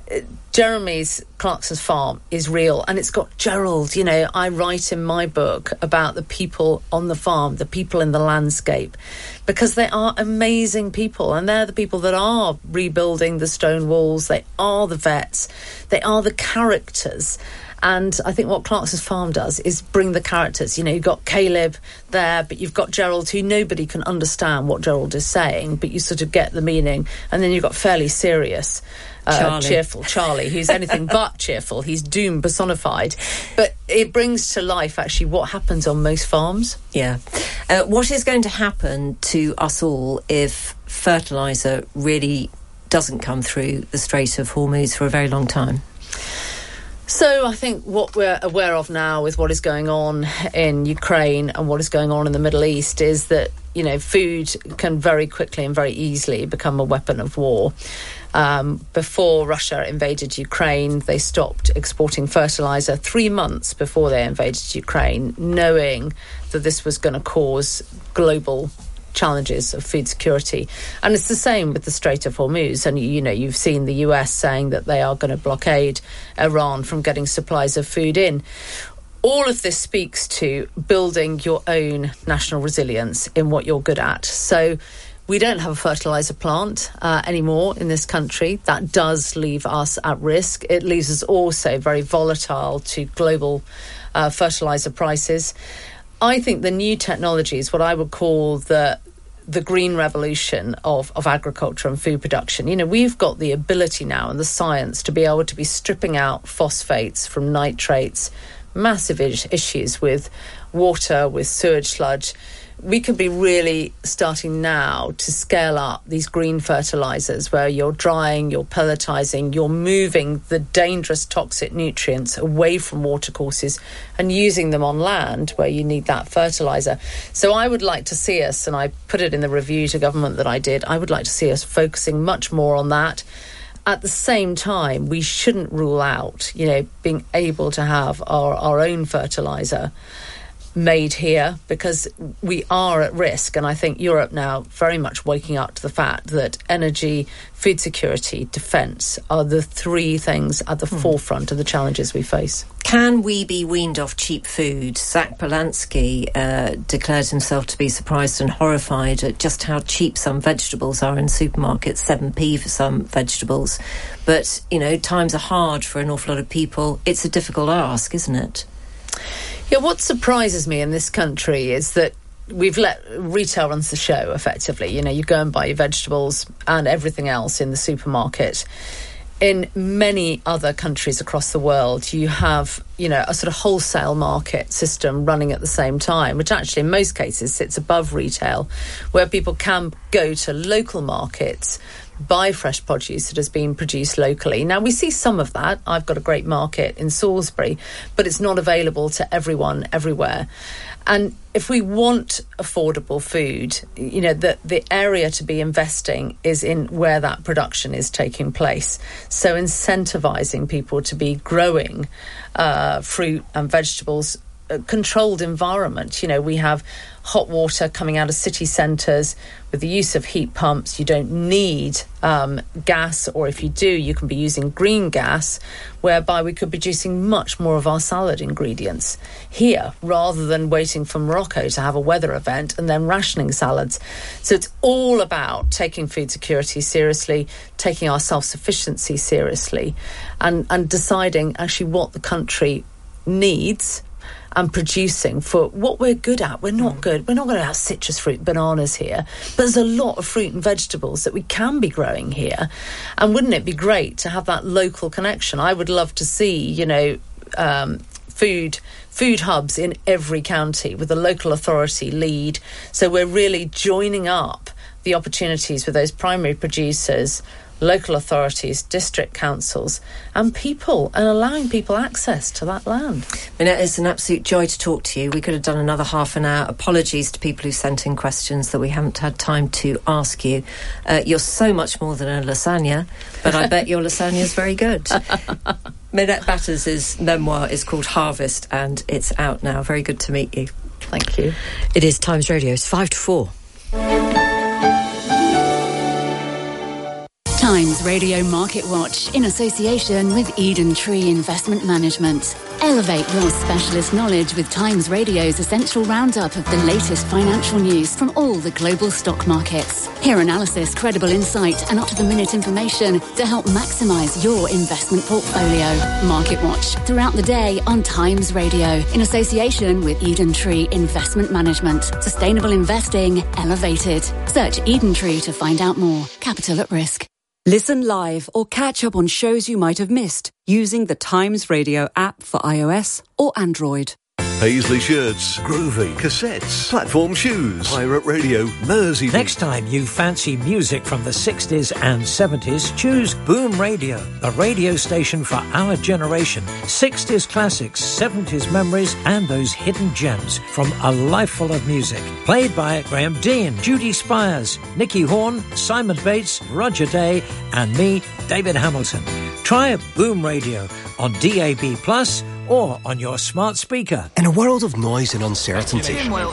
Jeremy's Clarkson's farm is real, and it's got Gerald. You know, I write in my book about the people on the farm, the people in the landscape, because they are amazing people, and they're the people that are rebuilding the stone walls. They are the vets. They are the characters. And I think what Clarkson's farm does is bring the characters. You know, you've got Caleb there, but you've got Gerald, who nobody can understand what Gerald is saying, but you sort of get the meaning. And then you've got fairly serious, uh, Charlie. cheerful Charlie, who's anything but cheerful. He's doom personified. But it brings to life, actually, what happens on most farms. Yeah. Uh, what is going to happen to us all if fertiliser really doesn't come through the Strait of Hormuz for a very long time? So I think what we're aware of now with what is going on in Ukraine and what is going on in the Middle East is that, you know, food can very quickly and very easily become a weapon of war. Um, before Russia invaded Ukraine, they stopped exporting fertiliser three months before they invaded Ukraine, knowing that this was going to cause global challenges of food security. And it's the same with the Strait of Hormuz. And, you know, you've seen the U S saying that they are going to blockade Iran from getting supplies of food in. All of this speaks to building your own national resilience in what you're good at. So we don't have a fertiliser plant uh, anymore in this country. That does leave us at risk. It leaves us also very volatile to global uh, fertiliser prices. I think the new technologies, what I would call the the green revolution of, of agriculture and food production. You know, we've got the ability now and the science to be able to be stripping out phosphates from nitrates, massive is- issues with water, with sewage sludge. We could be really starting now to scale up these green fertilisers where you're drying, you're pelletising, you're moving the dangerous toxic nutrients away from watercourses and using them on land where you need that fertiliser. So I would like to see us, and I put it in the review to government that I did, I would like to see us focusing much more on that. At the same time, we shouldn't rule out, you know, being able to have our, our own fertiliser made here, because we are at risk. And I think Europe now very much waking up to the fact that energy, food security, defence are the three things at the mm. forefront of the challenges we face. Can we be weaned off cheap food? Zach Polanski uh, declared himself to be surprised and horrified at just how cheap some vegetables are in supermarkets, seven p for some vegetables. But, you know, times are hard for an awful lot of people. It's a difficult ask, isn't it? Yeah, what surprises me in this country is that we've let retail runs the show, effectively. You know, you go and buy your vegetables and everything else in the supermarket. In many other countries across the world, you have, you know, a sort of wholesale market system running at the same time, which actually in most cases sits above retail, where people can go to local markets, buy fresh produce that has been produced locally. Now, we see some of that. I've got a great market in Salisbury, but it's not available to everyone everywhere. And if we want affordable food, you know, the, the area to be investing is in where that production is taking place. So incentivising people to be growing uh, fruit and vegetables, a controlled environment. You know, we have hot water coming out of city centres with the use of heat pumps. You don't need um, gas, or if you do, you can be using green gas, whereby we could be producing much more of our salad ingredients here, rather than waiting for Morocco to have a weather event and then rationing salads. So it's all about taking food security seriously, taking our self-sufficiency seriously, and, and deciding actually what the country needs and producing for what we're good at. We're not good. We're not going to have citrus fruit, bananas here, but there's a lot of fruit and vegetables that we can be growing here. And wouldn't it be great to have that local connection? I would love to see, you know, um, food food hubs in every county with a local authority lead. So we're really joining up the opportunities with those primary producers, local authorities, district councils and people, and allowing people access to that land. Minette, it's an absolute joy to talk to you. We could have done another half an hour. Apologies to people who sent in questions that we haven't had time to ask you. Uh, you're so much more than a lasagna, but I bet your lasagna is very good. Minette Batters' memoir is called Harvest and it's out now. Very good to meet you. Thank you. It is Times Radio. It's five to four. Times Times Radio Market Watch in association with Eden Tree Investment Management. Elevate your specialist knowledge with Times Radio's essential roundup of the latest financial news from all the global stock markets. Hear analysis, credible insight and up-to-the-minute information to help maximise your investment portfolio. Market Watch throughout the day on Times Radio in association with Eden Tree Investment Management. Sustainable investing elevated. Search Eden Tree to find out more. Capital at risk. Listen live or catch up on shows you might have missed using the Times Radio app for iOS or Android. Paisley shirts, groovy, cassettes, platform shoes, pirate radio, Mersey. Next time you fancy music from the sixties and seventies, choose Boom Radio, the radio station for our generation. sixties classics, seventies memories, and those hidden gems from a life full of music. Played by Graham Dean, Judy Spires, Nicky Horn, Simon Bates, Roger Day, and me, David Hamilton. Try Boom Radio on D A B Plus or on your smart speaker. In a world of noise and uncertainty,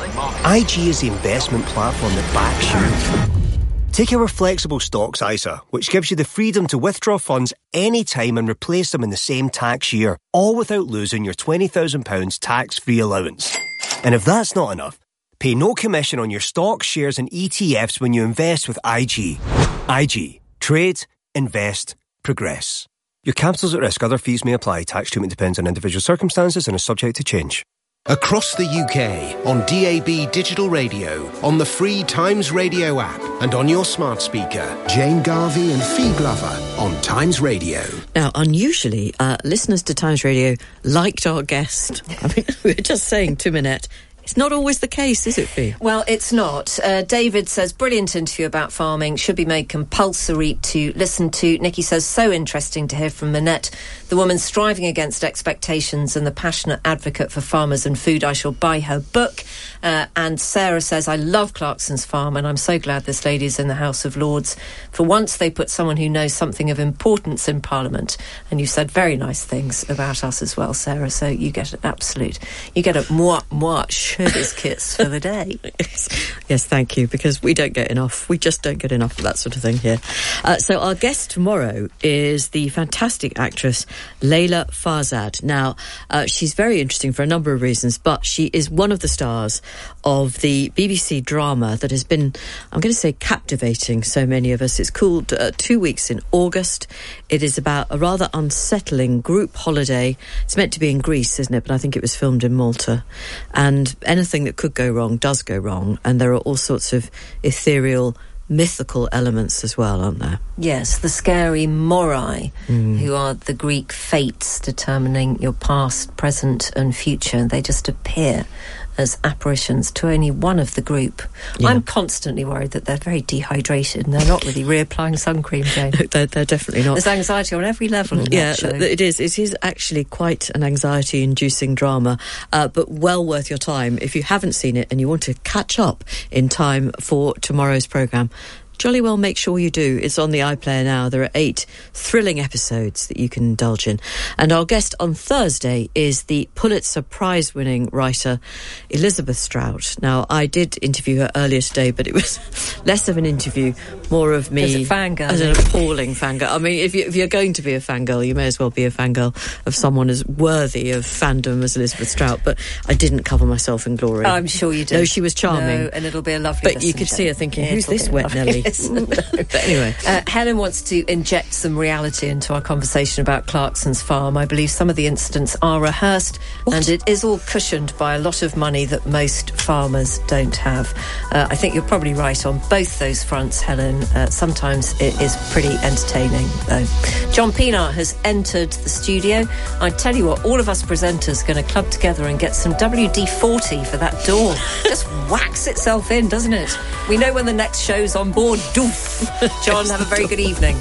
I G is the investment platform that backs you. Take our flexible stocks I S A, which gives you the freedom to withdraw funds anytime and replace them in the same tax year, all without losing your twenty thousand pounds tax-free allowance. And if that's not enough, pay no commission on your stocks, shares and E T Fs when you invest with I G. I G. Trade, invest, progress. Your capital's at risk. Other fees may apply. Tax treatment depends on individual circumstances and is subject to change. Across the U K, on D A B Digital Radio, on the free Times Radio app, and on your smart speaker. Jane Garvey and Fee Glover on Times Radio. Now, unusually, uh, listeners to Times Radio liked our guest. I mean, we were just saying to Minette, it's not always the case, is it, Fee? Well, it's not. Uh, David says, brilliant interview about farming, should be made compulsory to listen to. Nikki says, so interesting to hear from Minette, the woman striving against expectations and the passionate advocate for farmers and food. I shall buy her book. Uh, and Sarah says, I love Clarkson's Farm and I'm so glad this lady's in the House of Lords. For once they put someone who knows something of importance in Parliament. And you said very nice things about us as well, Sarah, so you get an absolute, you get a moi, moi, sugar's kiss for the day. yes. yes, thank you, because we don't get enough. We just don't get enough of that sort of thing here. Uh, so our guest tomorrow is the fantastic actress Layla Farzad. Now, uh, she's very interesting for a number of reasons, but she is one of the stars of the B B C drama that has been, I'm going to say, captivating so many of us. It's called uh, Two Weeks in August. It is about a rather unsettling group holiday. It's meant to be in Greece, isn't it? But I think it was filmed in Malta. And anything that could go wrong does go wrong. And there are all sorts of ethereal, mythical elements as well, aren't there? Yes, the scary Morai, Mm. who are the Greek fates determining your past, present and future. They just appear as apparitions to only one of the group. Yeah. I'm constantly worried that they're very dehydrated and they're not really reapplying sun cream, Jane. they're, they're definitely not. There's anxiety on every level in yeah, that show. it is. It is actually quite an anxiety-inducing drama, uh, but well worth your time. If you haven't seen it and you want to catch up in time for tomorrow's programme, jolly well make sure you do. It's on the iPlayer now. There are eight thrilling episodes that you can indulge in. And our guest on Thursday is the Pulitzer Prize-winning writer Elizabeth Strout. Now, I did interview her earlier today, but it was less of an interview, more of me as a fangirl. As an appalling fangirl. I mean, if, you, if you're going to be a fangirl, you may as well be a fangirl of someone as worthy of fandom as Elizabeth Strout. But I didn't cover myself in glory. I'm sure you did. No, she was charming. No, and it'll be a lovely But you listen, could Jane. see her thinking, Yeah, who's it'll this be wet lovely. Nelly? Yes. But anyway. Uh, Helen wants to inject some reality into our conversation about Clarkson's Farm. I believe some of the incidents are rehearsed what? and it is all cushioned by a lot of money that most farmers don't have. Uh, I think you're probably right on both those fronts, Helen. Uh, sometimes it is pretty entertaining, though. John Pienaar has entered the studio. I tell you what, all of us presenters are going to club together and get some W D forty for that door. Just whacks itself in, doesn't it? We know when the next show's on board. Doof. John, have a very good evening.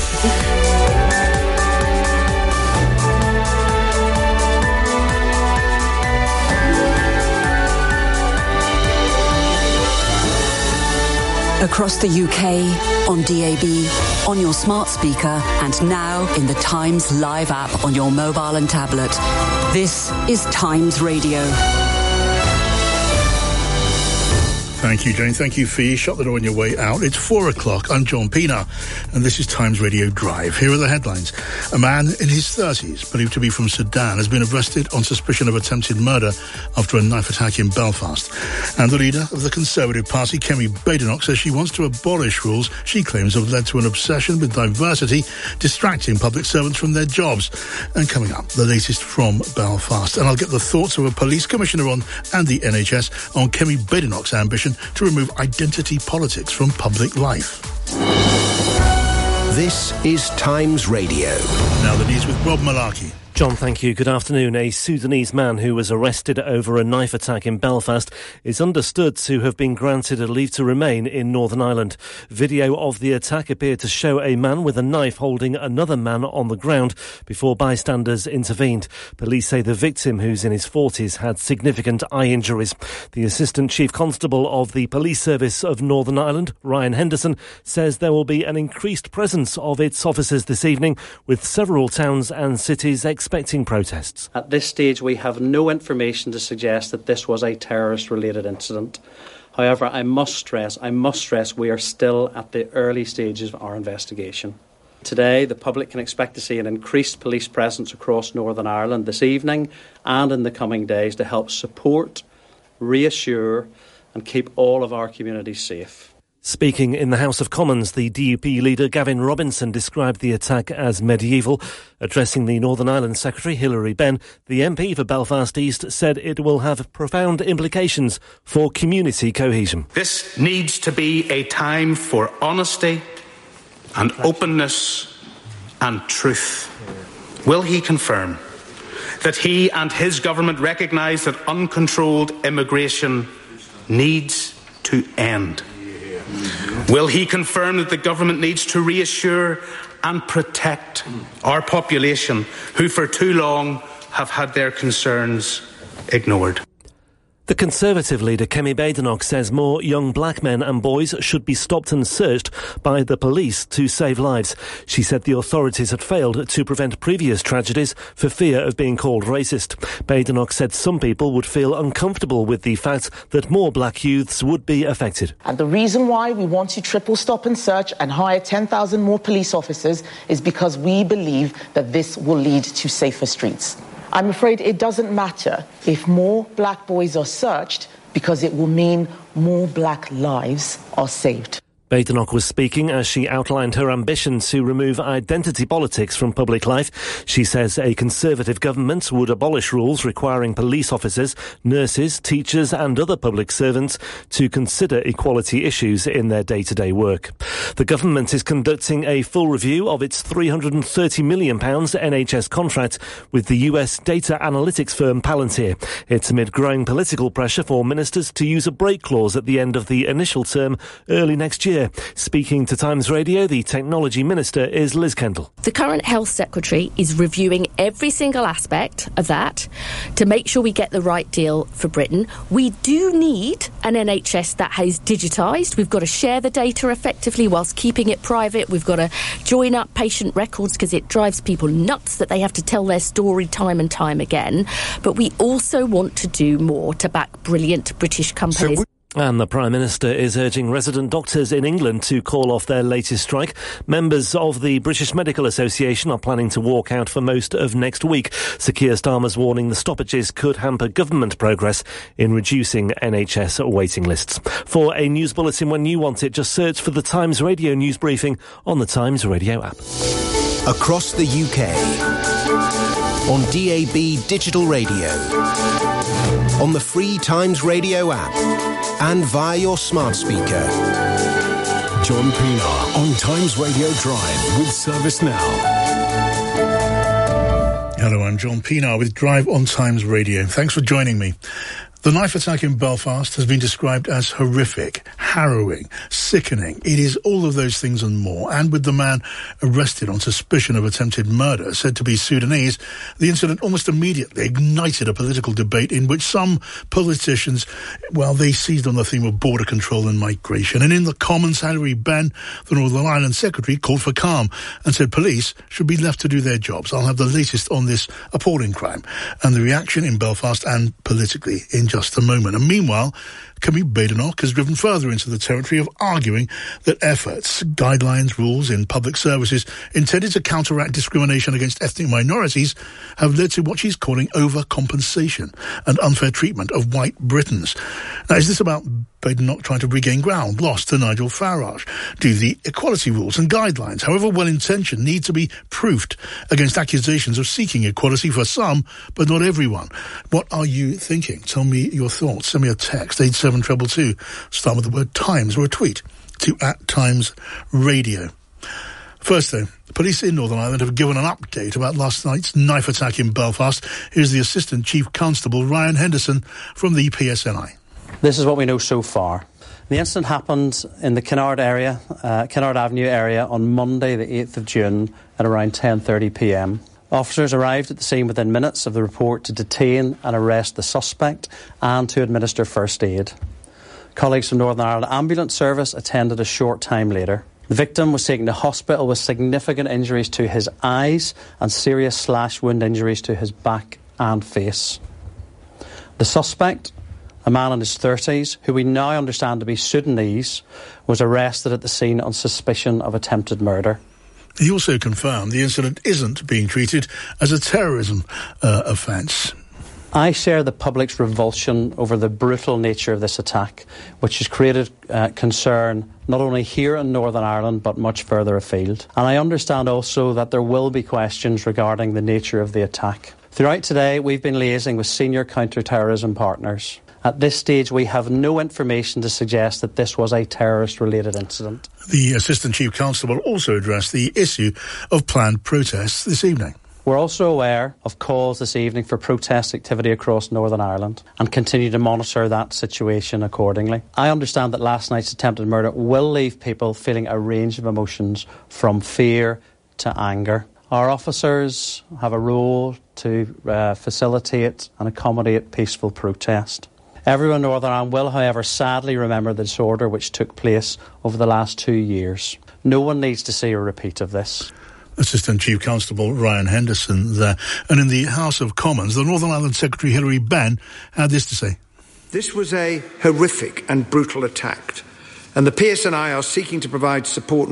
Across the U K, on D A B, on your smart speaker, and now in the Times Live app on your mobile and tablet. This is Times Radio. Thank you, Jane. Thank you, Fee. Shut the door on your way out. It's four o'clock. I'm John Pienaar, and this is Times Radio Drive. Here are the headlines. A man in his thirties, believed to be from Sudan, has been arrested on suspicion of attempted murder after a knife attack in Belfast. And the leader of the Conservative Party, Kemi Badenoch, says she wants to abolish rules she claims have led to an obsession with diversity, distracting public servants from their jobs. And coming up, the latest from Belfast. And I'll get the thoughts of a police commissioner on and the N H S on Kemi Badenoch's ambition to remove identity politics from public life. This is Times Radio. Now the news with Rob Malarkey. John, thank you. Good afternoon. A Sudanese man who was arrested over a knife attack in Belfast is understood to have been granted a leave to remain in Northern Ireland. Video of the attack appeared to show a man with a knife holding another man on the ground before bystanders intervened. Police say the victim, who's in his forties, had significant eye injuries. The Assistant Chief Constable of the Police Service of Northern Ireland, Ryan Henderson, says there will be an increased presence of its officers this evening, with several towns and cities expecting protests. At this stage, we have no information to suggest that this was a terrorist-related incident. However, I must stress, I must stress, we are still at the early stages of our investigation. Today, the public can expect to see an increased police presence across Northern Ireland this evening and in the coming days to help support, reassure and keep all of our communities safe. Speaking in the House of Commons, the D U P leader Gavin Robinson described the attack as medieval. Addressing the Northern Ireland Secretary Hilary Benn, the M P for Belfast East said it will have profound implications for community cohesion. This needs to be a time for honesty and openness and truth. Will he confirm that he and his government recognise that uncontrolled immigration needs to end? Will he confirm that the government needs to reassure and protect our population who for too long have had their concerns ignored? The Conservative leader Kemi Badenoch says more young black men and boys should be stopped and searched by the police to save lives. She said the authorities had failed to prevent previous tragedies for fear of being called racist. Badenoch said some people would feel uncomfortable with the fact that more black youths would be affected. And the reason why we want to triple stop and search and hire ten thousand more police officers is because we believe that this will lead to safer streets. I'm afraid it doesn't matter if more black boys are searched because it will mean more black lives are saved. Badenoch was speaking as she outlined her ambition to remove identity politics from public life. She says a Conservative government would abolish rules requiring police officers, nurses, teachers and other public servants to consider equality issues in their day-to-day work. The government is conducting a full review of its three hundred thirty million pounds N H S contract with the U S data analytics firm Palantir. It's amid growing political pressure for ministers to use a break clause at the end of the initial term early next year. Speaking to Times Radio, the Technology Minister is Liz Kendall. The current Health Secretary is reviewing every single aspect of that to make sure we get the right deal for Britain. We do need an N H S that is digitised. We've got to share the data effectively whilst keeping it private. We've got to join up patient records because it drives people nuts that they have to tell their story time and time again. But we also want to do more to back brilliant British companies. So And the Prime Minister is urging resident doctors in England to call off their latest strike. Members of the British Medical Association are planning to walk out for most of next week. Sir Keir Starmer's warning the stoppages could hamper government progress in reducing N H S waiting lists. For a news bulletin when you want it, just search for the Times Radio news briefing on the Times Radio app. Across the U K, on D A B digital radio, on the free Times Radio app, and via your smart speaker. John Pienaar on Times Radio Drive with Service Now. Hello, I'm John Pienaar with Drive on Times Radio. Thanks for joining me. The knife attack in Belfast has been described as horrific, harrowing, sickening. It is all of those things and more. And with the man arrested on suspicion of attempted murder, said to be Sudanese, the incident almost immediately ignited a political debate in which some politicians, well, they seized on the theme of border control and migration. And in the Commons, Hilary Benn, the Northern Ireland Secretary, called for calm and said police should be left to do their jobs. I'll have the latest on this appalling crime and the reaction in Belfast and politically in just a moment. And meanwhile, Kemi Badenoch has driven further into the territory of arguing that efforts, guidelines, rules in public services intended to counteract discrimination against ethnic minorities have led to what she's calling overcompensation and unfair treatment of white Britons. Now, is this about Badenoch trying to regain ground lost to Nigel Farage? Do the equality rules and guidelines, however well-intentioned, need to be proofed against accusations of seeking equality for some, but not everyone? What are you thinking? Tell me your thoughts. Send me a text, eight seven two two two. Start with the word Times, or a tweet to at Times Radio. First, though, police in Northern Ireland have given an update about last night's knife attack in Belfast. Here's the Assistant Chief Constable, Ryan Henderson, from the P S N I. This is what we know so far. The incident happened in the Kennard area, uh, Kennard Avenue area on Monday the eighth of June at around ten thirty p m. Officers arrived at the scene within minutes of the report to detain and arrest the suspect and to administer first aid. Colleagues from Northern Ireland Ambulance Service attended a short time later. The victim was taken to hospital with significant injuries to his eyes and serious slash wound injuries to his back and face. The suspect, a man in his thirties, who we now understand to be Sudanese, was arrested at the scene on suspicion of attempted murder. He also confirmed the incident isn't being treated as a terrorism uh, offence. I share the public's revulsion over the brutal nature of this attack, which has created uh, concern not only here in Northern Ireland but much further afield. And I understand also that there will be questions regarding the nature of the attack. Throughout today, we've been liaising with senior counter-terrorism partners. At this stage, we have no information to suggest that this was a terrorist-related incident. The Assistant Chief Constable also addressed the issue of planned protests this evening. We're also aware of calls this evening for protest activity across Northern Ireland and continue to monitor that situation accordingly. I understand that last night's attempted murder will leave people feeling a range of emotions from fear to anger. Our officers have a role to uh, facilitate and accommodate peaceful protest. Everyone in Northern Ireland will, however, sadly remember the disorder which took place over the last two years. No one needs to see a repeat of this. Assistant Chief Constable Ryan Henderson there. And in the House of Commons, the Northern Ireland Secretary Hilary Benn had this to say. This was a horrific and brutal attack, and the P S N I are seeking to provide support